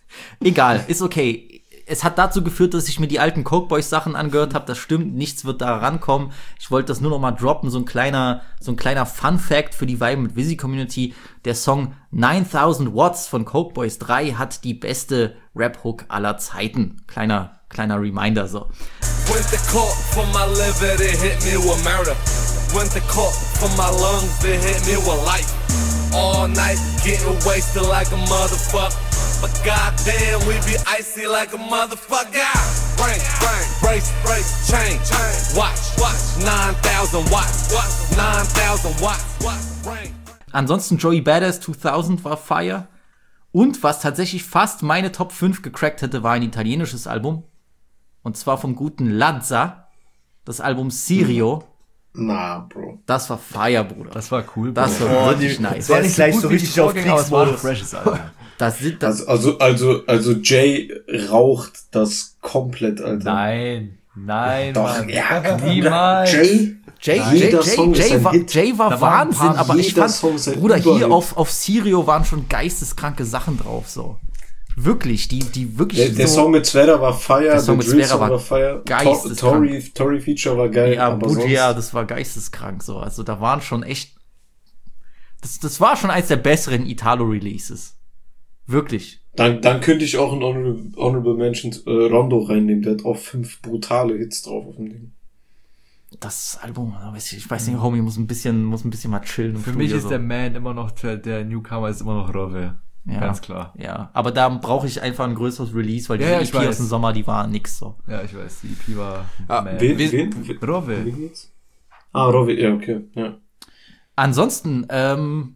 Egal, ist okay. Es hat dazu geführt, dass ich mir die alten Coke Boys Sachen angehört habe. Das stimmt, nichts wird da rankommen. Ich wollte das nur noch mal droppen, so ein kleiner, so ein kleiner Fun Fact für die Vibe mit Visi Community. Der Song neuntausend Watts von Coke Boys drei hat die beste Rap-Hook aller Zeiten. Kleiner, kleiner Reminder, so. Went the court for my liver, they hit me with murder. Went the court for my lungs, they hit me with life. All night, getting wasted like a motherfucker. But goddamn, we be icy like a motherfucker. Brain, brain, brace, brace, chain, chain. Watch, watch, nine thousand watts, watts, nine thousand watts, watts, brain. Ansonsten Joey Badass zweitausend war Fire. Und was tatsächlich fast meine Top fünf gecrackt hätte, war ein italienisches Album. Und zwar vom guten Lazza. Das Album Sirio. Na, Bro. Das war Fire, Bruder. Das war cool, Das Bro. war Oh, wirklich die- nice. das war nicht gleich so richtig auf Vorgänger, aber es war ein Kriegsmodus. freshes Album. Das sind das. Also, also, also, also Jay raucht das komplett, Alter. Nein, nein, Doch, Mann. ja, Bruder. Niemals. Jay, Jay, Nein. Jay, Jeder Jay, Song ist Jay, ein war, Hit. Jay war Da waren ein Wahnsinn, paar- aber ich jeder fand, Song ist ein Bruder, hier Überhit. auf, auf Sirio waren schon geisteskranke Sachen drauf, so. Wirklich, die, die wirklich Der, der so. Song mit Zwerda war Fire, Der Song der mit Drill Zwerda Song war war Fire, geisteskrank. Tory, Tory Feature war geil, Ja, aber Bugia, sonst, das war geisteskrank, so. Also da waren schon echt, das, das war schon eins der besseren Italo-Releases. Wirklich. dann, dann könnte ich auch ein Honorable, Honorable Mention äh, Rondo reinnehmen, der hat auch fünf brutale Hits drauf auf dem Ding. Das Album, weiß ich, ich weiß nicht, Homie muss ein bisschen, muss ein bisschen mal chillen. im Für Studio, mich ist so. der Man immer noch, der, der Newcomer ist immer noch Rove. Ja, Ganz klar. Ja, aber da brauche ich einfach ein größeres Release, weil die Ja, ja, E ich P aus weiß. dem Sommer, die war nix so. Ja, ich weiß, die E P war Ah, Man. Wen, wir- wen, wen? Rove. Wen geht's? Ah, Rovi, ja, okay, ja. Ansonsten, ähm,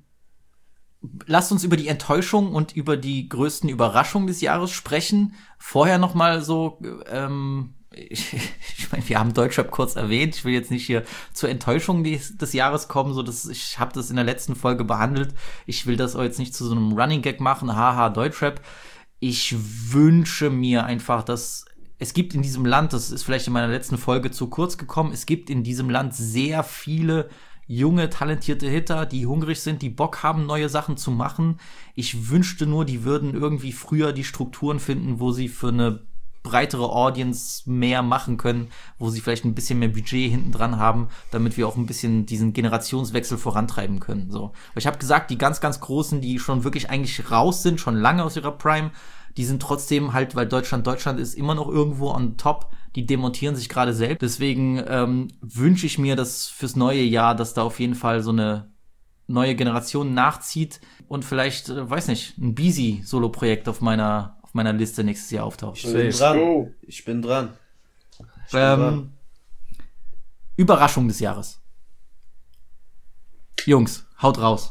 lasst uns über die Enttäuschung und über die größten Überraschungen des Jahres sprechen. Vorher noch mal so, ähm, ich, ich meine, wir haben Deutschrap kurz erwähnt. Ich will jetzt nicht hier zur Enttäuschung des, des Jahres kommen. So, dass ich habe das in der letzten Folge behandelt. Ich will das auch jetzt nicht zu so einem Running Gag machen. Haha, Deutschrap. Ich wünsche mir einfach, dass es gibt in diesem Land, das ist vielleicht in meiner letzten Folge zu kurz gekommen, es gibt in diesem Land sehr viele junge, talentierte Hitter, die hungrig sind, die Bock haben, neue Sachen zu machen. Ich wünschte nur, die würden irgendwie früher die Strukturen finden, wo sie für eine breitere Audience mehr machen können, wo sie vielleicht ein bisschen mehr Budget hinten dran haben, damit wir auch ein bisschen diesen Generationswechsel vorantreiben können. So. Ich habe gesagt, die ganz, ganz Großen, die schon wirklich eigentlich raus sind, schon lange aus ihrer Prime, die sind trotzdem halt, weil Deutschland Deutschland ist, immer noch irgendwo on top. Die demontieren sich gerade selbst. Deswegen ähm, wünsche ich mir, dass fürs neue Jahr, dass da auf jeden Fall so eine neue Generation nachzieht und vielleicht, äh, weiß nicht, ein Beezy-Solo-Projekt auf meiner auf meiner Liste nächstes Jahr auftaucht. Ich bin dran. Ich bin dran. Ich bin ähm, dran. Überraschung des Jahres. Jungs, haut raus.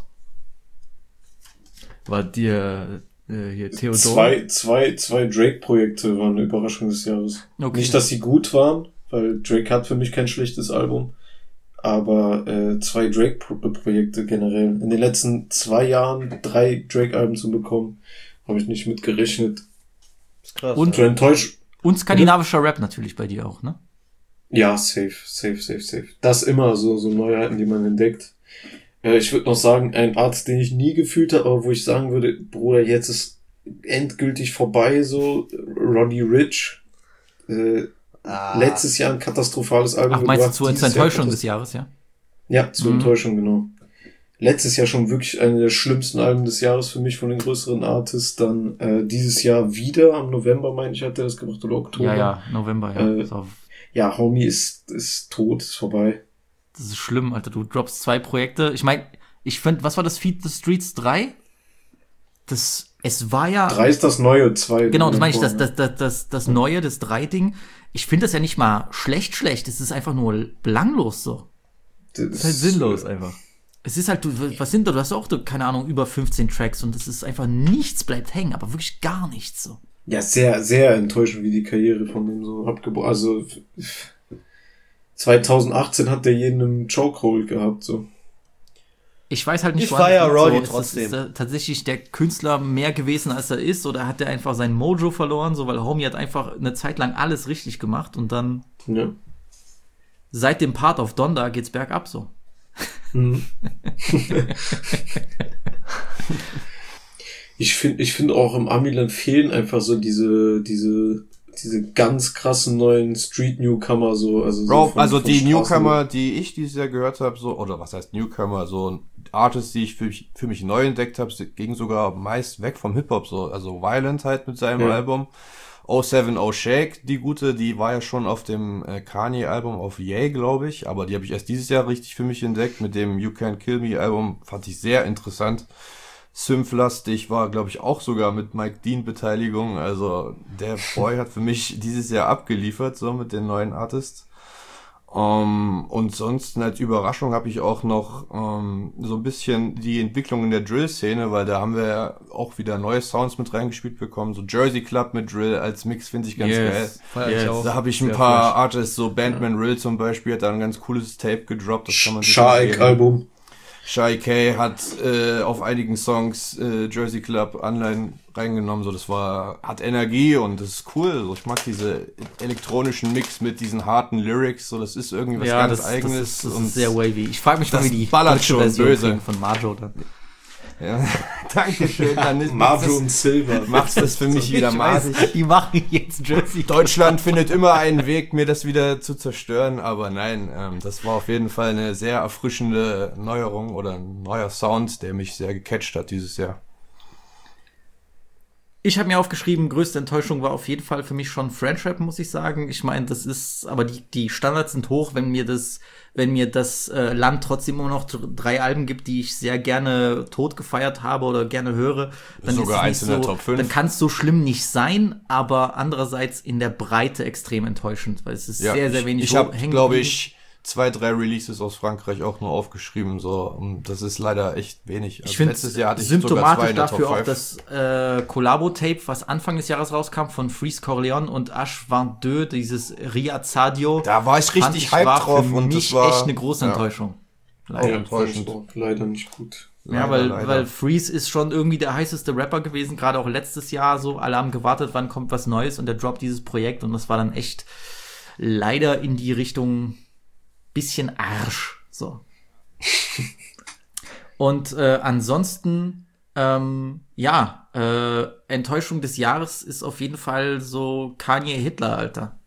War dir äh, hier Theodor? Zwei, zwei, zwei Drake-Projekte waren eine Überraschung des Jahres. Okay. Nicht, dass sie gut waren, weil Drake hat für mich kein schlechtes Album, aber äh, zwei Drake-Projekte generell. In den letzten zwei Jahren drei Drake-Alben zu bekommen, habe ich nicht mit gerechnet. Ist krass. Und, enttäuscht. Und skandinavischer Rap natürlich bei dir auch, ne? Ja, safe, safe, safe, safe. Das immer so, so Neuheiten, die man entdeckt. Äh, ich würde noch sagen, ein Arzt, den ich nie gefühlt habe, aber wo ich sagen würde, Bruder, jetzt ist endgültig vorbei, so, Roddy Ricch. Äh, ah. Letztes Jahr ein katastrophales Album. Ach, meinst du zur Enttäuschung des Jahres, ja? Ja, zur mhm. Enttäuschung, genau. Letztes Jahr schon wirklich eine der schlimmsten Alben des Jahres für mich von den größeren Artists. Dann äh, dieses Jahr wieder, am November, meine ich, hat er das gemacht, oder Oktober. Ja, ja, November, ja. Äh, so. Ja, Homie ist, ist tot, ist vorbei. Das ist schlimm, Alter. Du droppst zwei Projekte. Ich meine, ich finde, was war das Feed the Streets drei? Das, es war ja... drei ist das Neue, zwei. Genau, das meine ich, das, das, das, das, das Neue, das drei Ding. Ich finde das ja nicht mal schlecht, schlecht. Es ist einfach nur belanglos so. Das ist halt sinnlos einfach. Es ist halt, du, was sind da? Du hast auch, keine Ahnung, über fünfzehn Tracks und es ist einfach nichts bleibt hängen, aber wirklich gar nichts so. Ja, sehr, sehr enttäuschend, wie die Karriere von dem so abgebrochen. Also zwanzig achtzehn hat der jeden im Chokehold gehabt, so. Ich weiß halt nicht, ich feier Roddy so. trotzdem. Ist, ist tatsächlich der Künstler mehr gewesen, als er ist, oder hat er einfach sein Mojo verloren, so, weil Homie hat einfach eine Zeit lang alles richtig gemacht und dann ja. Seit dem Part auf Donda geht's bergab so. Mhm. ich finde, ich finde auch im Amiland fehlen einfach so diese, diese, diese ganz krassen neuen Street-Newcomer, so, also, Bro, so von, also von die Straßen. Newcomer, die ich dieses Jahr gehört habe, so, oder was heißt Newcomer, so Artists, die ich für mich, für mich neu entdeckt habe, gingen sogar meist weg vom Hip-Hop, so, also Violent halt mit seinem ja. Album. oh seven oh Shake, die gute, die war ja schon auf dem äh, Kanye-Album auf Ye, glaube ich, aber die habe ich erst dieses Jahr richtig für mich entdeckt. Mit dem You Can't Kill Me-Album fand ich sehr interessant. Synth-lastig war, glaube ich, auch sogar mit Mike Dean Beteiligung. Also der Boy hat für mich dieses Jahr abgeliefert, so mit den neuen Artists. Um, und sonst als Überraschung habe ich auch noch um, so ein bisschen die Entwicklung in der Drill-Szene, weil da haben wir ja auch wieder neue Sounds mit reingespielt bekommen. So Jersey Club mit Drill als Mix finde ich ganz yes. geil. Yes. Da habe ich ein Sehr paar fresh. Artists, so Bandman Rill zum Beispiel, hat da ein ganz cooles Tape gedroppt. Das kann man sich Shaik-Album. Shy K hat äh, auf einigen Songs äh, Jersey Club Anleihen reingenommen, so das war, hat Energie und das ist cool. So, ich mag diese elektronischen Mix mit diesen harten Lyrics, so das ist irgendwie was ja, ganz das, Eigenes. Das ist, das und ist sehr wavy. Ich frage mich mal, wie die ballert deutsche schon Version böse von Majo dann. Ja, Dankeschön. Dann ist Majo und Silver. Macht das für mich wieder maßig. Die machen jetzt Jersey. Deutschland findet immer einen Weg, mir das wieder zu zerstören, aber nein, ähm, das war auf jeden Fall eine sehr erfrischende Neuerung oder ein neuer Sound, der mich sehr gecatcht hat dieses Jahr. Ich habe mir aufgeschrieben, größte Enttäuschung war auf jeden Fall für mich schon Friendship, muss ich sagen. Ich meine, das ist, aber die die Standards sind hoch, wenn mir das, wenn mir das äh, Land trotzdem immer noch drei Alben gibt, die ich sehr gerne tot gefeiert habe oder gerne höre, dann sogar ist es eins nicht in der so, Top fünf. dann kann es so schlimm nicht sein, aber andererseits in der Breite extrem enttäuschend, weil es ist Ja, sehr, sehr ich, wenig Ich habe, glaube ich, zwei, drei Releases aus Frankreich auch nur aufgeschrieben, so. Und das ist leider echt wenig. Also ich finde letztes Jahr hatte ich sogar symptomatisch zwei in der dafür Top auch das äh, Collabo-Tape, was Anfang des Jahres rauskam von Freeze Corleone und Ash Van Deux, dieses Riyad Sadio. Da war ich fand richtig ich, hyped war drauf für und mich das war echt eine große ja. Enttäuschung. Auch enttäuschend. Leider nicht gut. Ja, Leider, weil, leider. weil Freeze ist schon irgendwie der heißeste Rapper gewesen, gerade auch letztes Jahr so. Alle haben gewartet, wann kommt was Neues und der droppt dieses Projekt und das war dann echt leider in die Richtung bisschen Arsch. So. Und äh, ansonsten, ähm, ja, äh, Enttäuschung des Jahres ist auf jeden Fall so Kanye Hitler, Alter.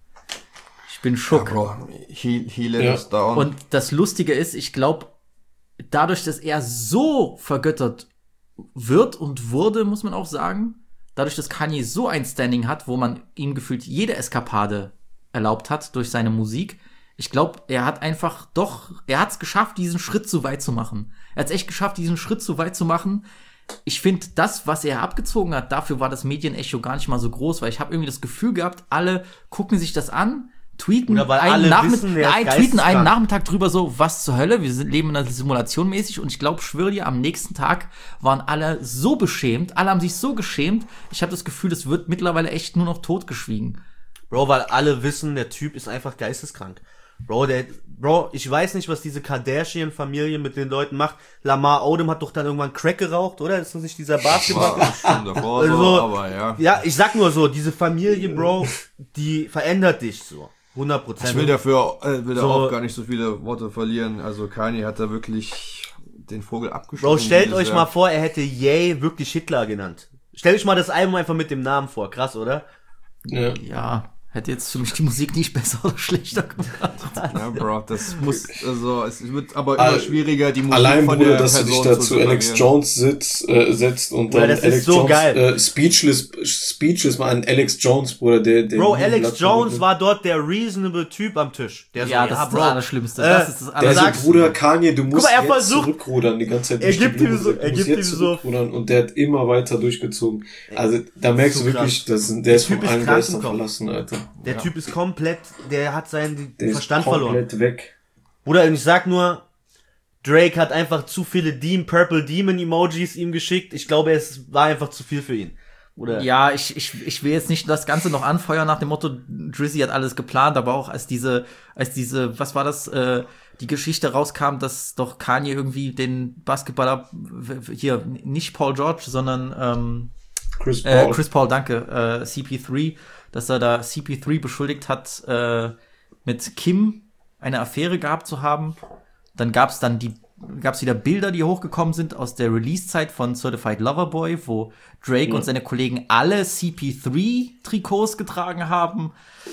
Ich bin schock. Ja, Bro, he, he let Ja. us down. Und das Lustige ist, ich glaube, dadurch, dass er so vergöttert wird und wurde, muss man auch sagen, dadurch, dass Kanye so ein Standing hat, wo man ihm gefühlt jede Eskapade erlaubt hat durch seine Musik, ich glaube, er hat einfach doch, er hat es geschafft, diesen Schritt so weit zu machen. Er hat es echt geschafft, diesen Schritt so weit zu machen. Ich finde, das, was er abgezogen hat, dafür war das Medienecho gar nicht mal so groß, weil ich habe irgendwie das Gefühl gehabt, alle gucken sich das an, tweeten Oder weil einen, alle Nachmitt- wissen, wer ist ein, tweeten einen geisteskrank. Nachmittag drüber so, was zur Hölle, wir sind, leben in einer Simulation mäßig und ich glaube, schwöre dir, am nächsten Tag waren alle so beschämt, alle haben sich so geschämt, ich habe das Gefühl, das wird mittlerweile echt nur noch totgeschwiegen. Bro, weil alle wissen, der Typ ist einfach geisteskrank. Bro, der, Bro, ich weiß nicht, was diese Kardashian-Familie mit den Leuten macht. Lamar Odom hat doch dann irgendwann Crack geraucht, oder? Ist das nicht dieser Basketball? War schon davor so, Also, aber ja. Ja, ich sag nur so, diese Familie, Bro, die verändert dich so. hundert Prozent. Ich will dafür äh, will da So- auch gar nicht so viele Worte verlieren. Also Kanye hat da wirklich den Vogel abgeschossen. Bro, stellt dieses euch Jahr. mal vor, er hätte Ye wirklich Hitler genannt. Stellt euch mal das Album einfach mit dem Namen vor. Krass, oder? Ja. Ja, hätte jetzt für mich die Musik nicht besser oder schlechter gemacht. Ja, Bro, das muss, also, es wird aber All- immer schwieriger, die Musik Allein, von Bruder, der dass du Person dich dazu zu Alex separieren. Jones sitzt, äh, setzt und Bruder, dann das ist Alex so Jones, geil. Äh, Speechless, Speechless mal an Alex Jones, Bruder, der, der Bro, nie ein Alex Blatt Jones mit- war dort der reasonable Typ am Tisch. Der so, Ja, das ist das Bro, Allerschlimmste. äh, Das ist das Der Allerschlimmste. so, Bruder, Kanye, du musst mal, er jetzt versucht- zurückrudern die ganze Zeit. Er durch die gibt Blume ihm so- gesagt, er du musst gibt jetzt ihm so- zurückrudern und der hat immer weiter durchgezogen. Also, da merkst so du wirklich, krass. dass, der ist Typ von ist allen krank Geistern im Kopf. verlassen, Alter. Der Ja. Typ ist komplett, der hat seinen Der ist Verstand verloren. komplett weg. Bruder, und ich sag nur, Drake hat einfach zu viele Deem, Purple Demon Emojis ihm geschickt. Ich glaube, es war einfach zu viel für ihn. Oder? Ja, ich, ich, ich will jetzt nicht das Ganze noch anfeuern nach dem Motto, Drizzy hat alles geplant, aber auch als diese, als diese, was war das, äh, die Geschichte rauskam, dass doch Kanye irgendwie den Basketballer, w- hier, nicht Paul George, sondern ähm, Chris Paul. Äh, Chris Paul, danke, äh, C P drei, dass er da C P drei beschuldigt hat, äh, mit Kim eine Affäre gehabt zu haben. Dann gab's dann die, gab's wieder Bilder, die hochgekommen sind aus der Release-Zeit von Certified Lover Boy, wo Drake Ja. und seine Kollegen alle C P drei Trikots getragen haben.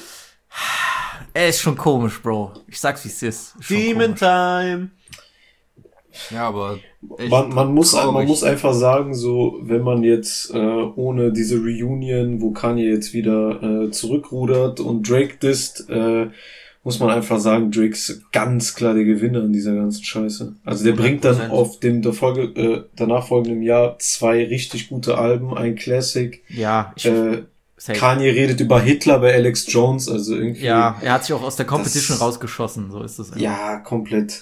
Er ist schon komisch, Bro. Ich sag's, wie es ist. Ist schon Demon komisch. Time. Ja, aber echt Man, man, muss, man traurig. muss einfach sagen, so, wenn man jetzt äh, ohne diese Reunion, wo Kanye jetzt wieder äh, zurückrudert und Drake disst, äh, muss man einfach sagen, Drake ist ganz klar der Gewinner in dieser ganzen Scheiße. Also der bringt dann hundert auf dem der Folge, äh, danach folgenden Jahr zwei richtig gute Alben, ein Classic. Ja, ich, Äh, safe. Kanye redet über Hitler bei Alex Jones, also irgendwie. Ja, er hat sich auch aus der Competition Das- rausgeschossen, so ist es. einfach. Ja, komplett.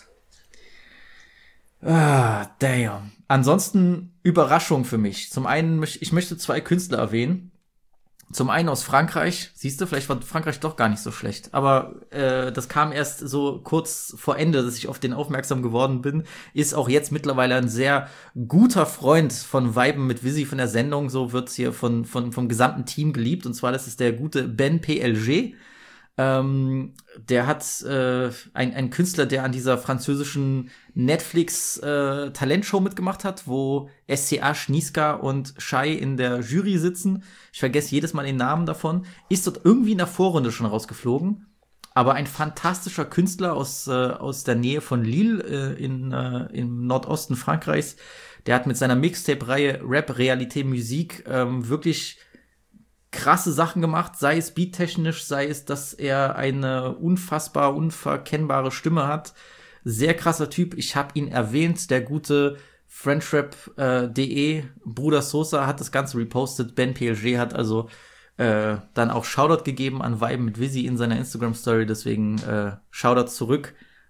Ah, damn. Ansonsten Überraschung für mich. Zum einen, möcht- ich möchte zwei Künstler erwähnen. Zum einen aus Frankreich. Siehst du, vielleicht war Frankreich doch gar nicht so schlecht. Aber äh, das kam erst so kurz vor Ende, dass ich auf den aufmerksam geworden bin. Ist auch jetzt mittlerweile ein sehr guter Freund von Weiben mit Visi von der Sendung. So wird's hier von, von, vom gesamten Team geliebt. Und zwar, das ist der gute Ben P L G. Ähm, der hat äh, ein, ein Künstler, der an dieser französischen Netflix äh, Talentshow mitgemacht hat, wo S C A, Schniska und Shai in der Jury sitzen. Ich vergesse jedes Mal den Namen davon. Ist dort irgendwie in der Vorrunde schon rausgeflogen. Aber ein fantastischer Künstler aus, äh, aus der Nähe von Lille äh, in, äh, im Nordosten Frankreichs. Der hat mit seiner Mixtape-Reihe Rap, Realité, Musik ähm, wirklich krasse Sachen gemacht, sei es beattechnisch, sei es, dass er eine unfassbar, unverkennbare Stimme hat. Sehr krasser Typ. Ich habe ihn erwähnt, der gute Friendshrap.de äh, .de, Bruder Sosa hat das Ganze repostet. Ben P L G hat also äh, dann auch Shoutout gegeben an Vibe mit Visi in seiner Instagram-Story. Deswegen äh, Shoutout zurück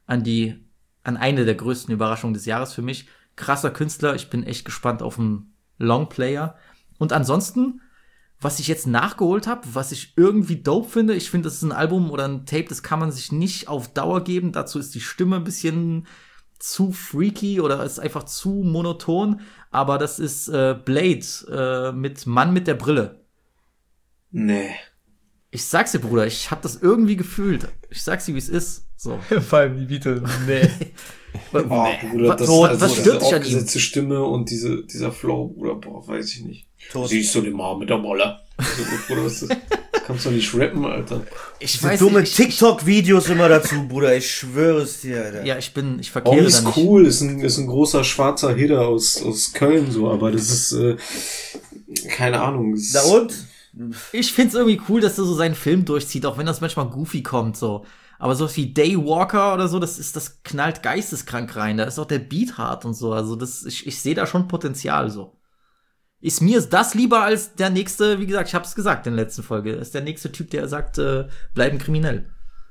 an die, an eine der größten Überraschungen des Jahres für mich. Krasser Künstler, ich bin echt gespannt auf einen Longplayer. Und ansonsten, was ich jetzt nachgeholt habe, was ich irgendwie dope finde, ich finde, das ist ein Album oder ein Tape, das kann man sich nicht auf Dauer geben. Dazu ist die Stimme ein bisschen zu freaky oder ist einfach zu monoton. Aber das ist äh, Blade äh, mit Mann mit der Brille. Nee. Ich sag's dir, Bruder, ich hab das irgendwie gefühlt. Ich sag's dir, wie es ist. So. Vor allem die Beatles. Nee. Oh, nee. Bruder, das, so, also was stört dich diese an ihm? aufgesetzte Stimme und diese, dieser Flow, Bruder, boah, weiß ich nicht. Tot. Siehst du den mal mit der Molle? Also, Bruder, was ist das? Kannst du nicht rappen, Alter. Ich Diese weiß dumme nicht, TikTok-Videos immer dazu, Bruder. Ich schwöre es dir, Alter. Ja, ich bin, ich verkehre Olli da ist nicht. cool, ist ein, ist ein großer schwarzer Hitter aus, aus Köln, so, aber das ist, äh, keine Ahnung. Na und? Ich find's irgendwie cool, dass er so seinen Film durchzieht, auch wenn das manchmal goofy kommt, so. Aber so wie Daywalker oder so, das ist, das knallt geisteskrank rein. Da ist auch der Beat hart und so. Also das, ich, ich sehe da schon Potenzial, so. Ist mir das lieber als der nächste, wie gesagt, ich hab's gesagt in der letzten Folge, ist der nächste Typ, der sagt, äh, bleiben kriminell.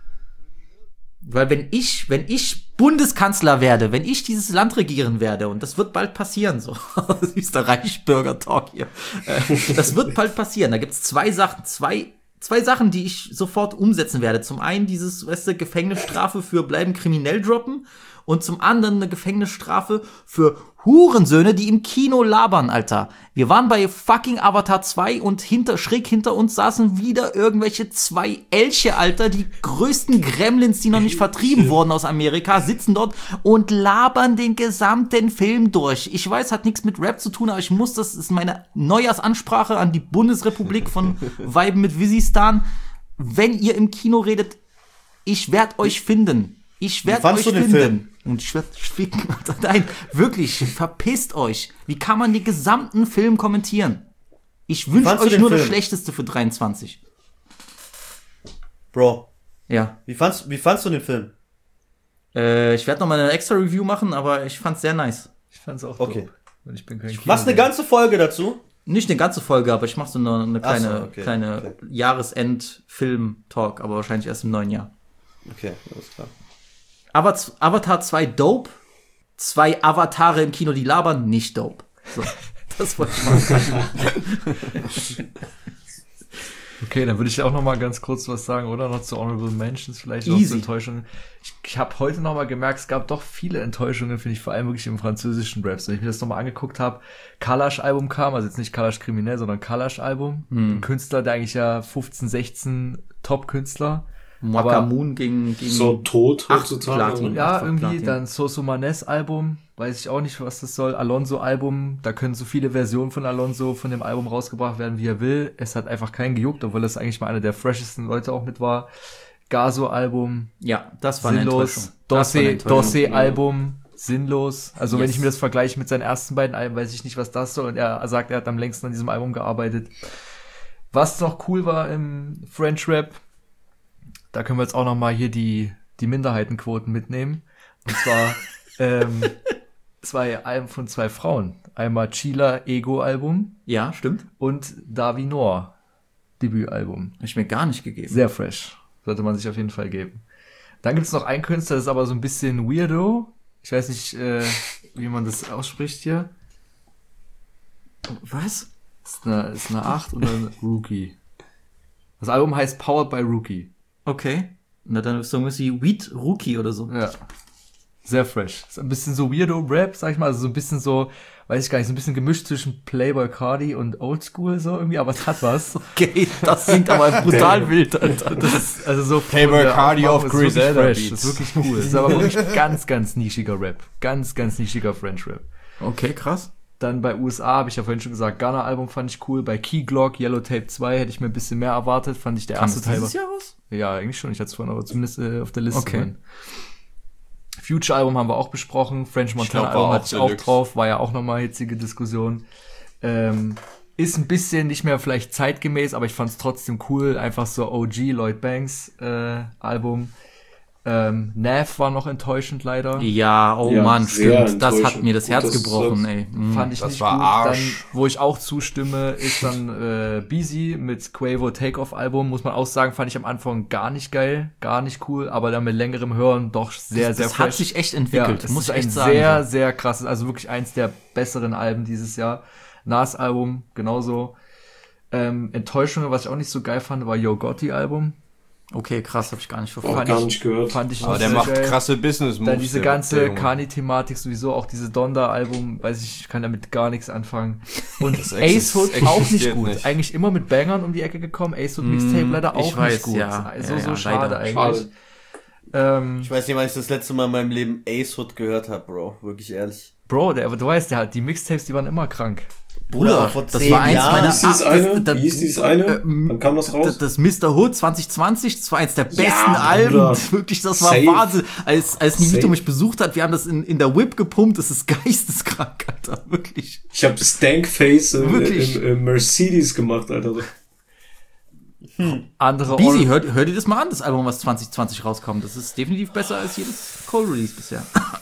Weil wenn ich, wenn ich Bundeskanzler werde, wenn ich dieses Land regieren werde, und das wird bald passieren, so, Österreich Bürger Talk hier, äh, das wird bald passieren. Da gibt's zwei Sachen, zwei, zwei Sachen, die ich sofort umsetzen werde. Zum einen dieses, weißt du, Gefängnisstrafe für bleiben kriminell droppen und zum anderen eine Gefängnisstrafe für Hurensöhne, die im Kino labern, Alter. Wir waren bei fucking Avatar zwei und hinter, schräg hinter uns saßen wieder irgendwelche zwei Elche, Alter, die größten Gremlins, die noch nicht vertrieben wurden aus Amerika, sitzen dort und labern den gesamten Film durch. Ich weiß, hat nichts mit Rap zu tun, aber ich muss, das ist meine Neujahrsansprache an die Bundesrepublik von Weiben mit Visistan. Wenn ihr im Kino redet, ich werd euch finden. Ich werd euch du den finden. Film? Und ich werd ficken. Nein, wirklich, verpisst euch. Wie kann man den gesamten Film kommentieren? Ich wünsche fandst du euch den nur das Film? Schlechteste für dreiundzwanzig. Bro, Ja. wie fandst, wie fandst du den Film? Äh, ich werde noch mal eine extra Review machen, aber ich fand's sehr nice. Ich fand's auch Okay. dope. Und ich bin kein Machst eine ganze Folge dazu? Nicht eine ganze Folge, aber ich mache so eine, eine Ach so, kleine, okay, kleine okay. Jahresend-Film-Talk, aber wahrscheinlich erst im neuen Jahr. Okay, alles klar. Aber Avatar zwei dope, zwei Avatare im Kino, die labern, nicht dope. So, das wollte ich mal sagen. Okay, dann würde ich auch noch mal ganz kurz was sagen, oder? Noch zu Honorable Mentions, vielleicht noch Easy. zu Enttäuschungen. Ich, ich habe heute noch mal gemerkt, es gab doch viele Enttäuschungen, finde ich, vor allem wirklich im französischen Rap. Wenn ich mir das noch mal angeguckt habe, Kalash-Album kam, also jetzt nicht Kalash kriminell, sondern Kalash-Album. Hm. Ein Künstler, der eigentlich ja fünfzehn, sechzehn Top-Künstler. Makamun gegen, gegen So tot acht heutzutage. Platin. Ja, Acht irgendwie Platin. dann Soso Manes Album, weiß ich auch nicht, was das soll. Alonso Album, da können so viele Versionen von Alonso von dem Album rausgebracht werden, wie er will. Es hat einfach keinen gejuckt, obwohl das eigentlich mal einer der freshesten Leute auch mit war. Gaso Album, Ja, das war eine sinnlos. Enttäuschung. Das war eine Dorsey, Enttäuschung. Dorsey Album, sinnlos. Also wenn Yes. ich mir das vergleiche mit seinen ersten beiden Alben, weiß ich nicht, was das soll. Und er sagt, er hat am längsten an diesem Album gearbeitet. Was noch cool war im French Rap, da können wir jetzt auch noch mal hier die, die Minderheitenquoten mitnehmen. Und zwar ähm, zwei Alben von zwei Frauen. Einmal Chila Ego-Album Ja, stimmt. und Davi Noir Debütalbum. Hab ich mir gar nicht gegeben. Sehr fresh. Sollte man sich auf jeden Fall geben. Dann gibt's noch einen Künstler, das ist aber so ein bisschen weirdo. Ich weiß nicht, äh, wie man das ausspricht hier. Was? Ist eine, ist eine acht oder eine Rookie? Das Album heißt Powered by Rookie. Okay. Na, dann ist so ein bisschen Weed Rookie oder so. Ja. Sehr fresh. Ist ein bisschen so weirdo Rap, sag ich mal, also so ein bisschen so, weiß ich gar nicht, so ein bisschen gemischt zwischen Playboy Cardi und Oldschool so irgendwie, aber es hat was. Okay, das klingt aber brutal wild, Alter. Das ist also so Playboy von der Cardi Aufmachung auf ist wirklich Griselda fresh. Beats. Das ist wirklich cool. Das ist aber wirklich ganz, ganz nischiger Rap. Ganz, ganz nischiger French Rap. Okay, krass. Dann bei U S A, habe ich ja vorhin schon gesagt, Ghana-Album fand ich cool. Bei Key Glock, Yellow Tape zwei hätte ich mir ein bisschen mehr erwartet. Fand ich der Kam erste das Teil. dieses war- Jahr raus? Ja, eigentlich schon. Ich hatte es vorhin aber zumindest äh, auf der Liste. Okay. drin. Future-Album haben wir auch besprochen. French Montana-Album war hatte auch ich auch Deluxe. drauf. War ja auch nochmal hitzige Diskussion. Ähm, ist ein bisschen nicht mehr vielleicht zeitgemäß, aber ich fand es trotzdem cool. Einfach so O G Lloyd Banks äh, Album. Ähm, Nav war noch enttäuschend leider. Ja, oh Ja, Mann, sehr stimmt. Das hat mir das enttäuschend. Herz Gut, das- gebrochen, das ey. Mhm. Fand ich Das nicht war gut. Arsch. Dann, wo ich auch zustimme, ist dann äh, Beezy mit Quavo Take-Off-Album. Muss man auch sagen, fand ich am Anfang gar nicht geil, gar nicht cool, aber dann mit längerem Hören doch sehr, Das- sehr das hat fresh. sich echt entwickelt, Ja, es muss ist ich echt ein sagen, sehr, so. sehr krasses, also wirklich eins der besseren Alben dieses Jahr. Nas-Album, genauso. Ähm, Enttäuschungen, was ich auch nicht so geil fand, war Yo Gotti-Album. Okay, krass, habe ich gar nicht Auch verfolgt. gar nicht gehört. Fand ich Aber nicht der so macht geil. krasse Business-Moves. Dann diese der- ganze der Junge. Kani-Thematik sowieso, auch diese Donda-Album, weiß ich, ich kann damit gar nichts anfangen. Und Das Ace Hood exist- auch nicht existiert gut. nicht. Eigentlich immer mit Bangern um die Ecke gekommen. Ace Hood Mm, Mixtape leider ich auch weiß, nicht gut. ja. So, Ja, so ja, schade leider. eigentlich. Schade. Ähm, Ich weiß nicht, wann ich das letzte Mal in meinem Leben Ace Hood gehört habe, Bro. Wirklich ehrlich. Bro, der, du weißt ja halt, die Mixtapes, die waren immer krank. Bruder, vor das zehn war eins Jahren. meiner... Wie ist dieses Ah, eine? das- Wie hieß dieses eine? ähm, Wann kam das raus? Das, das Mister Hood zwanzig zwanzig, das war eins der besten Alben. Bruder. Wirklich, das war Safe. Wahnsinn. Als, als Nivito Safe. mich besucht hat, wir haben das in, in der Whip gepumpt, das ist geisteskrank, Alter. Wirklich. Ich hab Stankface im, Wirklich? im, im Mercedes gemacht, Alter. Andere Beezy, Or- hört, hört ihr das mal an, das Album, was zwanzig zwanzig rauskommt. Das ist definitiv besser als jedes Cold-Release bisher.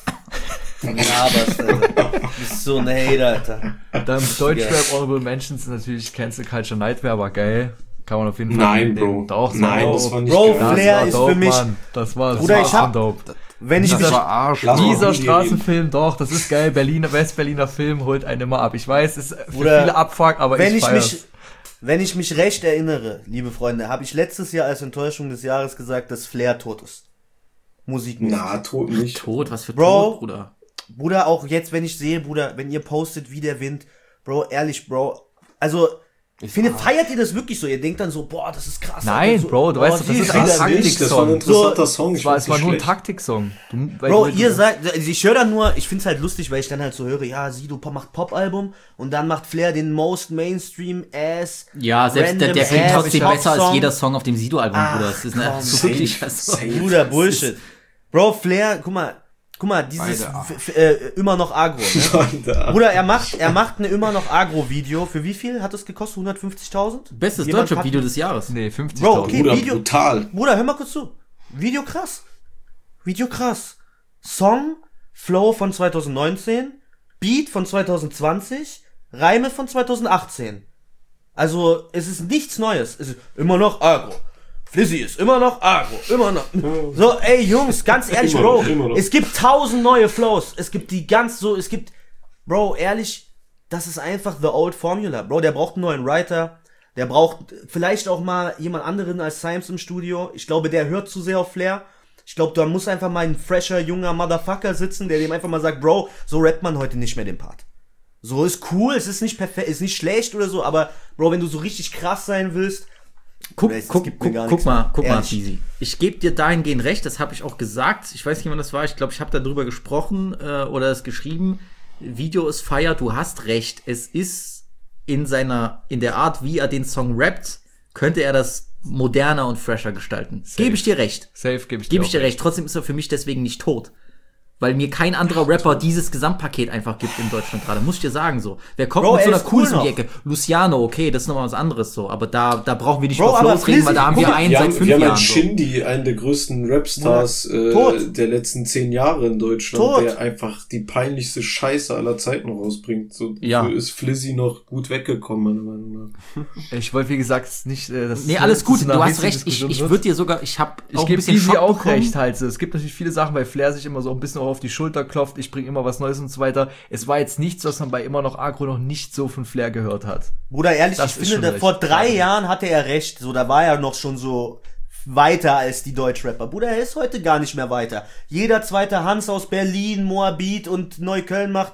Laberst, Alter. Du bist so ein Hater, Alter. Dann Deutschrap Honorable Mentions natürlich Cancel Culture Nightmare, war geil. Kann man auf jeden Fall Nein, mitnehmen. Bro. Doch, Nein, war das dope. war nicht Bro, geil. Flair war ist dope, für mich. Mann. Das war, das Bruder, war ich hab- schon dope. Wenn ich Das mich. war Arsch. Lass mal Dieser um die Straßenfilm, doch, das ist geil. Berliner, Westberliner Film holt einen immer ab. Ich weiß, es ist für Bruder, viele Abfuck, aber wenn ich ich feier's. mich, wenn ich mich recht erinnere, liebe Freunde, habe ich letztes Jahr als Enttäuschung des Jahres gesagt, dass Flair tot ist. Musikmäßig. Na, tot nicht. Tot, was für Bro. Tod, Bruder. Bruder, auch jetzt, wenn ich sehe, Bruder, wenn ihr postet wie der Wind, Bro, ehrlich, Bro, also, ich finde, feiert ihr das wirklich so? Ihr denkt dann so, boah, das ist krass. Nein, Alter, so, Bro, du boah, weißt doch, das die ist ein wieder Taktiksong. nicht. Das war ein interessanter So, Song. Es Ich war, fand's es war nicht nur ein schlecht. Taktiksong. Du, weil Bro, du- ihr sagt, also ich höre dann nur, ich find's halt lustig, weil ich dann halt so höre, ja, Sido macht Pop-Album und dann macht Flair den most Mainstream-Ass. Ja, selbst der, der klingt random trotzdem Ass besser als Popsong. jeder Song auf dem Sido-Album, Ach, Bruder. Das ist eine, komm, das ist safe, wirklich, also, safe. Bruder, Bullshit. Bro, Flair, guck mal, guck mal, dieses Beide f- f- äh, immer noch Agro, ne? Alter. Bruder, er macht, er macht eine immer noch Agro-Video. Für wie viel hat es gekostet? hundertfünfzigtausend? bestes Jemand hat- Deutschrap-Video des Jahres. Nee, fünfzig. Bro, okay, Bruder, Video. brutal. Bruder, hör mal kurz zu. Video krass. Video krass. Song, Flow von zwanzig neunzehn, Beat von zwanzig zwanzig, Reime von zwanzig achtzehn. Also, es ist nichts Neues. Es ist immer noch Agro. Flizzy ist immer noch Agro. Immer noch. So, ey, Jungs, ganz ehrlich, Immer Bro. noch, immer noch. Es gibt tausend neue Flows. Es gibt die ganz so, es gibt, Bro, ehrlich, das ist einfach the old formula. Bro, der braucht einen neuen Writer. Der braucht vielleicht auch mal jemand anderen als Symes im Studio. Ich glaube, der hört zu sehr auf Flair. Ich glaube, da muss einfach mal ein fresher, junger Motherfucker sitzen, der dem einfach mal sagt, Bro, so rappt man heute nicht mehr den Part. So ist cool, es ist nicht perfekt, ist nicht schlecht oder so, aber Bro, wenn du so richtig krass sein willst, Guck, Bruder, es guck, gibt mir guck, gar guck nichts mal, mehr. guck mal, Ehrlich. Beezy. Ich gebe dir dahingehend recht, das habe ich auch gesagt. Ich weiß nicht, wann das war. Ich glaube, ich habe darüber gesprochen äh, oder es geschrieben. Video ist Fire, du hast recht. Es ist in seiner, in der Art, wie er den Song rappt, könnte er das moderner und fresher gestalten. Gebe ich dir recht. Safe gebe ich dir Gebe ich auch dir recht. Trotzdem ist er für mich deswegen nicht tot. Weil mir kein anderer Rapper dieses Gesamtpaket einfach gibt in Deutschland gerade. Muss ich dir sagen so. Wer kommt Bro, mit so er einer ist Cooles cool um die noch. Ecke? Luciano, okay, das ist nochmal was anderes so. Aber da, da brauchen wir nicht Bro, über aber Flows reden, weil da haben Flizzy, wir guck mal, einen Wir seit haben, fünf wir haben Jahren. einen So. Shindy, einen der größten Rapstars äh, Tot. der letzten zehn Jahre in Deutschland, Tot. der einfach die peinlichste Scheiße aller Zeiten rausbringt. So Ja. dafür ist Flizzy noch gut weggekommen, meiner Meinung nach. Ich wollte, wie gesagt, nicht, äh, das Nee, ist- alles das gut, ist du eine hast hitzige recht. Ich, Diskussion ich wird. würde dir sogar, ich habe Ich auch ein gebe bisschen Easy Schock auch bekommen. recht halt. so. Es gibt natürlich viele Sachen, weil Flair sich immer so ein bisschen auch auf die Schulter klopft. Ich bringe immer was Neues und so weiter. Es war jetzt nichts, was man bei immer noch Agro noch nicht so von Flair gehört hat. Bruder, ehrlich, Das ich ist finde, schon da, recht. vor drei Ja. Jahren hatte er recht. So, da war er noch schon so weiter als die Deutschrapper. Bruder, er ist heute gar nicht mehr weiter. Jeder zweite Hans aus Berlin, Moabit und Neukölln macht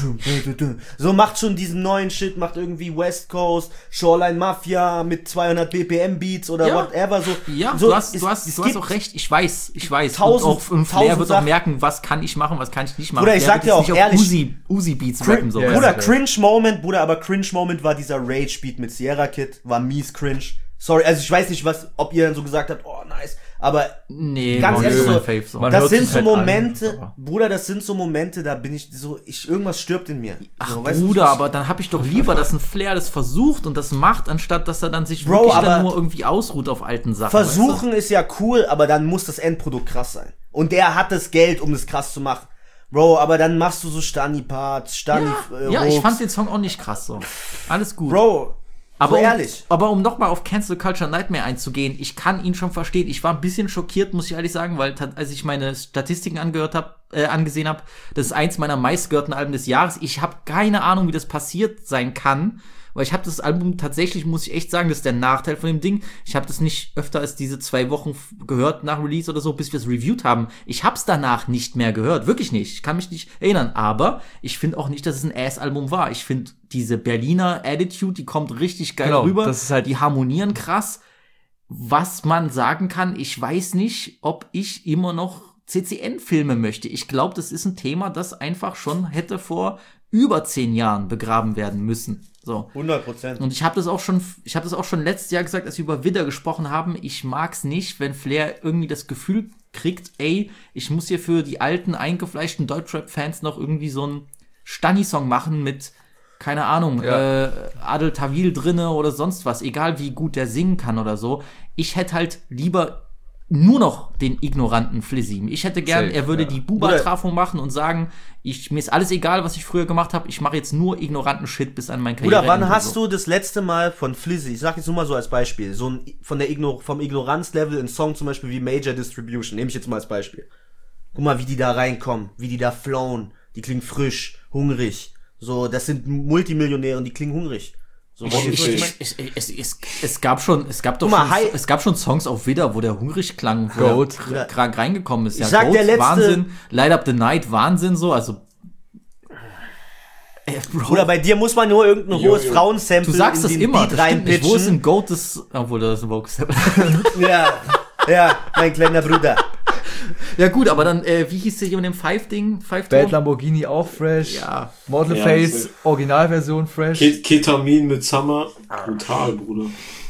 so, macht schon diesen neuen Shit, macht irgendwie West Coast, Shoreline Mafia mit zweihundert B P M Beats oder Ja. whatever. So, Ja, so, du hast, es- du hast, es du hast gibt- auch recht. Ich weiß, ich weiß. Tausend- und auch und Flair tausend wird auch Sachen. merken, was kann ich machen, was kann ich nicht machen. Bruder, ich Flair sag wird dir jetzt auch nicht ehrlich, auf Uzi, Uzi Beats Crin- rappen so. Ja, weißt Bruder, du? Cringe Moment, Bruder, aber Cringe Moment war dieser Rage Beat mit Sierra Kid, war mies cringe. Sorry, also ich weiß nicht, was, ob ihr dann so gesagt habt, oh nice, aber nee, ganz ehrlich, so, so. das sind so halt Momente, an, Bruder, das sind so Momente, da bin ich so, ich irgendwas stirbt in mir. Ach so, weißt Bruder, du, aber dann hab ich doch lieber, dass ein Flair das versucht und das macht, anstatt dass er dann sich Bro, wirklich dann nur irgendwie ausruht auf alten Sachen. Versuchen weißt du? Ist ja cool, aber dann muss das Endprodukt krass sein. Und der hat das Geld, um das krass zu machen. Bro, aber dann machst du so Stani-Parts, Stani Ja, äh, ja ich fand den Song auch nicht krass so. Alles gut. Bro, aber so um, ehrlich. Aber um nochmal auf Cancel Culture Nightmare einzugehen, ich kann ihn schon verstehen. Ich war ein bisschen schockiert, muss ich ehrlich sagen, weil als ich meine Statistiken angehört hab, äh, angesehen habe, das ist eins meiner meistgehörten Alben des Jahres. Ich habe keine Ahnung, wie das passiert sein kann. Weil ich habe das Album tatsächlich, muss ich echt sagen, das ist der Nachteil von dem Ding. Ich habe das nicht öfter als diese zwei Wochen gehört nach Release oder so, bis wir es reviewed haben. Ich habe es danach nicht mehr gehört, wirklich nicht. Ich kann mich nicht erinnern. Aber ich finde auch nicht, dass es ein Ass-Album war. Ich finde diese Berliner Attitude, die kommt richtig geil genau, rüber. Das ist halt die harmonieren krass. Was man sagen kann, ich weiß nicht, ob ich immer noch C C N-Filme möchte. Ich glaube, das ist ein Thema, das einfach schon hätte vor über zehn Jahren begraben werden müssen. So. hundert Prozent. Und ich habe das auch schon, ich habe das auch schon letztes Jahr gesagt, als wir über Widder gesprochen haben. Ich mag's nicht, wenn Flair irgendwie das Gefühl kriegt, ey, ich muss hier für die alten, eingefleischten Deutschrap-Fans noch irgendwie so einen Stani-Song machen mit, keine Ahnung, ja. äh, Adel Tawil drinne oder sonst was. Egal wie gut der singen kann oder so. Ich hätte halt lieber nur noch den ignoranten Flizzy. Ich hätte gern, Safe, er würde ja. die Buba-Trafo machen und sagen, ich, mir ist alles egal, was ich früher gemacht habe, ich mache jetzt nur ignoranten Shit bis an mein Karriere. Bruder, wann hast so. du das letzte Mal von Flizzy, ich sag jetzt nur mal so als Beispiel, so ein, von der Ignor- vom Ignoranzlevel ein Song zum Beispiel wie Major Distribution, nehme ich jetzt mal als Beispiel. Guck mal, wie die da reinkommen, wie die da flowen, die klingen frisch, hungrig, so, das sind Multimillionäre und die klingen hungrig. So, ich, ich, ich, ich, es, es, es gab schon, es gab doch mal, schon, es gab schon Songs auf Widder, wo der hungrig klang, wo Goat. der krank reingekommen ist. Ja, ich sag, Goat, der letzte, Wahnsinn, Light Up the Night, Wahnsinn, so, also. Ey, Bro. Oder bei dir muss man nur irgendein jo, hohes jo. Frauensample du sagst in das den immer, Beat das stimmt nicht. Wo ist ein Goat, das, obwohl das ist ein Vogue-Sample. Ja, ja, mein kleiner Bruder. Ja gut, aber dann, äh, wie hieß der hier mit dem Five-Ding? Five Bad Lamborghini auch fresh. Ja. Model ja, Face, Originalversion fresh. Ket- Ketamin mit Summer. Brutal, Bruder.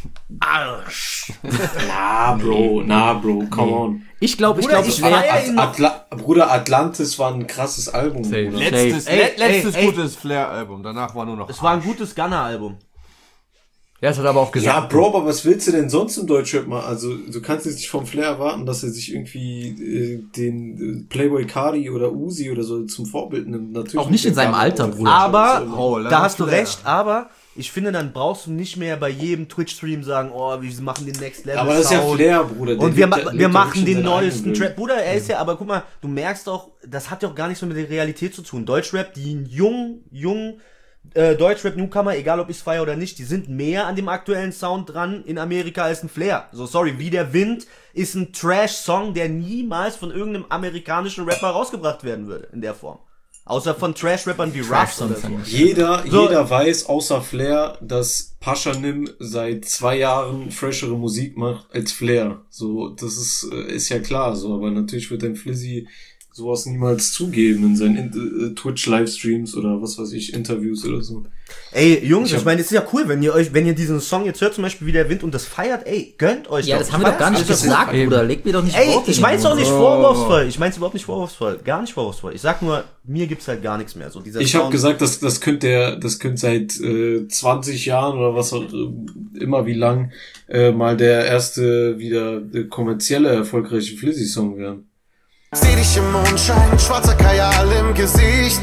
Arsch. Na, Bro, na, Bro, come nee. on. Ich glaube, ich Bruder, glaube, ich At- feier Atla- Bruder, Atlantis war ein krasses Album. Bruder. Letztes, Ey, le- letztes ey, gutes Flair-Album. Danach war nur noch. Es war ein gutes Gunner-Album. Ja, es hat aber auch gesagt. Ja, Bro, aber was willst du denn sonst im Deutschrap mal? Also, du kannst jetzt nicht vom Flair erwarten, dass er sich irgendwie äh, den äh, Playboy Cardi oder Uzi oder so zum Vorbild nimmt. Natürlich auch nicht in seinem Alter, Bruder. Aber, Oh, da hast du recht, aber ich finde, dann brauchst du nicht mehr bei jedem Twitch-Stream sagen, oh, wir machen den Next Level Aber das ist ja Sound. Flair, Bruder. Der Und wir, lebt ma- ja- wir lebt ja machen wirklich den in seiner neuesten eigenen Trap. Bruder, er ist ja, aber guck mal, du merkst doch, das hat ja auch gar nichts mehr mit der Realität zu tun. Deutschrap, die jungen, jungen äh, Deutschrap-Newcomer, egal ob ich's feier oder nicht, die sind mehr an dem aktuellen Sound dran in Amerika als ein Flair. So, sorry, Wie der Wind ist ein Trash-Song, der niemals von irgendeinem amerikanischen Rapper rausgebracht werden würde, in der Form. Außer von Trash-Rappern wie Rush oder so. Jeder, So. jeder weiß, außer Flair, dass Paschanim seit zwei Jahren freshere Musik macht als Flair. So, das ist, äh, ist ja klar, so, aber natürlich wird ein Flizzy sowas niemals zugeben in seinen In- äh, Twitch-Livestreams oder was weiß ich, Interviews oder so. Ey, Jungs, Ich ich, meine, es ist ja cool, wenn ihr euch, wenn ihr diesen Song jetzt hört, zum Beispiel wie der Wind und das feiert, ey, gönnt euch Ja, doch. das haben wir doch gar nicht Das ist gesagt, gut. Bruder. Leg mir doch nicht Ey, Worte ich in den mein's auch Mund. nicht Oh. vorwurfsvoll. Ich mein's überhaupt nicht vorwurfsvoll. Gar nicht vorwurfsvoll. Ich sag nur, mir gibt's halt gar nichts mehr. So dieser Ich Sound. habe gesagt, das, das könnte der, das könnte seit äh, zwanzig Jahren oder was auch äh, immer wie lang äh, mal der erste wieder äh, kommerzielle erfolgreiche Flizzy-Song werden. Seh dich im Mondschein, schwarzer Kajal im Gesicht.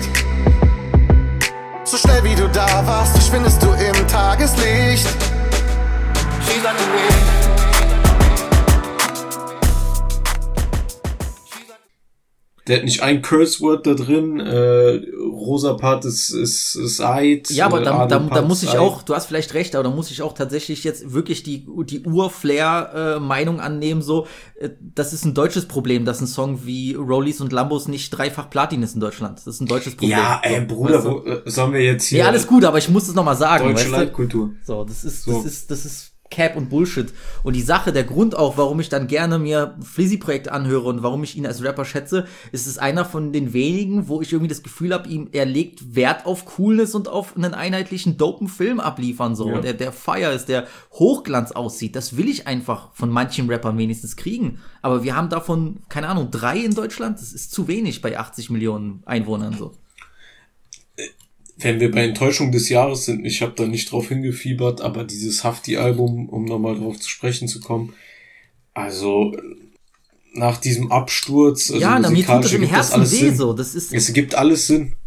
So schnell wie du da warst, verschwindest du im Tageslicht. She's on the way. Der hat nicht ein Curse-Word da drin, äh, rosa Part ist, ist, ist Eid. Ja, aber äh, da, da, da Adel-Part muss ist ich Eid. auch, du hast vielleicht recht, aber da muss ich auch tatsächlich jetzt wirklich die, die Ur-Flair-Meinung annehmen, so, äh, das ist ein deutsches Problem, dass ein Song wie Rollies und Lambos nicht dreifach Platin ist in Deutschland. Das ist ein deutsches Problem. Ja, ey, so, Bruder, weißt du? wo, äh, sollen wir jetzt hier... Ja, alles gut, aber ich muss es nochmal sagen, Deutsche weißt du? Leitkultur. So, das ist, So. das ist, das ist Cap und Bullshit. Und die Sache, der Grund auch, warum ich dann gerne mir Flizzy-Projekte anhöre und warum ich ihn als Rapper schätze, ist es einer von den wenigen, wo ich irgendwie das Gefühl habe, ihm, er legt Wert auf Coolness und auf einen einheitlichen, dopen Film abliefern, so. Ja. Der, der Fire ist, der Hochglanz aussieht. Das will ich einfach von manchen Rappern wenigstens kriegen. Aber wir haben davon, keine Ahnung, drei in Deutschland. Das ist zu wenig bei achtzig Millionen Einwohnern, so. Wenn wir bei Enttäuschung des Jahres sind, ich habe da nicht drauf hingefiebert, aber dieses Hafti-Album, um nochmal drauf zu sprechen zu kommen, also nach diesem Absturz, also ja, na, mir tut das im gibt Herzen alles weh, Sinn. so. Das ist, es gibt alles Sinn.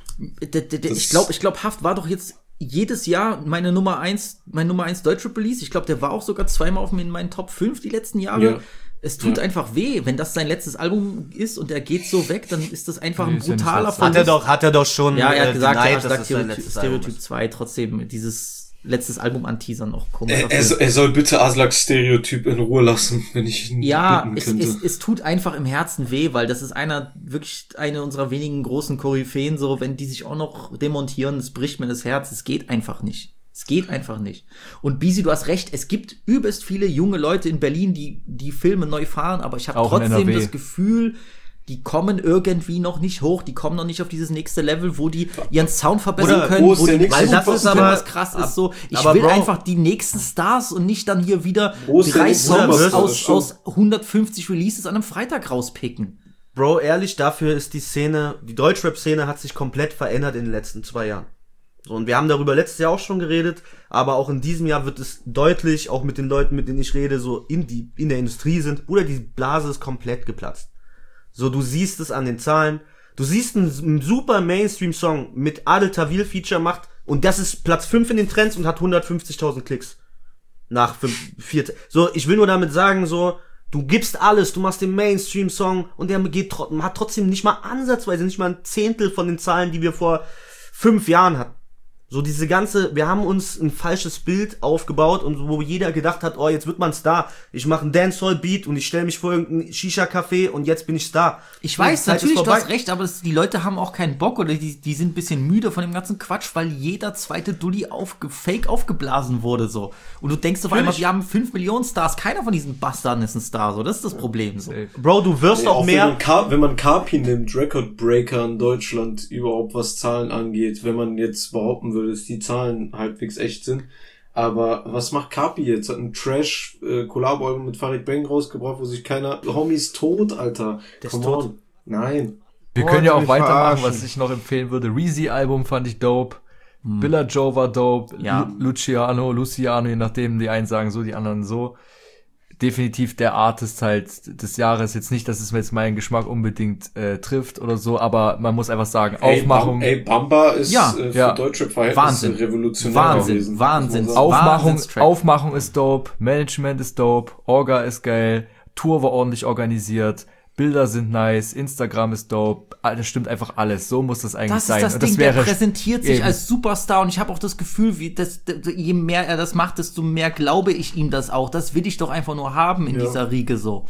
D- d- d- ich glaube, ich glaube, Haft war doch jetzt jedes Jahr meine Nummer eins, mein Nummer eins Deutsche Release. Ich glaube, der war auch sogar zweimal auf in meinen Top fünf die letzten Jahre. Ja. Es tut Ja. einfach weh, wenn das sein letztes Album ist und er geht so weg, dann ist das einfach ein Nee, ist ja nicht brutaler das. Hat er doch- hat er doch schon, Ja, er hat äh, gesagt, denied, ja, dass sagt es sein Stereotyp, letztes Album Stereotyp zwei trotzdem dieses letztes Album anteasern noch komisch. Er, er, er soll bitte Aslaks Stereotyp in Ruhe lassen, wenn ich ihn Ja, bitten es, könnte. es, es tut einfach im Herzen weh, weil das ist einer, wirklich eine unserer wenigen großen Koryphäen, so, wenn die sich auch noch demontieren, es bricht mir das Herz, es geht einfach nicht. Es geht einfach nicht. Und Bisi, du hast recht, es gibt übelst viele junge Leute in Berlin, die die Filme neu fahren, aber ich habe Auch in trotzdem N R W. das Gefühl, die kommen irgendwie noch nicht hoch, die kommen noch nicht auf dieses nächste Level, wo die ihren Sound verbessern Oder können, wo ist wo der die nächste das Super- ist aber was krass ab- ist so. Ich aber will Bro- einfach die nächsten Stars und nicht dann hier wieder Wo ist der drei nächste Songs Super- aus, aus hundertfünfzig Releases an einem Freitag rauspicken. Bro, ehrlich, dafür ist die Szene, die Deutschrap-Szene hat sich komplett verändert in den letzten zwei Jahren. So, und wir haben darüber letztes Jahr auch schon geredet, aber auch in diesem Jahr wird es deutlich, auch mit den Leuten, mit denen ich rede, so in die, in der Industrie sind, oder die Blase ist komplett geplatzt. So, du siehst es an den Zahlen, du siehst einen, einen super Mainstream-Song mit Adel Tawil Feature macht, und das ist Platz fünf in den Trends und hat hundertfünfzigtausend Klicks. Nach fünf, vier, so, ich will nur damit sagen, so, du gibst alles, du machst den Mainstream-Song und der geht, tro- hat trotzdem nicht mal ansatzweise, nicht mal ein Zehntel von den Zahlen, die wir vor fünf Jahren hatten. So diese ganze, wir haben uns ein falsches Bild aufgebaut und wo jeder gedacht hat, oh, jetzt wird man Star. Ich mache einen Dancehall-Beat und ich stelle mich vor irgendein Shisha-Café und jetzt bin ich Star. Ich Die weiß, Zeit ist natürlich, du vorbei. hast recht, aber das, die Leute haben auch keinen Bock oder die, die sind ein bisschen müde von dem ganzen Quatsch, weil jeder zweite Dulli aufge, fake aufgeblasen wurde, so. Und du denkst auf einmal, Natürlich. wir haben fünf Millionen Stars, keiner von diesen Bastarden ist ein Star, so. Das ist das Problem, so. Bro, du wirst Nee, auch mehr. Wenn man, Car- wenn man Carpi nimmt, Record Breaker in Deutschland überhaupt was Zahlen angeht, wenn man jetzt behaupten würde, dass die Zahlen halbwegs echt sind. Aber was macht Carpi jetzt? Hat ein Trash-Collabo-Album mit Farid Bang rausgebracht, wo sich keiner... Homie ist tot, Alter. Der ist Come tot. on. Nein. Wir Oh, können ja du auch mich weitermachen, verarschen. was ich noch empfehlen würde. Reezy-Album fand ich dope. Billa Joe war dope. Ja. Lu- Luciano, Luciano, je nachdem, die einen sagen so, die anderen so. Definitiv der Artist halt des Jahres. Jetzt nicht, dass es mir jetzt meinen Geschmack unbedingt äh, trifft oder so, aber man muss einfach sagen, Ey, Aufmachung. Bam- ey, Bamba ist Ja, äh, für ja. deutsche Verhältnisse Wahnsinn. revolutionär Wahnsinn, gewesen. Wahnsinn. muss man sagen. Aufmachung, Wahnsinnstrack. Aufmachung ist dope, Management ist dope, Orga ist geil, Tour war ordentlich organisiert, Bilder sind nice, Instagram ist dope, ah, das stimmt einfach alles. So muss das eigentlich Das sein. ist das Und Ding, das wäre der präsentiert sich eben. als Superstar und ich habe auch das Gefühl, wie das, je mehr er das macht, desto mehr glaube ich ihm das auch. Das will ich doch einfach nur haben in Ja. dieser Riege so.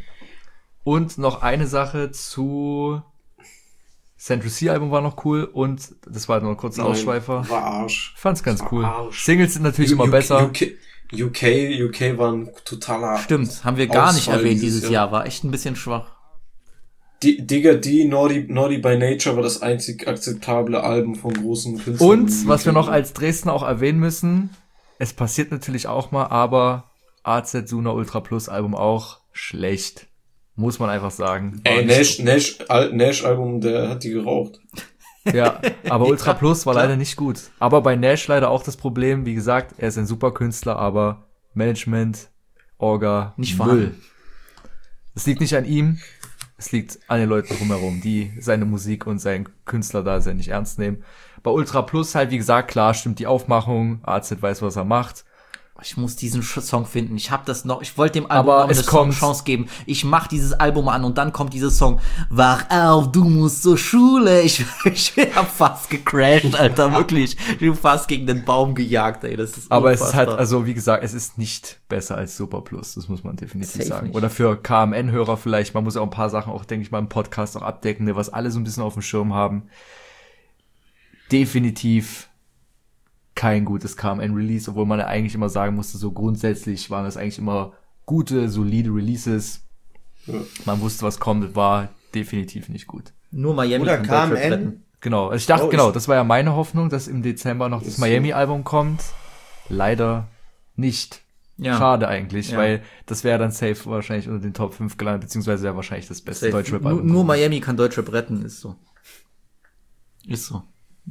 Und noch eine Sache zu Central C Album war noch cool und das war nur ein kurzer Nein, Ausschweifer. war Arsch. Fand's ganz War cool. Arsch. Singles sind natürlich U- immer U- besser. U K, U K, U K war ein totaler Stimmt, haben wir gar nicht Ausfall erwähnt dieses Jahr. War echt ein bisschen schwach. Die, Digga, die Naughty, Naughty by Nature war das einzig akzeptable Album von großen Künstlern. Und was wir noch als Dresdner auch erwähnen müssen, es passiert natürlich auch mal, aber A Z Suna Ultra Plus Album auch schlecht. Muss man einfach sagen. War Ey, nicht- Nash, Nash, Al- Nash Album, der hat die geraucht. Ja, aber Ultra Ja, Plus war klar. leider nicht gut. Aber bei Nash leider auch das Problem, wie gesagt, er ist ein super Künstler, aber Management, Orga, Nicht Müll. vorhanden. Es liegt nicht an ihm, es liegt an den Leuten drumherum, die seine Musik und sein Künstlerdasein nicht ernst nehmen. Bei Ultra Plus halt, wie gesagt, klar stimmt die Aufmachung, A Z weiß, was er macht. Ich muss diesen Sch- Song finden. Ich habe das noch. Ich wollte dem Album Aber noch es eine kommt- Song-Chance geben. Ich mach dieses Album an und dann kommt dieser Song. Wach auf, du musst zur Schule. Ich, ich hab fast gecrashed, Alter, wirklich. Ich bin fast gegen den Baum gejagt, ey. Das ist Aber es ist halt, unfassbar. also wie gesagt, es ist nicht besser als Super Plus, das muss man definitiv Safe sagen. nicht. Oder für K M N-Hörer vielleicht, man muss ja auch ein paar Sachen auch, denke ich mal, im Podcast auch abdecken, ne, was alle so ein bisschen auf dem Schirm haben. Definitiv kein gutes K M N-Release, obwohl man ja eigentlich immer sagen musste, so grundsätzlich waren das eigentlich immer gute, solide Releases. Ja. Man wusste, was kommt, war definitiv nicht gut. Nur Miami Oder kann K M Deutschrap N? retten. Genau, also ich dachte, Oh, genau, ich- das war ja meine Hoffnung, dass im Dezember noch das Ist Miami-Album kommt. Leider nicht. Ja. Schade eigentlich, Ja. weil das wäre dann safe wahrscheinlich unter den Top fünf gelandet, beziehungsweise wäre wahrscheinlich das beste Safe. Deutschrap-Album. Nur, nur geworden. Miami kann Deutschrap retten, ist so. Ist so.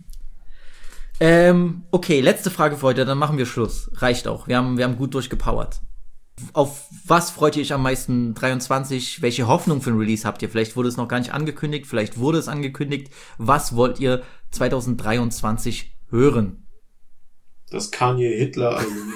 Ähm, okay, letzte Frage für heute, dann machen wir Schluss. Reicht auch. Wir haben, wir haben gut durchgepowert. Auf was freut ihr euch am meisten dreiundzwanzig? Welche Hoffnung für ein Release habt ihr? Vielleicht wurde es noch gar nicht angekündigt, vielleicht wurde es angekündigt. Was wollt ihr zwanzig dreiundzwanzig hören? Das Kanye-Hitler-Album.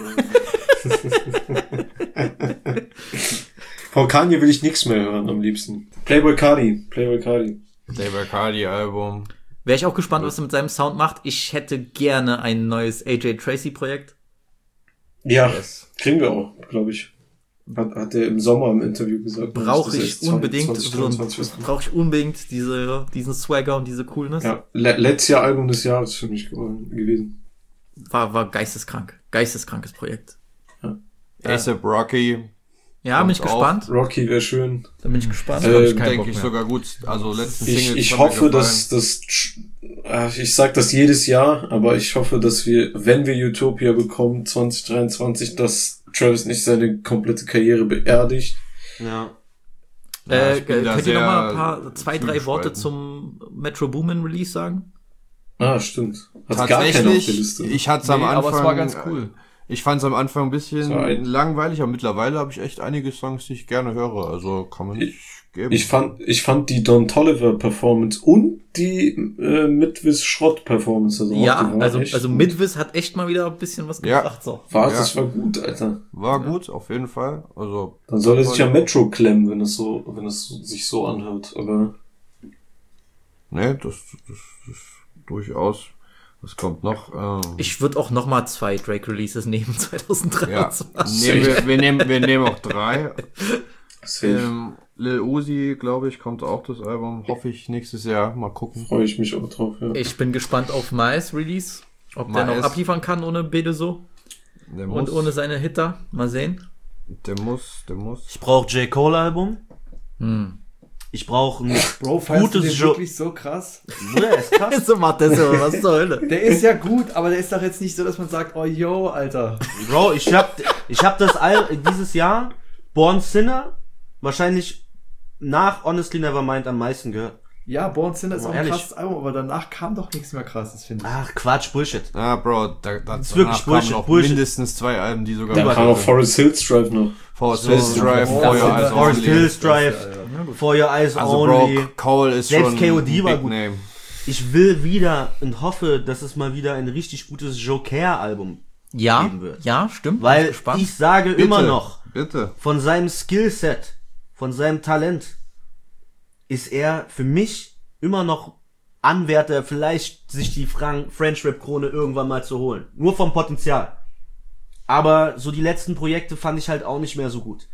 Von Kanye will ich nichts mehr hören am liebsten. Playboy Cardi, Playboy Cardi. Playboy Cardi Album. Wäre ich auch gespannt, was er mit seinem Sound macht. Ich hätte gerne ein neues A J Tracy-Projekt. Ja, Yes. kriegen wir auch, glaube ich. Hat, hat er im Sommer im Interview gesagt. Brauche dass das ich erst unbedingt, zwanzig so ein, dreiundzwanzig ist. brauche ich unbedingt diese, diesen Swagger und diese Coolness. Ja, le letztes Jahr Album des Jahres für mich geworden, gewesen. War, war geisteskrank. Geisteskrankes Projekt. A$AP Rocky. Ja, bin ich Kommt auch. gespannt. Rocky wäre schön. Da bin ich gespannt. Äh, ich keinen Denke Bock ich mehr. sogar gut. Also letzten Ich, Singles ich haben mir hoffe, gefallen. dass das, äh, ich sag das jedes Jahr, aber ich hoffe, dass wir, wenn wir Utopia bekommen, zwanzig dreiundzwanzig, dass Travis nicht seine komplette Karriere beerdigt. Ja. Ja, Äh, ich bin da könnt ihr noch sehr mal ein paar, zwei, drei Worte zwiegespalten. zum Metro Boomin Release sagen? Ah, stimmt. Hat gar keiner auf der Tatsächlich, Liste. ich hatte es am Nee, Anfang. aber es war ganz cool. Ich fand es am Anfang ein bisschen So ein- langweilig, aber mittlerweile habe ich echt einige Songs, die ich gerne höre. Also kann man nicht geben. Ich fand, ich fand die Don Toliver Performance und die äh, Midwis Schrott Performance. Also auch, Ja, die war also, echt also gut. Midwis hat echt mal wieder ein bisschen was Ja. gebracht. So. War, Ja. das war gut, Alter. War gut, auf jeden Fall. Also Dann soll er sich ja Metro klemmen, wenn es so, wenn es sich so anhört. Aber Ne, das, das ist durchaus. Was kommt noch? Ähm, Ich würde auch noch mal zwei Drake-Releases nehmen zwanzig ja, dreiundzwanzig. nehmen wir, wir nehmen, wir nehmen auch drei. safe. Ähm, Lil Uzi, glaube ich, kommt auch das Album. Hoffe ich nächstes Jahr. Mal gucken. Freue ich mich auch drauf, ja. Ich bin gespannt auf Miles Release. Ob der Miles. noch abliefern kann ohne Bede so. Der Und muss, ohne seine Hitter. Mal sehen. der muss, der muss. Ich brauche J. Cole Album. Hm. Ich brauche ein Bro, feierst du gutes den Jo- wirklich so krass? Bruder, ist krass. So macht das aber was zur Hölle. Der ist ja gut, aber der ist doch jetzt nicht so, dass man sagt, oh yo, Alter. Bro, ich hab, ich hab das Al dieses Jahr Born Sinner wahrscheinlich nach Honestly Nevermind am meisten gehört. Ja, Born Sinner ist Oh, auch ein ehrlich? krasses Album, aber danach kam doch nichts mehr krasses, finde ich. Ach, Quatsch, Bullshit. Ah, Bro, da, da ist wirklich danach kamen Bullshit, noch Bullshit. mindestens zwei Alben, die sogar. Dann kam auch Forest Hills Drive noch. Forest So, Hills Drive, oh, For Your ja, Eyes Forest Only. Hills Drive, For Your Eyes Also Only. Bro, Cole ist Selbst schon K O D ein war Big gut. Name. Ich will wieder und hoffe, dass es mal wieder ein richtig gutes Joker-Album Ja, geben wird. ja, stimmt. Bin Weil gespannt. ich sage Bitte, immer noch, Bitte. von seinem Skillset, von seinem Talent, ist er für mich immer noch Anwärter, vielleicht sich die Fran- French Rap Krone irgendwann mal zu holen. Nur vom Potenzial. Aber so die letzten Projekte fand ich halt auch nicht mehr so gut.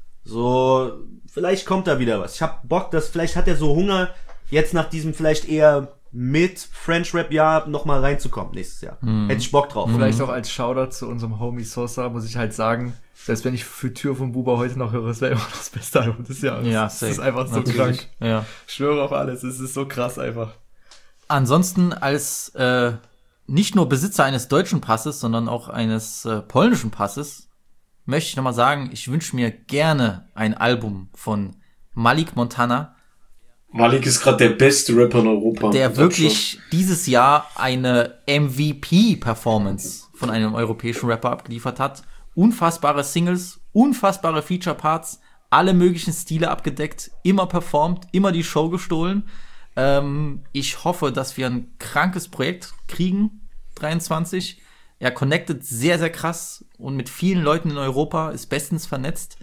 So, vielleicht kommt da wieder was. Ich hab Bock, dass vielleicht hat er so Hunger, jetzt nach diesem vielleicht eher mit French Rap Jahr nochmal reinzukommen nächstes Jahr. Mhm. Hätte ich Bock drauf. Vielleicht auch als Shoutout zu unserem Homie Sosa muss ich halt sagen, selbst wenn ich für Tür von Buba heute noch höre, es wäre immer noch das beste Album des Jahres. Ja, das safe. ist einfach so Natürlich. krank. Ja. Ich schwöre auf alles, es ist so krass einfach. Ansonsten als äh, nicht nur Besitzer eines deutschen Passes, sondern auch eines äh, polnischen Passes, möchte ich nochmal sagen, ich wünsche mir gerne ein Album von Malik Montana, Malik ist gerade der beste Rapper in Europa. der Mit wirklich dieses Jahr eine M V P-Performance von einem europäischen Rapper abgeliefert hat. Unfassbare Singles, unfassbare Feature-Parts, alle möglichen Stile abgedeckt, immer performt, immer die Show gestohlen. Ähm, ich hoffe, dass wir ein krankes Projekt kriegen, dreiundzwanzig. Er connectet sehr, sehr krass und mit vielen Leuten in Europa, ist bestens vernetzt.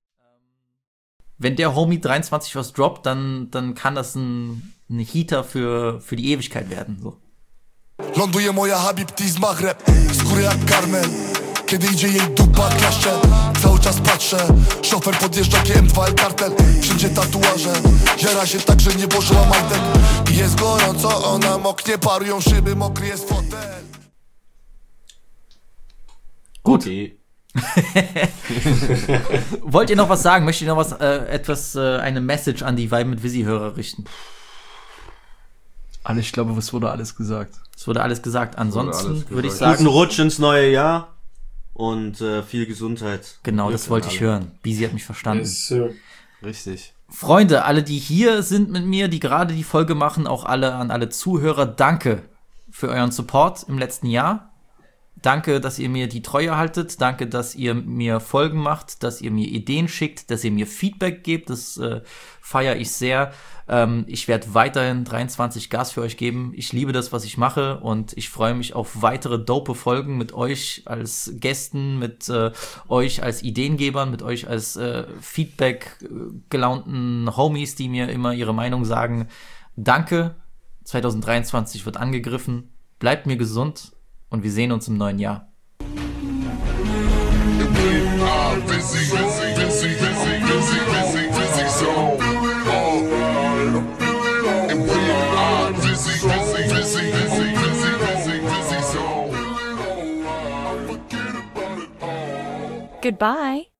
Wenn der Homie dreiundzwanzig was droppt, dann, dann kann das ein, ein Heater für, für die Ewigkeit werden. So. Ląduje moja Habibti z Maghreb, skóry jak karmel. Kiedy idzie jej dupa klaszcze, cały czas patrzę. Szofer podjeżdża G M dwa L kartel. Wszędzie tatuaże, jara się tak, że nie włożyła majtek. I jest gorąco, ona moknie, parują szyby, mokry jest fotel. Gut. Okay. Wollt ihr noch was sagen? Möchtet ihr noch was, äh, etwas, äh, eine Message an die Vibe mit Visi-Hörer richten? Alles, ich glaube, es wurde alles gesagt. Es wurde alles gesagt. Ansonsten alles würde ich gesagt. sagen... Guten Rutsch ins neue Jahr und äh, viel Gesundheit. Genau, Wir das für wollte alle. ich hören. Bisi hat mich verstanden. Yes, sir. Richtig. Freunde, alle, die hier sind mit mir, die gerade die Folge machen, auch alle an alle Zuhörer, danke für euren Support im letzten Jahr. Danke, dass ihr mir die Treue haltet. Danke, dass ihr mir Folgen macht, dass ihr mir Ideen schickt, dass ihr mir Feedback gebt. Das äh, feiere ich sehr. Ähm, ich werde weiterhin dreiundzwanzig Gas für euch geben. Ich liebe das, was ich mache und ich freue mich auf weitere dope Folgen mit euch als Gästen, mit äh, euch als Ideengebern, mit euch als äh, Feedback äh, gelaunten Homies, die mir immer ihre Meinung sagen. Danke. zwanzig dreiundzwanzig wird angegriffen. Bleibt mir gesund. Und wir sehen uns im neuen Jahr. Goodbye.